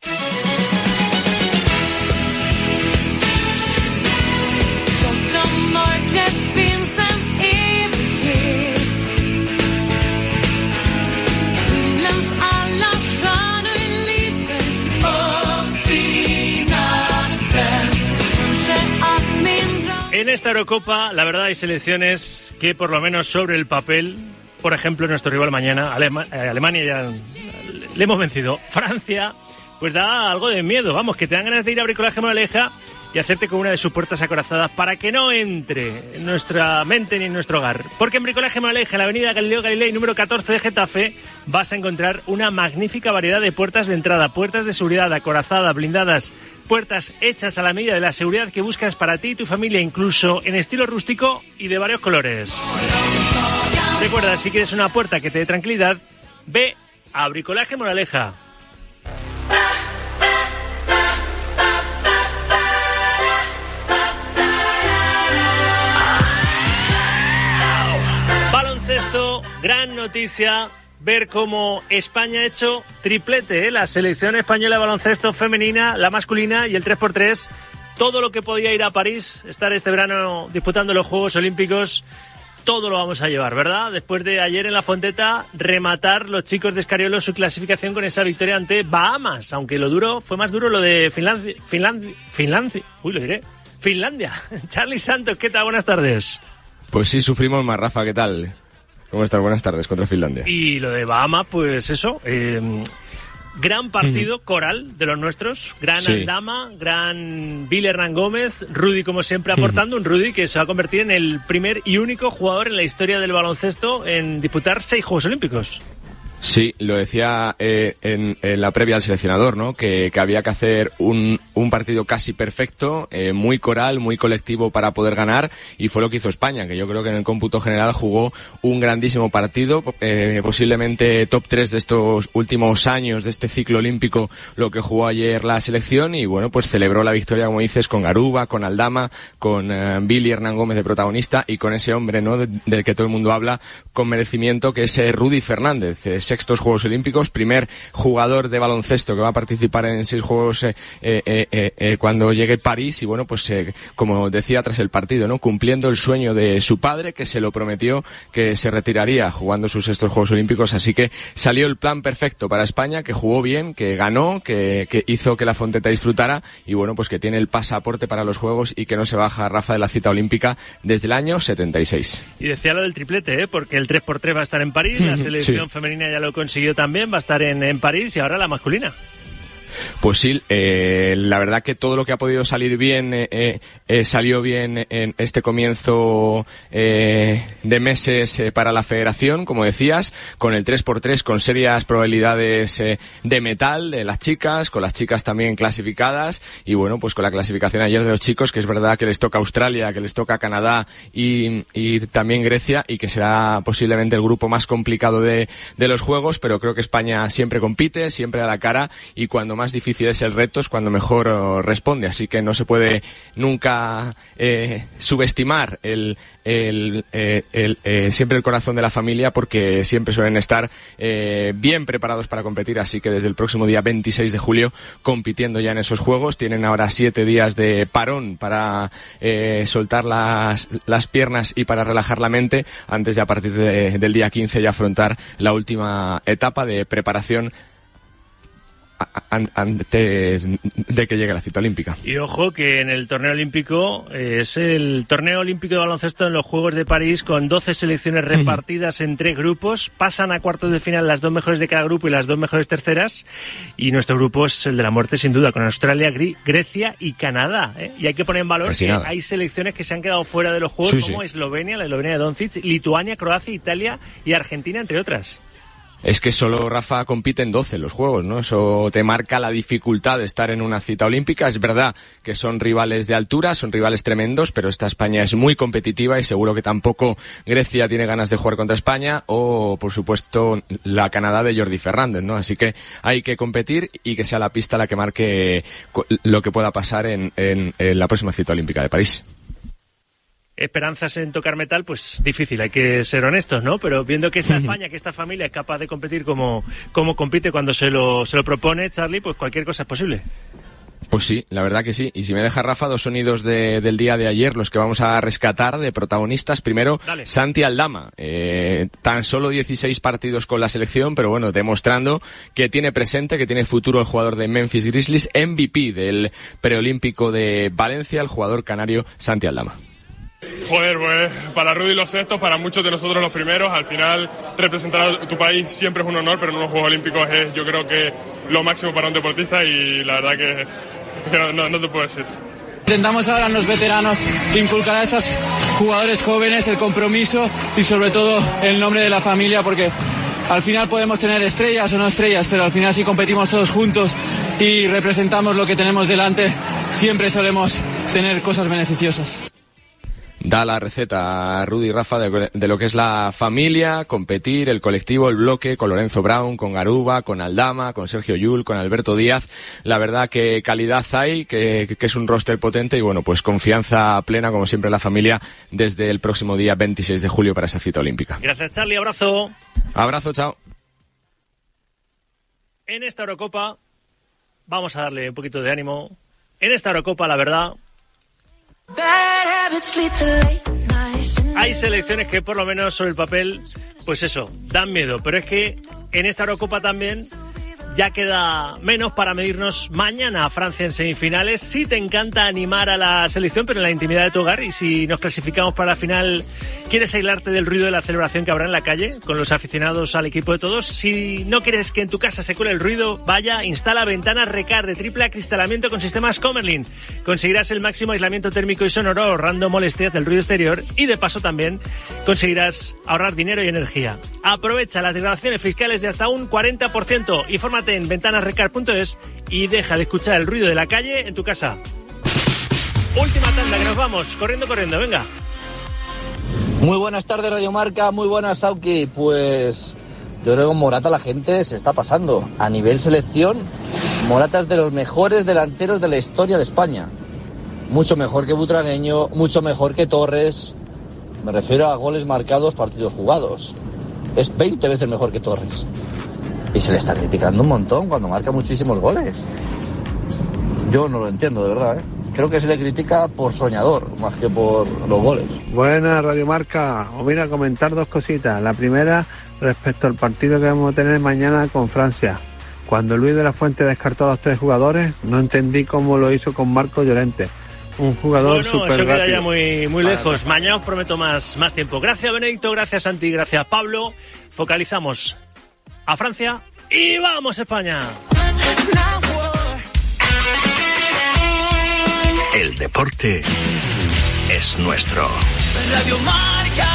En esta Eurocopa, la verdad, hay selecciones que, por lo menos sobre el papel, por ejemplo, nuestro rival mañana, Alemania, ya le hemos vencido. Francia, pues da algo de miedo. Vamos, que te dan ganas de ir a Bricolaje Moraleja y hacerte con una de sus puertas acorazadas para que no entre en nuestra mente ni en nuestro hogar. Porque en Bricolaje Moraleja, en la avenida Galileo Galilei, número 14 de Getafe, vas a encontrar una magnífica variedad de puertas de entrada, puertas de seguridad, acorazadas, blindadas, puertas hechas a la medida de la seguridad que buscas para ti y tu familia, incluso en estilo rústico y de varios colores. Recuerda, si quieres una puerta que te dé tranquilidad, ve a Bricolaje Moraleja. Baloncesto, gran noticia. Ver cómo España ha hecho triplete, la selección española de baloncesto femenina, la masculina y el 3x3. Todo lo que podía ir a París, estar este verano disputando los Juegos Olímpicos, todo lo vamos a llevar, ¿verdad? Después de ayer en la Fonteta rematar los chicos de Escariolo su clasificación con esa victoria ante Bahamas, aunque lo duro fue más duro lo de Finlandia. Charlie Santos, ¿qué tal? Buenas tardes. Pues sí, sufrimos más, Rafa, ¿qué tal? ¿Cómo estás? Buenas tardes, contra Finlandia. Y lo de Bahamas, pues eso, gran partido coral de los nuestros, gran Aldama, gran Bill Hernán Gómez, Rudy como siempre aportando, un Rudy que se va a convertir en el primer y único jugador en la historia del baloncesto en disputar 6 Juegos Olímpicos. Sí, lo decía en la previa al seleccionador, ¿no? Que había que hacer un partido casi perfecto, muy coral, muy colectivo para poder ganar, y fue lo que hizo España, que yo creo que en el cómputo general jugó un grandísimo partido, posiblemente top 3 de estos últimos años de este ciclo olímpico, lo que jugó ayer la selección, y bueno, pues celebró la victoria, como dices, con Garuba, con Aldama, con Billy Hernán Gómez de protagonista, y con ese hombre, ¿no? Del que todo el mundo habla con merecimiento, que es Rudy Fernández, sextos Juegos Olímpicos, primer jugador de baloncesto que va a participar en 6 Juegos cuando llegue París, y bueno, pues como decía tras el partido, ¿no? Cumpliendo el sueño de su padre, que se lo prometió, que se retiraría jugando sus sextos Juegos Olímpicos, así que salió el plan perfecto para España, que jugó bien, que ganó, que hizo que la Fonteta disfrutara, y bueno, pues que tiene el pasaporte para los Juegos y que no se baja Rafa de la cita olímpica desde el año 76. Y decía lo del triplete, porque el 3x3 va a estar en París, la selección femenina ya lo consiguió también, va a estar en París, y ahora la masculina. Pues sí, la verdad que todo lo que ha podido salir bien salió bien en este comienzo de meses para la federación, como decías, con el 3x3 con serias probabilidades de metal de las chicas, con las chicas también clasificadas, y bueno, pues con la clasificación ayer de los chicos, que es verdad que les toca Australia, que les toca Canadá y también Grecia, y que será posiblemente el grupo más complicado de los Juegos, pero creo que España siempre compite, siempre da la cara, y cuando más difícil es el reto es cuando mejor responde, así que no se puede nunca subestimar siempre el corazón de la familia, porque siempre suelen estar bien preparados para competir, así que desde el próximo día 26 de julio compitiendo ya en esos Juegos. Tienen ahora 7 días de parón para soltar las piernas y para relajar la mente, antes de a partir del día 15 ya afrontar la última etapa de preparación antes de que llegue la cita olímpica. Y ojo que en el torneo olímpico es el torneo olímpico de baloncesto en los Juegos de París, con 12 selecciones repartidas en 3 grupos. Pasan a cuartos de final las 2 mejores de cada grupo y las 2 mejores terceras, y nuestro grupo es el de la muerte sin duda, con Australia, Grecia y Canadá, Y hay que poner en valor que hay selecciones que se han quedado fuera de los Juegos, como Eslovenia, la Eslovenia de Doncic, Lituania, Croacia, Italia y Argentina, entre otras. Es que solo Rafa compite en 12 los Juegos, ¿no? Eso te marca la dificultad de estar en una cita olímpica. Es verdad que son rivales de altura, son rivales tremendos, pero esta España es muy competitiva, y seguro que tampoco Grecia tiene ganas de jugar contra España, o por supuesto la Canadá de Jordi Fernández, ¿no? Así que hay que competir, y que sea la pista la que marque lo que pueda pasar en la próxima cita olímpica de París. Esperanzas en tocar metal, pues difícil, hay que ser honestos, ¿no? Pero viendo que esta España, que esta familia es capaz de competir como compite cuando se lo propone Charlie, pues cualquier cosa es posible. Pues sí, la verdad que sí. Y si me deja, Rafa, 2 sonidos del día de ayer, los que vamos a rescatar de protagonistas. Primero, dale. Santi Aldama. Tan solo 16 partidos con la selección, pero bueno, demostrando que tiene presente, que tiene futuro el jugador de Memphis Grizzlies, MVP del preolímpico de Valencia, el jugador canario Santi Aldama. Joder, pues para Rudy los sextos, para muchos de nosotros los primeros. Al final representar a tu país siempre es un honor, pero en unos Juegos Olímpicos es, yo creo que lo máximo para un deportista, y la verdad que no te puedo decir. Intentamos ahora en los veteranos inculcar a estos jugadores jóvenes el compromiso y sobre todo el nombre de la familia, porque al final podemos tener estrellas o no estrellas, pero al final si competimos todos juntos y representamos lo que tenemos delante, siempre solemos tener cosas beneficiosas. Da la receta, Rudy y Rafa, de lo que es la familia, competir, el colectivo, el bloque, con Lorenzo Brown, con Garuba, con Aldama, con Sergio Llull, con Alberto Díaz. La verdad que calidad hay, que es un roster potente, y bueno, pues confianza plena, como siempre, en la familia desde el próximo día 26 de julio para esa cita olímpica. Gracias, Charlie, abrazo. Abrazo, chao. En esta Eurocopa, vamos a darle un poquito de ánimo. En esta Eurocopa, la verdad, hay selecciones que por lo menos sobre el papel, pues eso, dan miedo, pero es que en esta Eurocopa también ya queda menos para medirnos mañana a Francia en semifinales. Si te encanta animar a la selección, pero en la intimidad de tu hogar, y si nos clasificamos para la final, quieres aislarte del ruido de la celebración que habrá en la calle con los aficionados al equipo de todos. Si no quieres que en tu casa se cuele el ruido, vaya, instala ventanas Recar de triple acristalamiento con sistemas Comerlin. Conseguirás el máximo aislamiento térmico y sonoro, ahorrando molestias del ruido exterior, y de paso también conseguirás ahorrar dinero y energía. Aprovecha las declaraciones fiscales de hasta un 40%. Infórmate en ventanasrecar.es y deja de escuchar el ruido de la calle en tu casa. Última tanda, que nos vamos. Corriendo, venga. Muy buenas tardes, Radio Marca. Muy buenas, Sauki. Pues yo creo que con Morata la gente se está pasando. A nivel selección, Morata es de los mejores delanteros de la historia de España. Mucho mejor que Butragueño, mucho mejor que Torres. Me refiero a goles marcados, partidos jugados. Es 20 veces mejor que Torres. Y se le está criticando un montón cuando marca muchísimos goles. Yo no lo entiendo, de verdad, ¿eh? Creo que se le critica por soñador, más que por los goles. Buenas, Radio Marca. Os voy a comentar dos cositas. La primera, respecto al partido que vamos a tener mañana con Francia. Cuando Luis de la Fuente descartó a los 3 jugadores, no entendí cómo lo hizo con Marco Llorente. Un jugador súper rápido. Eso queda ya muy lejos. Mañana os prometo más tiempo. Gracias, Benedicto. Gracias, Santi. Gracias, Pablo. Focalizamos a Francia y ¡vamos, España! El deporte es nuestro. Radio Marca.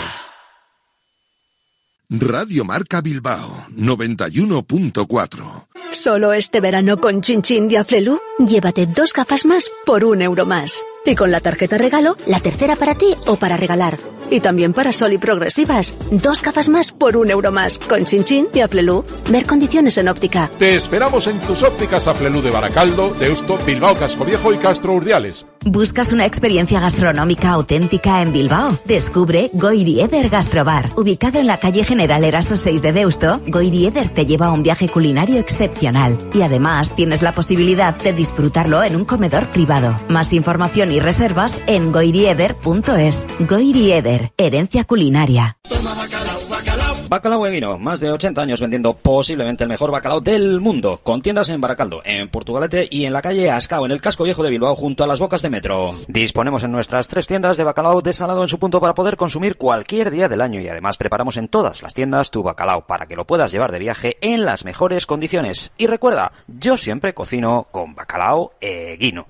Radio Marca Bilbao 91.4. Solo este verano con Chin Chin de Aflelu, llévate 2 gafas más por €1 más. Y con la tarjeta regalo, la tercera para ti o para regalar. Y también para Sol y Progresivas, 2 gafas más por €1 más. Con Chin Chin de Aflelu. Ver condiciones en óptica. Te esperamos en tus ópticas Aflelu de Baracaldo, Deusto, Bilbao, Casco Viejo y Castro Urdiales. ¿Buscas una experiencia gastronómica auténtica en Bilbao? Descubre Goiri Eder Gastrobar. Ubicado en la calle General Eraso 6 de Deusto, Goiri Eder te lleva a un viaje culinario excepcional. Y además tienes la posibilidad de disfrutarlo en un comedor privado. Más información y reservas en goirieder.es. Goiri Eder, herencia culinaria. Bacalao Eguino, más de 80 años vendiendo posiblemente el mejor bacalao del mundo, con tiendas en Baracaldo, en Portugalete y en la calle Ascao, en el casco viejo de Bilbao, junto a las bocas de metro. Disponemos en nuestras 3 tiendas de bacalao desalado en su punto para poder consumir cualquier día del año, y además preparamos en todas las tiendas tu bacalao para que lo puedas llevar de viaje en las mejores condiciones. Y recuerda, yo siempre cocino con Bacalao Eguino.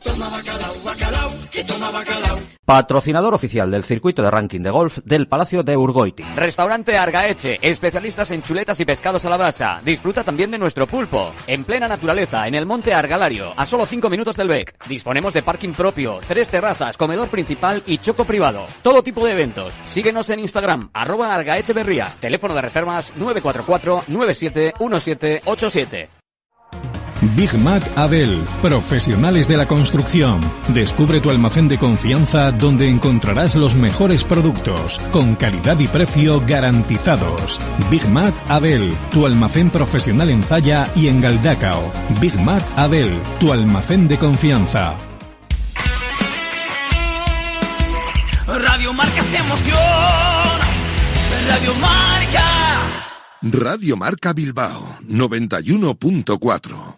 Patrocinador oficial del circuito de ranking de golf del Palacio de Urgoiti. Restaurante Argaeche, especialistas en chuletas y pescados a la brasa. Disfruta también de nuestro pulpo. En plena naturaleza, en el monte Argalario, a solo 5 minutos del Bec. Disponemos de parking propio, 3 terrazas, comedor principal y choco privado. Todo tipo de eventos. Síguenos en Instagram, @argaecheberría. Teléfono de reservas 944-971787. Big Mac Abel, profesionales de la construcción. Descubre tu almacén de confianza donde encontrarás los mejores productos, con calidad y precio garantizados. Big Mac Abel, tu almacén profesional en Zalla y en Galdacao. Big Mac Abel, tu almacén de confianza. Radio Marca se emociona. Radio Marca. Radio Marca Bilbao 91.4.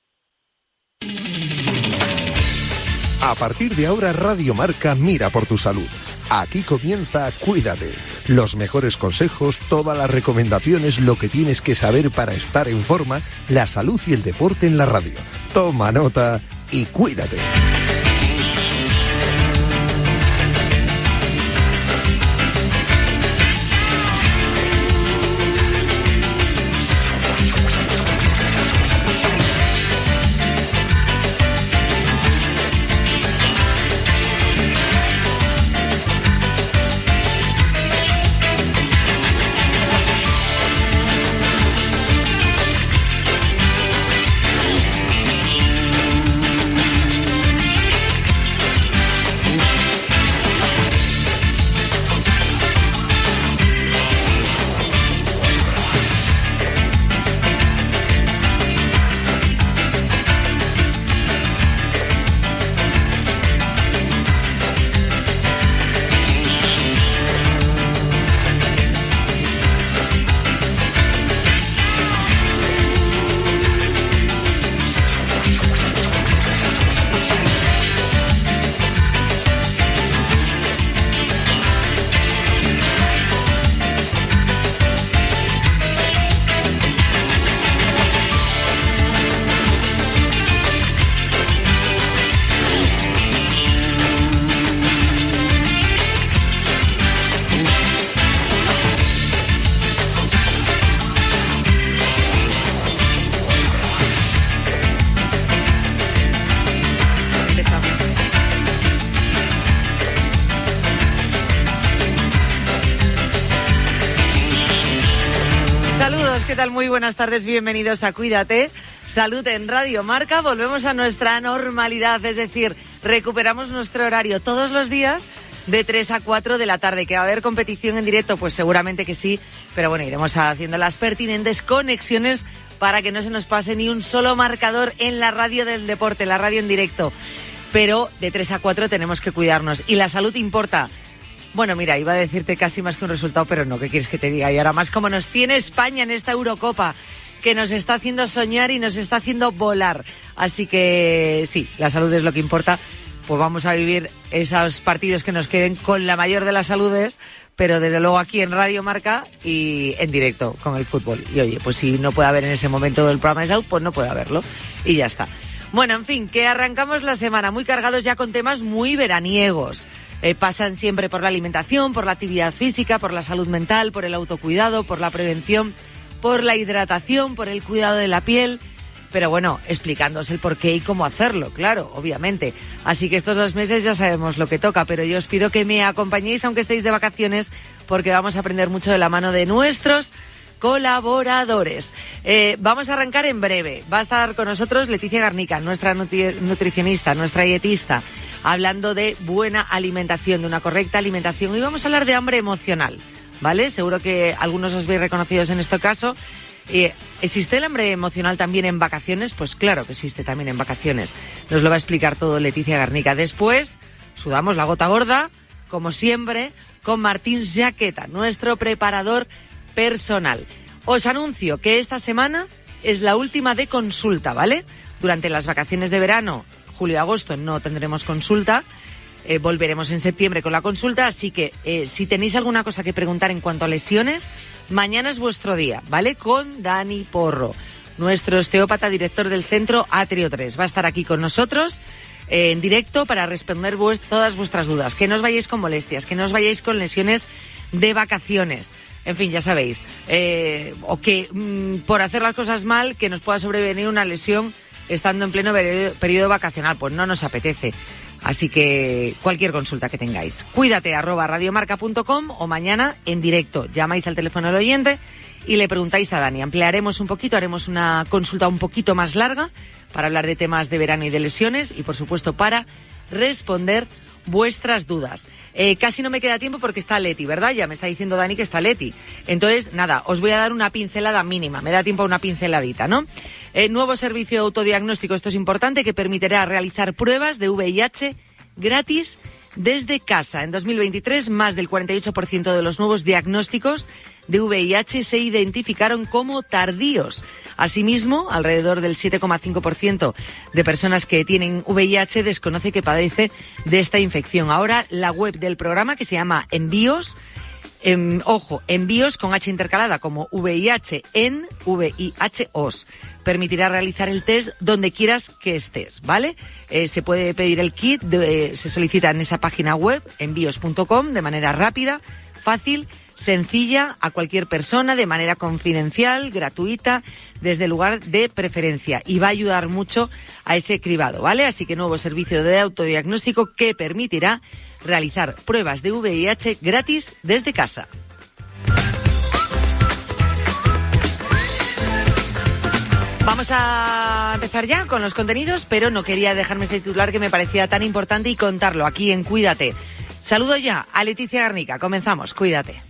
A partir de ahora, Radio Marca mira por tu salud. Aquí comienza Cuídate. Los mejores consejos, todas las recomendaciones, lo que tienes que saber para estar en forma, la salud y el deporte en la radio. Toma nota y cuídate. ¿qué tal? Muy buenas tardes, bienvenidos a Cuídate. Salud en Radio Marca, volvemos a nuestra normalidad, es decir, recuperamos nuestro horario todos los días de 3 a 4 de la tarde. ¿Que va a haber competición en directo? Pues seguramente que sí, pero bueno, iremos haciendo las pertinentes conexiones para que no se nos pase ni un solo marcador en la radio del deporte, la radio en directo. Pero de 3 a 4 tenemos que cuidarnos y la salud importa. Bueno, mira, iba a decirte casi más que un resultado, pero no, ¿qué quieres que te diga? Y ahora más como nos tiene España en esta Eurocopa, que nos está haciendo soñar y nos está haciendo volar. Así que sí, la salud es lo que importa. Pues vamos a vivir esos partidos que nos queden con la mayor de las saludes, pero desde luego aquí en Radio Marca y en directo con el fútbol. Y oye, pues si no puede haber en ese momento el programa de salud, pues no puede haberlo. Y ya está. Bueno, en fin, que arrancamos la semana muy cargados ya con temas muy veraniegos. Pasan siempre por la alimentación, por la actividad física, por la salud mental, por el autocuidado, por la prevención, por la hidratación, por el cuidado de la piel. Pero bueno, explicándoos el por qué y cómo hacerlo, claro, obviamente. Así que estos 2 meses ya sabemos lo que toca, pero yo os pido que me acompañéis aunque estéis de vacaciones, porque vamos a aprender mucho de la mano de nuestros colaboradores. Vamos a arrancar en breve. Va a estar con nosotros Leticia Garnica, nuestra nutricionista, nuestra dietista, hablando de buena alimentación, de una correcta alimentación. Y vamos a hablar de hambre emocional, ¿vale? Seguro que algunos os veis reconocidos en este caso. ¿Existe el hambre emocional también en vacaciones? Pues claro que existe también en vacaciones. Nos lo va a explicar todo Leticia Garnica. Después, sudamos la gota gorda, como siempre, con Martín Jaqueta, nuestro preparador personal. Os anuncio que esta semana es la última de consulta, ¿vale? Durante las vacaciones de verano, julio y agosto, no tendremos consulta. Volveremos en septiembre con la consulta, así que si tenéis alguna cosa que preguntar en cuanto a lesiones, mañana es vuestro día, ¿vale? Con Dani Porro, nuestro osteópata director del centro Atrio 3. Va a estar aquí con nosotros en directo para responder todas vuestras dudas. Que no os vayáis con molestias, que no os vayáis con lesiones de vacaciones. En fin, ya sabéis. O que por hacer las cosas mal, que nos pueda sobrevenir una lesión estando en pleno periodo vacacional. Pues no nos apetece. Así que cualquier consulta que tengáis, cuídate @radiomarca.com o mañana en directo. Llamáis al teléfono del oyente y le preguntáis a Dani. Ampliaremos un poquito, haremos una consulta un poquito más larga para hablar de temas de verano y de lesiones y, por supuesto, para responder vuestras dudas. Casi no me queda tiempo porque está Leti, ¿verdad? Ya me está diciendo Dani que está Leti. Entonces, nada, os voy a dar una pincelada mínima. Me da tiempo a una pinceladita, ¿no? Nuevo servicio de autodiagnóstico, esto es importante, que permitirá realizar pruebas de VIH gratis desde casa. En 2023, más del 48% de los nuevos diagnósticos de VIH se identificaron como tardíos. Asimismo, alrededor del 7,5% de personas que tienen VIH desconoce que padece de esta infección. Ahora, la web del programa, que se llama Envíos, envíos con H intercalada como VIH en VIH-OS. Permitirá realizar el test donde quieras que estés, ¿vale? Se puede pedir el kit, se solicita en esa página web, envíos.com, de manera rápida, fácil, sencilla, a cualquier persona, de manera confidencial, gratuita, desde el lugar de preferencia. Y va a ayudar mucho a ese cribado, ¿vale? Así que nuevo servicio de autodiagnóstico que permitirá realizar pruebas de VIH gratis desde casa. Vamos a empezar ya con los contenidos, pero no quería dejarme este titular que me parecía tan importante y contarlo aquí en Cuídate. Saludo ya a Leticia Garnica. Comenzamos, Cuídate.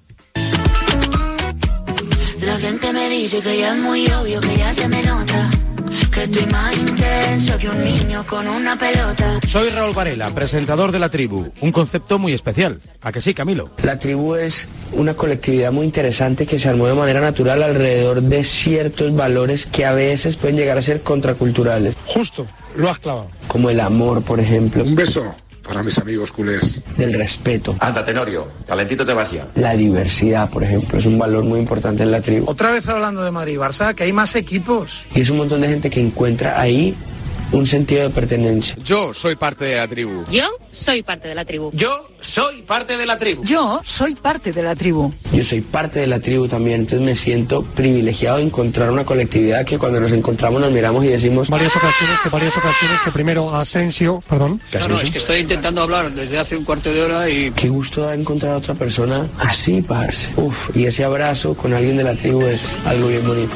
La gente me dice que ya es muy obvio, que ya se me nota, que estoy más intenso que un niño con una pelota. Soy Raúl Varela, presentador de La Tribu, un concepto muy especial. ¿A que sí, Camilo? La Tribu es una colectividad muy interesante que se armó de manera natural alrededor de ciertos valores que a veces pueden llegar a ser contraculturales. Justo, lo has clavado. Como el amor, por ejemplo. Un beso para mis amigos culés. Del respeto. Anda, Tenorio, calentito te vas ya. La diversidad, por ejemplo, es un valor muy importante en La Tribu. Otra vez hablando de Madrid y Barça, que hay más equipos. Y es un montón de gente que encuentra ahí un sentido de pertenencia. Yo soy parte de la tribu. Yo soy parte de la tribu. Yo soy parte de la tribu. Yo soy parte de la tribu. Yo soy parte de la tribu también, entonces me siento privilegiado de encontrar una colectividad que cuando nos encontramos nos miramos y decimos... Varias ocasiones que primero Asensio, perdón. No, es que estoy intentando hablar desde hace un cuarto de hora y... Qué gusto da encontrar a otra persona así, parce. Uf, y ese abrazo con alguien de la tribu es algo bien bonito.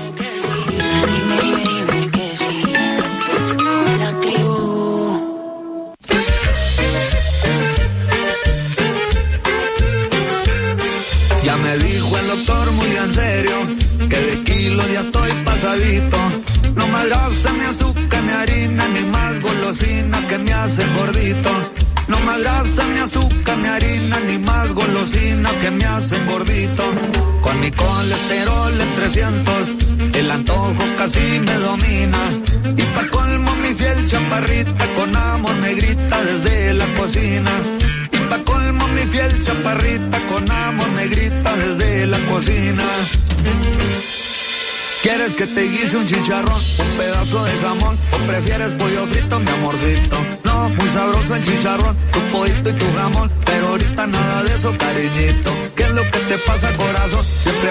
Ya me dijo el doctor muy en serio que de kilos ya estoy pasadito. No más grasa, ni azúcar, ni harina, ni más golosinas que me hacen gordito. No más grasa, ni azúcar, ni harina, ni más golosinas que me hacen gordito. Con mi colesterol en 300, el antojo casi me domina. Y pa' colmo mi fiel chaparrita, con amor me grita desde la cocina. Y pa' colmo mi fiel chaparrita, con amor me grita desde la cocina. ¿Quieres que te guise un chicharrón, un pedazo de jamón, o prefieres pollo frito, mi amorcito? No, muy sabroso el chicharrón, tu pollito y tu jamón, pero ahorita nada de eso, cariñito. ¿Qué es lo que te pasa, corazón? Siempre